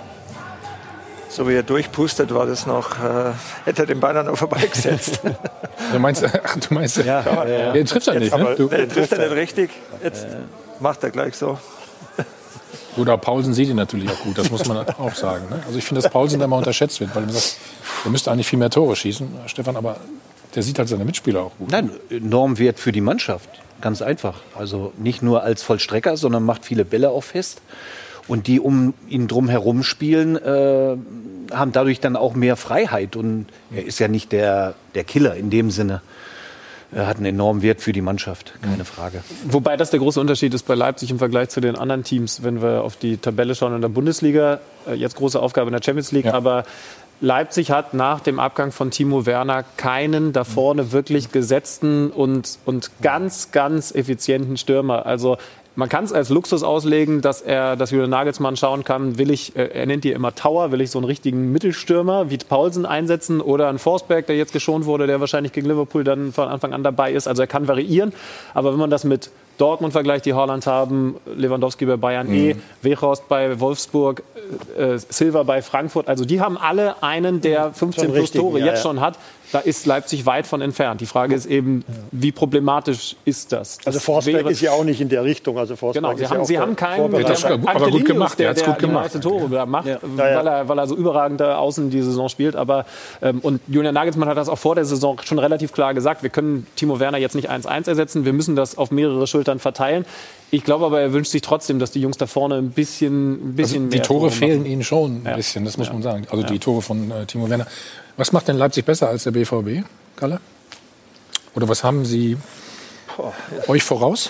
So wie er durchpustet, war das noch, hätte er den Beiner noch vorbeigesetzt. Du meinst, den trifft er nicht, ne? Den trifft er nicht richtig. Jetzt macht er gleich so. Gut, aber Paulsen sieht ihn natürlich auch gut, das muss man auch sagen. Ne? Also ich finde, dass Paulsen da mal unterschätzt wird, weil er sagt, er müsste eigentlich viel mehr Tore schießen, Stefan, aber der sieht halt seine Mitspieler auch gut. Nein, Normwert für die Mannschaft, ganz einfach. Also nicht nur als Vollstrecker, sondern macht viele Bälle auch fest. Und die um ihn drum herum spielen, haben dadurch dann auch mehr Freiheit. Und er ist ja nicht der Killer in dem Sinne. Er hat einen enormen Wert für die Mannschaft, keine Frage. Wobei das der große Unterschied ist bei Leipzig im Vergleich zu den anderen Teams, wenn wir auf die Tabelle schauen in der Bundesliga. Jetzt große Aufgabe in der Champions League, aber Leipzig hat nach dem Abgang von Timo Werner keinen da vorne wirklich gesetzten und ganz, ganz effizienten Stürmer. Also man kann es als Luxus auslegen, dass Julian Nagelsmann schauen kann, er nennt die immer Tower, will ich so einen richtigen Mittelstürmer wie Paulsen einsetzen oder einen Forsberg, der jetzt geschont wurde, der wahrscheinlich gegen Liverpool dann von Anfang an dabei ist. Also er kann variieren, aber wenn man das mit Dortmund vergleicht, die Haaland haben, Lewandowski bei Bayern Weghorst bei Wolfsburg, Silva bei Frankfurt, also die haben alle einen, der 15 plus Tore jetzt schon hat. Da ist Leipzig weit von entfernt. Die Frage ist eben, wie problematisch ist das? Also Forsberg ist ja auch nicht in der Richtung. Also Forsberg sie haben keinen, aber gut gemacht. Der die meisten Tore macht, weil er so überragend außen die Saison spielt. Aber und Julian Nagelsmann hat das auch vor der Saison schon relativ klar gesagt. Wir können Timo Werner jetzt nicht 1-1 ersetzen. Wir müssen das auf mehrere Schultern verteilen. Ich glaube aber, er wünscht sich trotzdem, dass die Jungs da vorne ein bisschen also mehr die Tore fehlen ihnen schon ein bisschen, das muss man sagen. Also die Tore von Timo Werner. Was macht denn Leipzig besser als der BVB, Kalle? Oder was haben Sie euch voraus?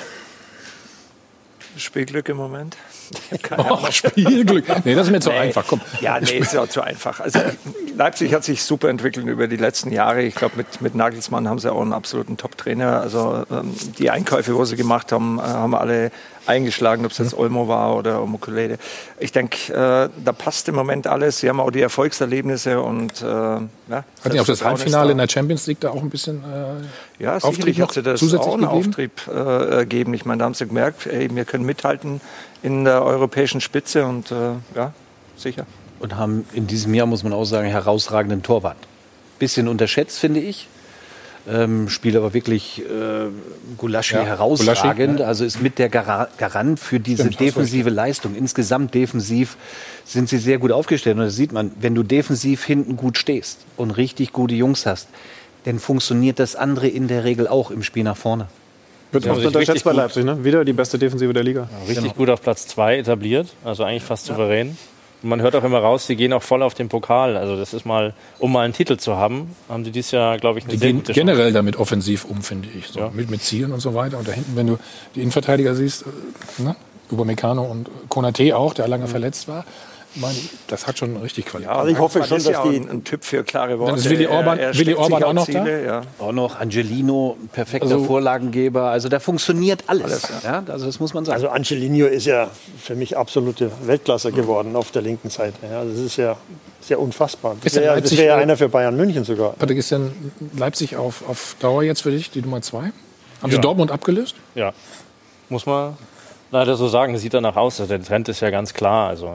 Spielglück im Moment. Spielglück. Nee, das ist mir zu einfach. Komm. Ja, nee, ist ja zu einfach. Also Leipzig hat sich super entwickelt über die letzten Jahre. Ich glaube, mit Nagelsmann haben sie auch einen absoluten Top-Trainer. Also die Einkäufe, wo sie gemacht haben, haben alle eingeschlagen, ob es jetzt Olmo war oder Omokulede. Ich denke, da passt im Moment alles. Sie haben auch die Erfolgserlebnisse und hat Ihnen auch das Halbfinale in der Champions League da auch ein bisschen ja, sicherlich hat sie das auch einen Auftrieb gegeben. Ich meine, da haben sie gemerkt, ey, wir können mithalten in der europäischen Spitze und ja, sicher. Und haben in diesem Jahr, muss man auch sagen, herausragenden Torwart. Bisschen unterschätzt, finde ich. Spielt aber wirklich Gulaschi herausragend. Also ist mit der Garant für diese defensive Leistung. Insgesamt defensiv sind sie sehr gut aufgestellt. Und das sieht man, wenn du defensiv hinten gut stehst und richtig gute Jungs hast, dann funktioniert das andere in der Regel auch im Spiel nach vorne. Wird oft unterschätzt bei Leipzig, ne? Wieder die beste Defensive der Liga. Ja, richtig gut auf Platz 2 etabliert, also eigentlich fast souverän. Und man hört auch immer raus, sie gehen auch voll auf den Pokal. Also das ist mal, um mal einen Titel zu haben, haben die dieses Jahr, glaube ich, eine sehr gute Chance. Generell damit offensiv finde ich. So. Ja. Mit Zielen und so weiter. Und da hinten, wenn du die Innenverteidiger siehst, Upamecano und Konate auch, der lange verletzt war, das hat schon richtig Qualität. Ja, also ich hoffe schon, dass die ein Typ für klare Worte. Dann ist Willi Orban auch noch Ziele, da? Ja. Auch noch Angelino, perfekter Vorlagengeber. Also da funktioniert alles. Ja, also das muss man sagen. Also Angelino ist ja für mich absolute Weltklasse geworden auf der linken Seite. Ja, das ist ja sehr unfassbar. Das wäre ja einer für Bayern München sogar. Patrick, ist denn Leipzig auf Dauer jetzt für dich die Nummer 2? Haben Sie Dortmund abgelöst? Ja, muss man leider so sagen. Das sieht danach aus. Der Trend ist ja ganz klar. Also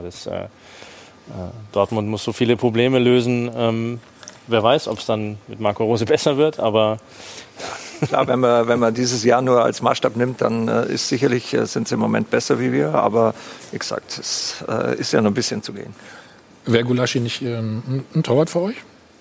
Dortmund muss so viele Probleme lösen. Wer weiß, ob es dann mit Marco Rose besser wird, aber Klar, wenn man dieses Jahr nur als Maßstab nimmt, dann ist sicherlich, sind sie im Moment besser wie wir. Aber wie gesagt, es ist ja noch ein bisschen zu gehen. Wäre Gulaschi nicht ein Torwart für euch?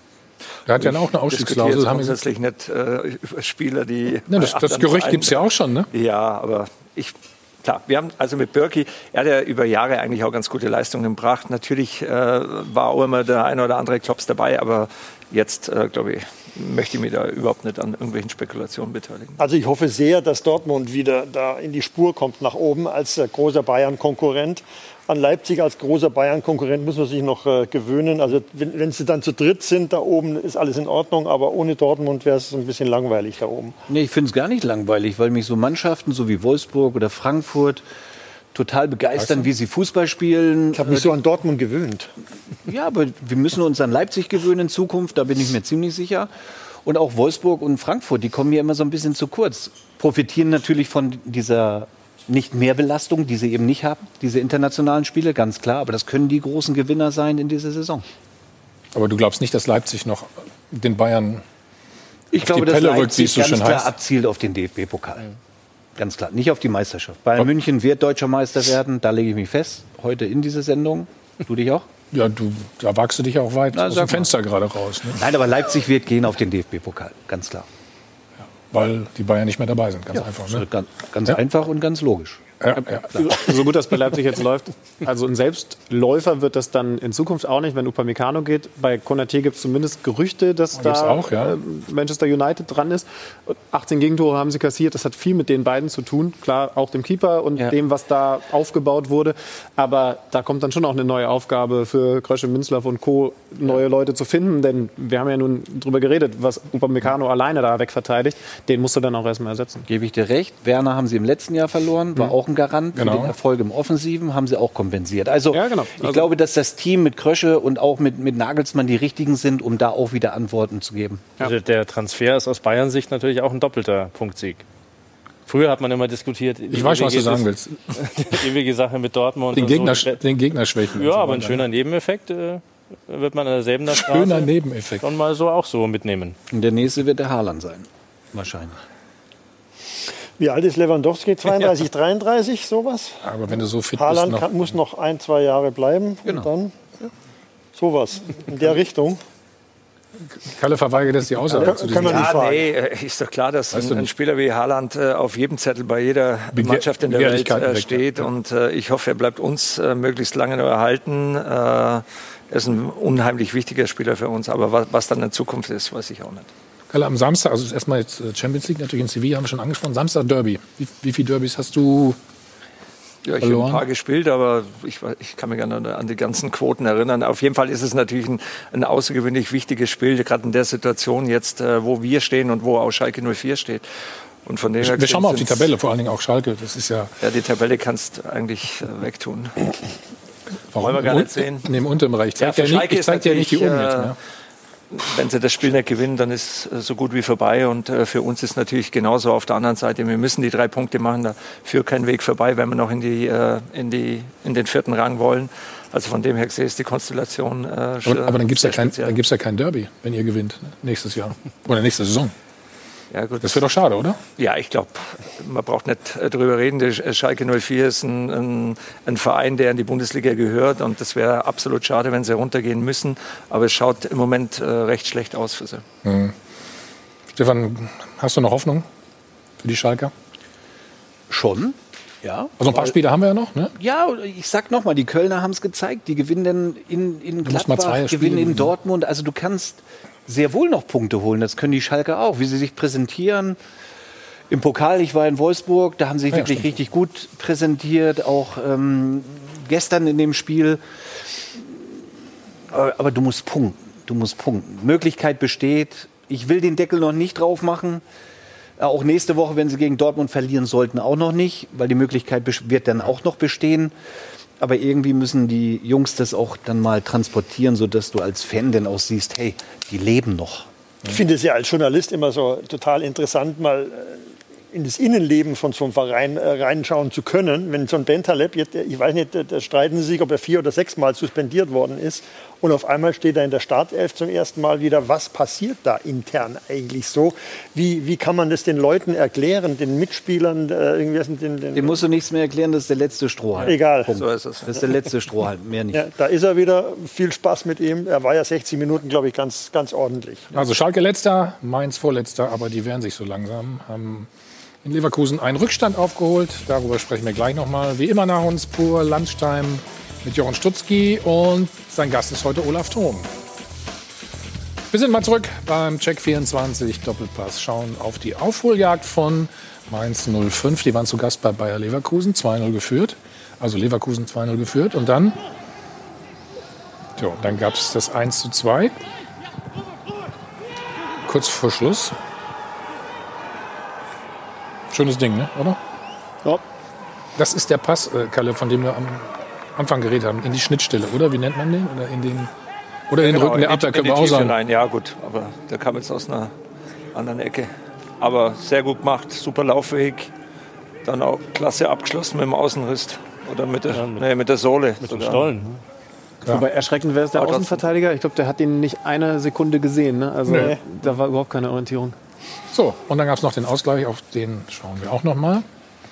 Der hat ja auch eine Ausstiegsklausel. Grundsätzlich nicht über Spieler, die... Ja, das Gerücht gibt es ja auch schon, ne? Ja, aber klar, wir haben also mit Bürki, er hat ja über Jahre eigentlich auch ganz gute Leistungen gebracht. Natürlich war auch immer der eine oder andere Klops dabei, aber jetzt, glaube ich, möchte ich mich da überhaupt nicht an irgendwelchen Spekulationen beteiligen. Also ich hoffe sehr, dass Dortmund wieder da in die Spur kommt nach oben als großer Bayern-Konkurrent. An Leipzig als großer Bayern-Konkurrent muss man sich noch gewöhnen. Also wenn sie dann zu dritt sind, da oben ist alles in Ordnung. Aber ohne Dortmund wäre es ein bisschen langweilig da oben. Nee, ich finde es gar nicht langweilig, weil mich so Mannschaften, so wie Wolfsburg oder Frankfurt, total begeistern, wie sie Fußball spielen. Ich habe mich so an Dortmund gewöhnt. Ja, aber wir müssen uns an Leipzig gewöhnen in Zukunft, da bin ich mir ziemlich sicher. Und auch Wolfsburg und Frankfurt, die kommen mir immer so ein bisschen zu kurz. Profitieren natürlich von dieser nicht mehr Belastung, die sie eben nicht haben, diese internationalen Spiele, ganz klar. Aber das können die großen Gewinner sein in dieser Saison. Aber du glaubst nicht, dass Leipzig noch den Bayern ich glaube, dass Leipzig ganz klar abzielt auf den DFB-Pokal. Ganz klar, nicht auf die Meisterschaft. Bayern München wird deutscher Meister werden, da lege ich mich fest, heute in dieser Sendung. Du dich auch? Ja, da wagst du dich auch weit aus dem Fenster gerade raus. Ne? Nein, aber Leipzig wird gehen auf den DFB-Pokal, ganz klar. Ja, weil die Bayern nicht mehr dabei sind, ganz einfach. Ne? Ganz einfach und ganz logisch. Ja. So gut das bei Leipzig jetzt läuft. Also ein Selbstläufer wird das dann in Zukunft auch nicht, wenn Upamecano geht. Bei Konaté gibt es zumindest Gerüchte, dass da auch, Manchester United dran ist. 18 Gegentore haben sie kassiert. Das hat viel mit den beiden zu tun. Klar, auch dem Keeper und dem, was da aufgebaut wurde. Aber da kommt dann schon auch eine neue Aufgabe für Krösche, Münzlaff und Co., neue Leute zu finden. Denn wir haben ja nun drüber geredet, was Upamecano alleine da wegverteidigt. Den musst du dann auch erstmal ersetzen. Gebe ich dir recht. Werner haben sie im letzten Jahr verloren, war auch ein Garant für den Erfolg im Offensiven, haben sie auch kompensiert. Also ich glaube, dass das Team mit Krösche und auch mit Nagelsmann die richtigen sind, um da auch wieder Antworten zu geben. Ja. Der Transfer ist aus Bayern Sicht natürlich auch ein doppelter Punktsieg. Früher hat man immer diskutiert. Ich weiß schon, was du sagen willst. Die ewige Sache mit Dortmund. Den Gegner schwächen. Ja, aber ein schöner Nebeneffekt wird man an derselben Straße schöner Nebeneffekt. schon mal so auch so mitnehmen. Und der nächste wird der Haaland sein. Wahrscheinlich. Wie alt ist Lewandowski? 32, 33, sowas? Aber wenn du so fit Haaland bist, muss noch 1-2 Jahre bleiben. Und dann sowas in der Richtung. Kalle verweigert jetzt die Aussage zu diesem ist doch klar, dass ein Spieler wie Haaland auf jedem Zettel bei jeder Mannschaft in der Welt steht. Und ich hoffe, er bleibt uns möglichst lange noch erhalten. Er ist ein unheimlich wichtiger Spieler für uns. Aber was dann in Zukunft ist, weiß ich auch nicht. Kalle, am Samstag, also erstmal jetzt Champions League, natürlich in Sevilla haben wir schon angesprochen. Samstag Derby. Wie viele Derbys hast du Ja, ich habe ein paar gespielt, aber ich kann mich an die ganzen Quoten erinnern. Auf jeden Fall ist es natürlich ein außergewöhnlich wichtiges Spiel, gerade in der Situation jetzt, wo wir stehen und wo auch Schalke 04 steht. Und von dem wir schauen mal auf die Tabelle, vor allen Dingen auch Schalke. Das ist ja die Tabelle kannst du eigentlich wegtun. Warum? Wollen wir gar nicht sehen. Neben unterm Bereich. Ich zeig dir nicht die Uhren jetzt mehr. Wenn sie das Spiel nicht gewinnen, dann ist so gut wie vorbei. Und für uns ist natürlich genauso auf der anderen Seite. Wir müssen die 3 Punkte machen. Da führt kein Weg vorbei, wenn wir noch in den 4. Rang wollen. Also von dem her gesehen ist die Konstellation aber dann gibt es ja kein Derby, wenn ihr gewinnt nächstes Jahr oder nächste Saison. Ja, gut. Das wäre doch schade, oder? Ja, ich glaube, man braucht nicht drüber reden. Der Schalke 04 ist ein Verein, der in die Bundesliga gehört. Und das wäre absolut schade, wenn sie runtergehen müssen. Aber es schaut im Moment recht schlecht aus für sie. Mhm. Stefan, hast du noch Hoffnung für die Schalker? Schon, ja. Also ein paar Spiele haben wir ja noch, ne? Ja, ich sag nochmal, die Kölner haben es gezeigt. Die gewinnen dann in Gladbach, gewinnen in Dortmund. Also du kannst sehr wohl noch Punkte holen. Das können die Schalker auch, wie sie sich präsentieren. Im Pokal, ich war in Wolfsburg, da haben sie sich wirklich richtig gut präsentiert. Auch gestern in dem Spiel. Aber du musst punkten. Möglichkeit besteht. Ich will den Deckel noch nicht drauf machen. Auch nächste Woche, wenn sie gegen Dortmund verlieren sollten, auch noch nicht. Weil die Möglichkeit wird dann auch noch bestehen. Aber irgendwie müssen die Jungs das auch dann mal transportieren, sodass du als Fan dann auch siehst, hey, die leben noch. Ich finde es ja als Journalist immer so total interessant, mal in das Innenleben von so einem Verein reinschauen zu können. Wenn so ein Bentaleb, ich weiß nicht, da streiten sie sich, ob er 4 oder 6 Mal suspendiert worden ist. Und auf einmal steht er in der Startelf zum ersten Mal wieder. Was passiert da intern eigentlich so? Wie kann man das den Leuten erklären, den Mitspielern? Dem musst du nichts mehr erklären, das ist der letzte Strohhalm. Egal. So ist es. Das ist der letzte Strohhalm, mehr nicht. Ja, da ist er wieder. Viel Spaß mit ihm. Er war ja 60 Minuten, glaube ich, ganz ordentlich. Also Schalke letzter, Mainz vorletzter, aber die wehren sich so langsam. Haben in Leverkusen einen Rückstand aufgeholt. Darüber sprechen wir gleich nochmal. Wie immer nach uns pur Lunchtime mit Jochen Stutzki und sein Gast ist heute Olaf Thon. Wir sind mal zurück beim Check 24 Doppelpass. Schauen auf die Aufholjagd von Mainz 05. Die waren zu Gast bei Bayer Leverkusen, 2-0 geführt. Also Leverkusen 2-0 geführt und dann gab es das 1:2. Kurz vor Schluss. Schönes Ding, ne? Oder? Ja. Das ist der Pass, Kalle, von dem wir am Anfang geredet haben, in die Schnittstelle, oder? Wie nennt man den? Oder in den Rücken der Abwehr, können wir auch sagen. Rein. Ja gut, aber der kam jetzt aus einer anderen Ecke. Aber sehr gut gemacht, super Laufweg. Dann auch klasse abgeschlossen mit dem Außenriss. Oder mit der Sohle. Mit dem Stollen. Ja. Aber erschreckend wäre es der Außenverteidiger. Ich glaube, der hat ihn nicht eine Sekunde gesehen. Ne? Also da war überhaupt keine Orientierung. So, und dann gab es noch den Ausgleich. Auf den schauen wir auch noch mal.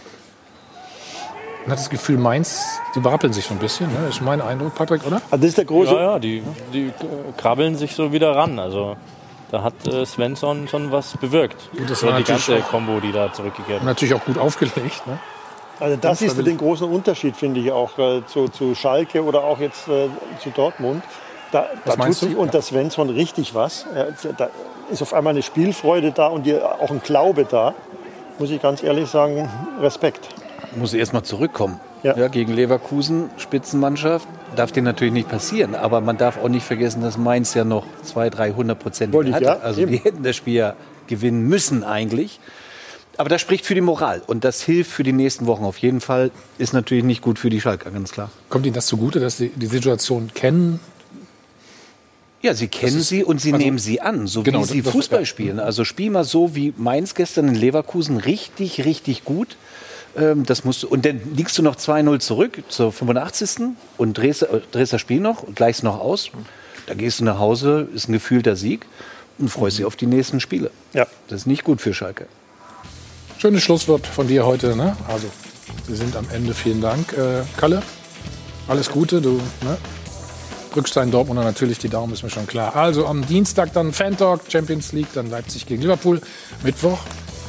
Man hat das Gefühl, Mainz, die berappeln sich so ein bisschen. Ne? Ist mein Eindruck, Patrick, oder? Also das ist der große. Ja, die krabbeln sich so wieder ran. Also da hat Svensson schon was bewirkt. Und das war die ganze Kombo, die da zurückgekehrt ist. Natürlich auch gut aufgelegt. Ne? Also das ist den großen Unterschied, finde ich, auch zu Schalke oder auch jetzt zu Dortmund. Da tut sich unter Svensson richtig was. Da ist auf einmal eine Spielfreude da und auch ein Glaube da. Muss ich ganz ehrlich sagen, Respekt. Muss erst mal zurückkommen. Ja, gegen Leverkusen, Spitzenmannschaft, darf dem natürlich nicht passieren. Aber man darf auch nicht vergessen, dass Mainz ja noch 200-300% hatte. Ja, also die hätten das Spiel ja gewinnen müssen eigentlich. Aber das spricht für die Moral. Und das hilft für die nächsten Wochen auf jeden Fall. Ist natürlich nicht gut für die Schalker, ganz klar. Kommt Ihnen das zugute, dass Sie die Situation kennen? Ja, sie kennen sie und sie nehmen sie an, so wie sie Fußball spielen. Also spiel mal so wie Mainz gestern in Leverkusen, richtig, richtig gut. Und dann liegst du noch 2-0 zurück zur 85. und drehst das Spiel noch und gleichst noch aus. Da gehst du nach Hause, ist ein gefühlter Sieg und freust dich auf die nächsten Spiele. Ja. Das ist nicht gut für Schalke. Schönes Schlusswort von dir heute. Ne? Also, Sie sind am Ende. Vielen Dank. Kalle, alles Gute. Du drückst deinen Dortmunder natürlich die Daumen, ist mir schon klar. Also am Dienstag dann Fan-Talk, Champions League, dann Leipzig gegen Liverpool. Mittwoch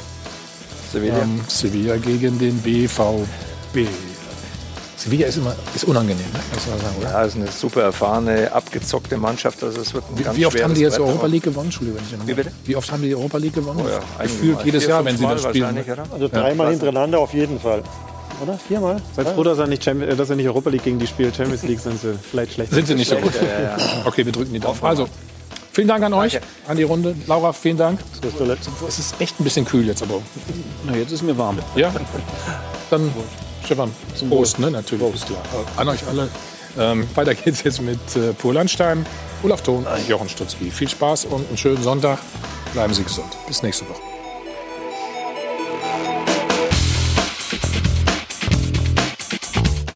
Sevilla gegen den BVB. Sevilla ist unangenehm, ne? Muss man sagen, oder? Ja, ist eine super erfahrene, abgezockte Mannschaft. Also es wird ein ganz wie oft haben die jetzt Brett Europa League gewonnen? Entschuldigung, wie oft haben die Europa League gewonnen? Oh ja, gefühlt jedes Jahr, wenn sie das spielen. Also dreimal hintereinander auf jeden Fall. Oder? Viermal? Seid froh, dass er nicht Europa League gegen die spielt. Champions League sind sie vielleicht schlecht. Sind sie nicht so gut? Ja. Okay, wir drücken die Daumen. Also, vielen Dank an euch, an die Runde. Laura, vielen Dank. Es ist echt ein bisschen kühl jetzt, aber... Na, jetzt ist mir warm. Ja? Dann, Stefan, zum Prost, ne? Natürlich, ist klar. An euch alle. Weiter geht's jetzt mit Pur Lunchtime, Olaf Thon und Jochen Stutzki. Viel Spaß und einen schönen Sonntag. Bleiben Sie gesund. Bis nächste Woche.